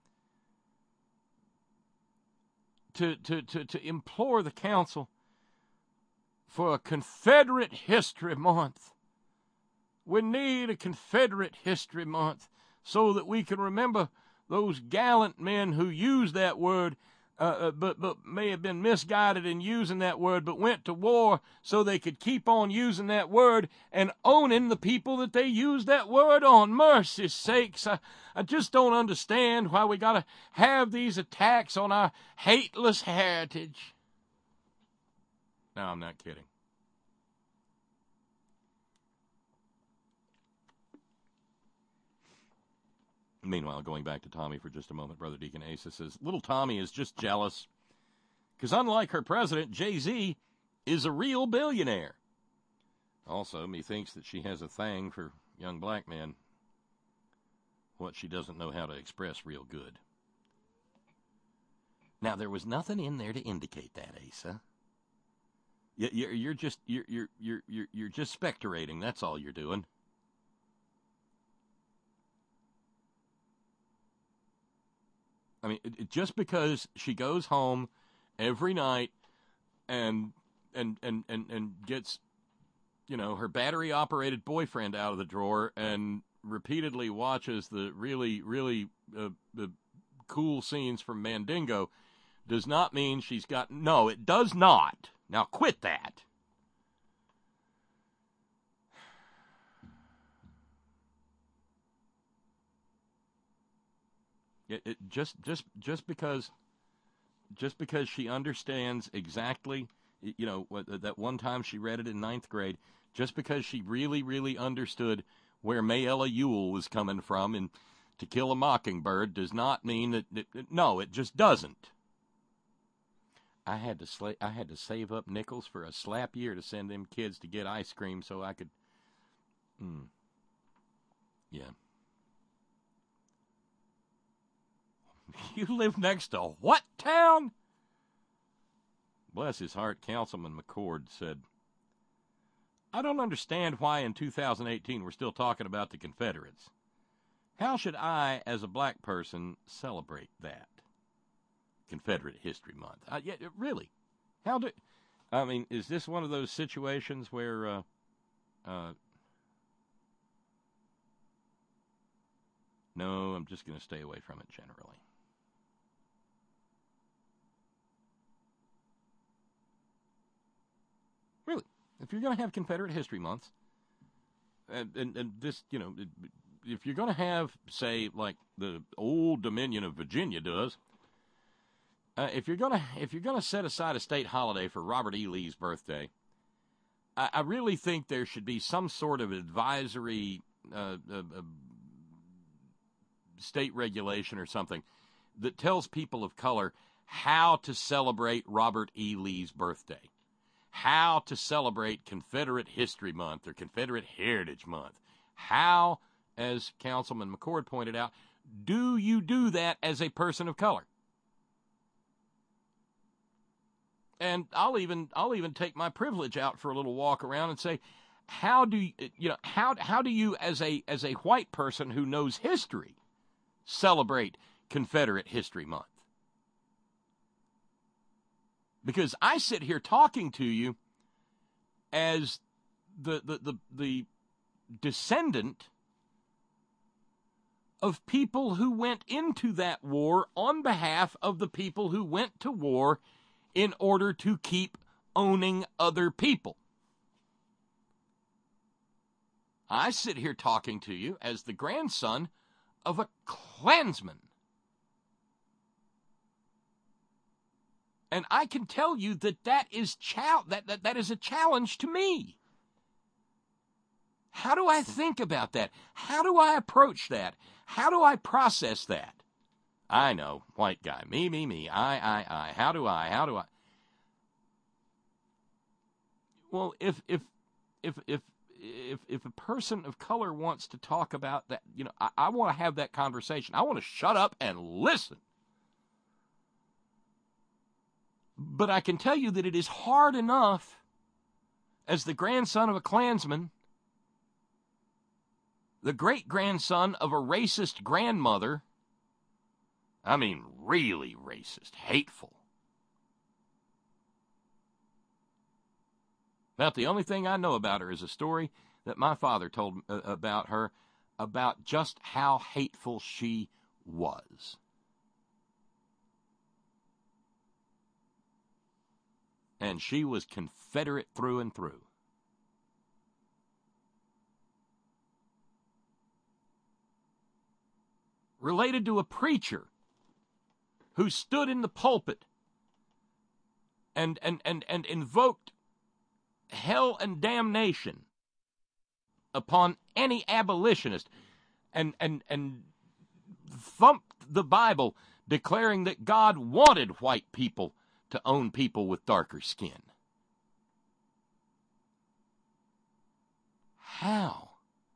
to implore the council for a Confederate History Month. We need a Confederate History Month so that we can remember those gallant men who used that word, but may have been misguided in using that word, but went to war so they could keep on using that word and owning the people that they used that word on. Mercy's sakes, I just don't understand why we got to have these attacks on our hateless heritage. No, I'm not kidding. Meanwhile, going back to Tommy for just a moment, Brother Deacon Asa says, little Tommy is just jealous because unlike her president, Jay-Z is a real billionaire. Also, methinks that she has a thing for young black men, what she doesn't know how to express real good. Now, there was nothing in there to indicate that, Asa. You're just speculating. That's all you're doing. I mean, just because she goes home every night and gets, her battery-operated boyfriend out of the drawer and repeatedly watches the really, really cool scenes from Mandingo does not mean she's got... No, it does not. Now quit that. Just because she understands exactly, that one time she read it in 9th grade, just because she really, really understood where Mayella Ewell was coming from and To Kill a Mockingbird does not mean that no, it just doesn't. I had to save up nickels for a slap year to send them kids to get ice cream so I could. Yeah. You live next to what town? Bless his heart, Councilman McCord said, I don't understand why in 2018 we're still talking about the Confederates. How should I, as a black person, celebrate that? Confederate History Month. Yeah, really. Is this one of those situations where, no, I'm just going to stay away from it generally. Really, if you're going to have Confederate History Month, and this, if you're going to have, say, like the Old Dominion of Virginia does, if you're going to set aside a state holiday for Robert E. Lee's birthday, I really think there should be some sort of advisory state regulation or something that tells people of color how to celebrate Robert E. Lee's birthday, how to celebrate Confederate History Month or Confederate Heritage Month, how, as Councilman McCord pointed out, Do you do that as a person of color? And I'll even take my privilege out for a little walk around and say, how do you as a white person who knows history celebrate Confederate History Month? Because I sit here talking to you as the descendant of people who went into that war on behalf of the people who went to war in order to keep owning other people. I sit here talking to you as the grandson of a Klansman. And I can tell you that is a challenge to me. How do I think about that? How do I approach that? How do I process that? I know, white guy, me, I. How do I? Well, if a person of color wants to talk about that, I want to have that conversation. I want to shut up and listen. But I can tell you that it is hard enough as the grandson of a Klansman, the great-grandson of a racist grandmother, I mean really racist, hateful. About the only thing I know about her is a story that my father told about her, about just how hateful she was. And she was Confederate through and through. Related to a preacher who stood in the pulpit and invoked hell and damnation upon any abolitionist and thumped the Bible, declaring that God wanted white people to own people with darker skin. How?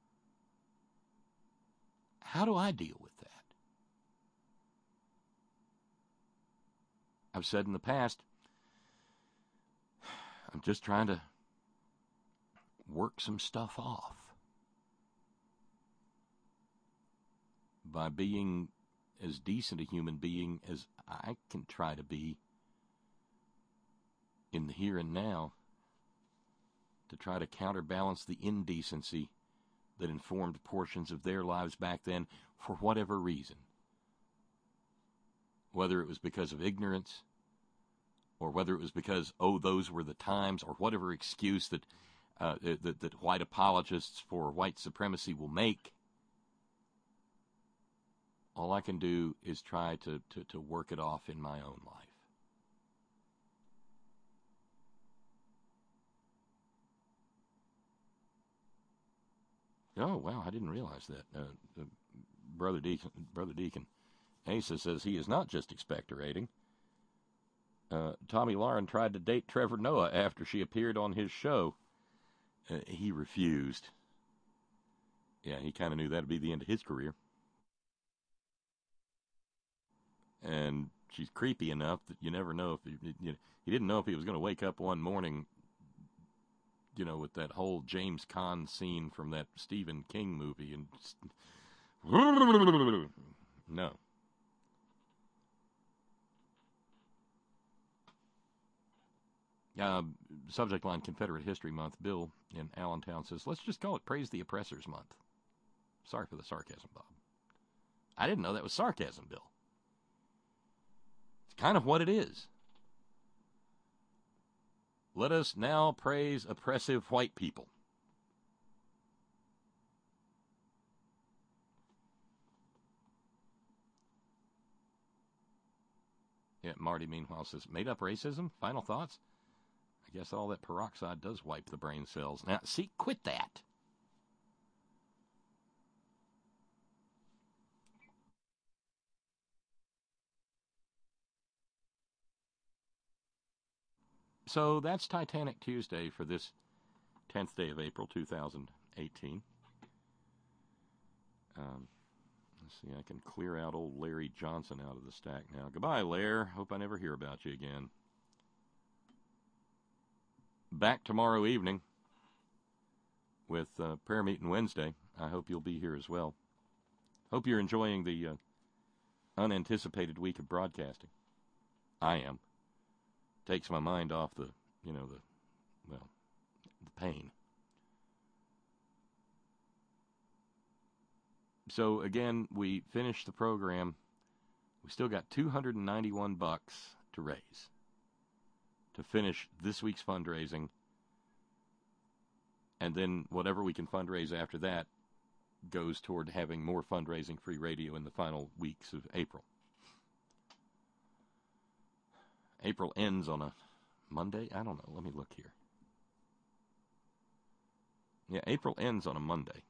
How do I deal with that? I've said in the past, I'm just trying to work some stuff off by being as decent a human being as I can try to be in the here and now, to try to counterbalance the indecency that informed portions of their lives back then for whatever reason. Whether it was because of ignorance, or whether it was because, those were the times, or whatever excuse that white apologists for white supremacy will make. All I can do is try to work it off in my own life. Oh, wow, I didn't realize that. Brother Deacon Asa says he is not just expectorating. Tommy Lauren tried to date Trevor Noah after she appeared on his show. He refused. Yeah, he kind of knew that would be the end of his career. And she's creepy enough that you never know if he didn't know if he was going to wake up one morning, with that whole James Caan scene from that Stephen King movie, and no. Subject line, Confederate History Month. Bill in Allentown says, let's just call it Praise the Oppressors Month. Sorry for the sarcasm, Bob. I didn't know that was sarcasm, Bill. It's kind of what it is. Let us now praise oppressive white people. Yeah, Marty, meanwhile, says, made up racism? Final thoughts? I guess all that peroxide does wipe the brain cells. Now, see, quit that. So that's Titanic Tuesday for this 10th day of April, 2018. See, I can clear out old Larry Johnson out of the stack now. Goodbye, Lair. Hope I never hear about you again. Back tomorrow evening with Prayer Meeting Wednesday. I hope you'll be here as well. Hope you're enjoying the unanticipated week of broadcasting. I am. Takes my mind off the pain. So again, we finished the program. We still got $291 to raise to finish this week's fundraising. And then whatever we can fundraise after that goes toward having more fundraising free radio in the final weeks of April. April ends on a Monday? I don't know. Let me look here. Yeah, April ends on a Monday.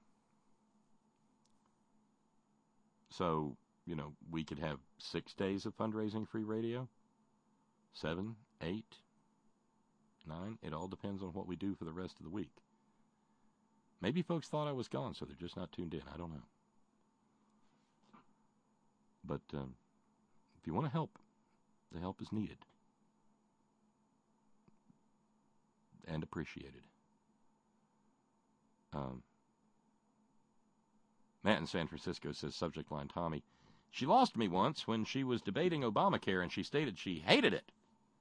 So, we could have 6 days of fundraising free radio. 7, 8, 9. It all depends on what we do for the rest of the week. Maybe folks thought I was gone, so they're just not tuned in. I don't know. But if you want to help, the help is needed. And appreciated. Matt in San Francisco says, subject line, Tommy, she lost me once when she was debating Obamacare and she stated she hated it.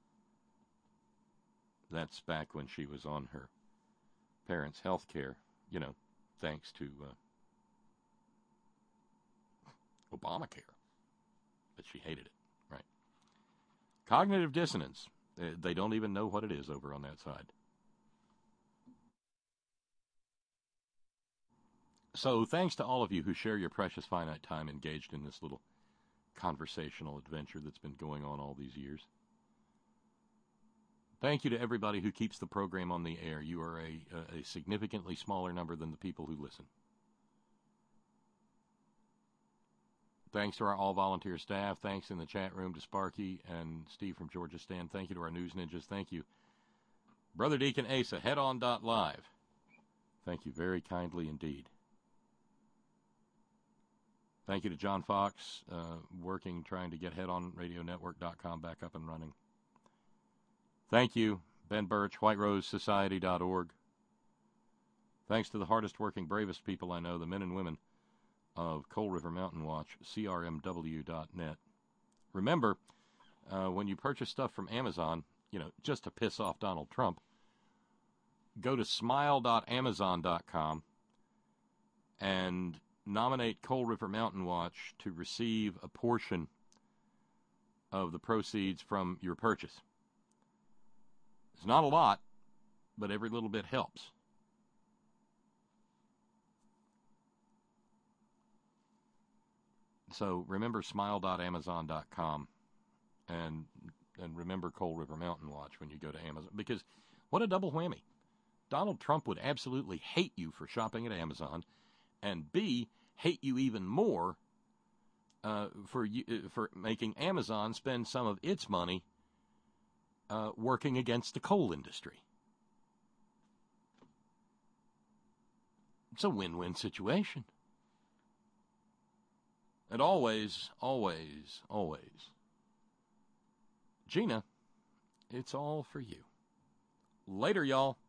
That's back when she was on her parents' health care, thanks to Obamacare. But she hated it, right? Cognitive dissonance. They don't even know what it is over on that side. So thanks to all of you who share your precious finite time engaged in this little conversational adventure that's been going on all these years. Thank you to everybody who keeps the program on the air. You are a significantly smaller number than the people who listen. Thanks to our all-volunteer staff. Thanks in the chat room to Sparky and Steve from Georgia Stan. Thank you to our news ninjas. Thank you, Brother Deacon Asa, headon.live. Thank you very kindly indeed. Thank you to John Fox, trying to get headonradionetwork.com back up and running. Thank you, Ben Birch, WhiteRoseSociety.org. Thanks to the hardest working, bravest people I know, the men and women of Coal River Mountain Watch, CRMW.net. Remember, when you purchase stuff from Amazon, just to piss off Donald Trump, go to smile.amazon.com and nominate Coal River Mountain Watch to receive a portion of the proceeds from your purchase. It's not a lot, but every little bit helps. So remember smile.amazon.com and remember Coal River Mountain Watch when you go to Amazon. Because what a double whammy. Donald Trump would absolutely hate you for shopping at Amazon, and B, hate you even more for making Amazon spend some of its money working against the coal industry. It's a win-win situation. And always, always, always, Gina, it's all for you. Later, y'all.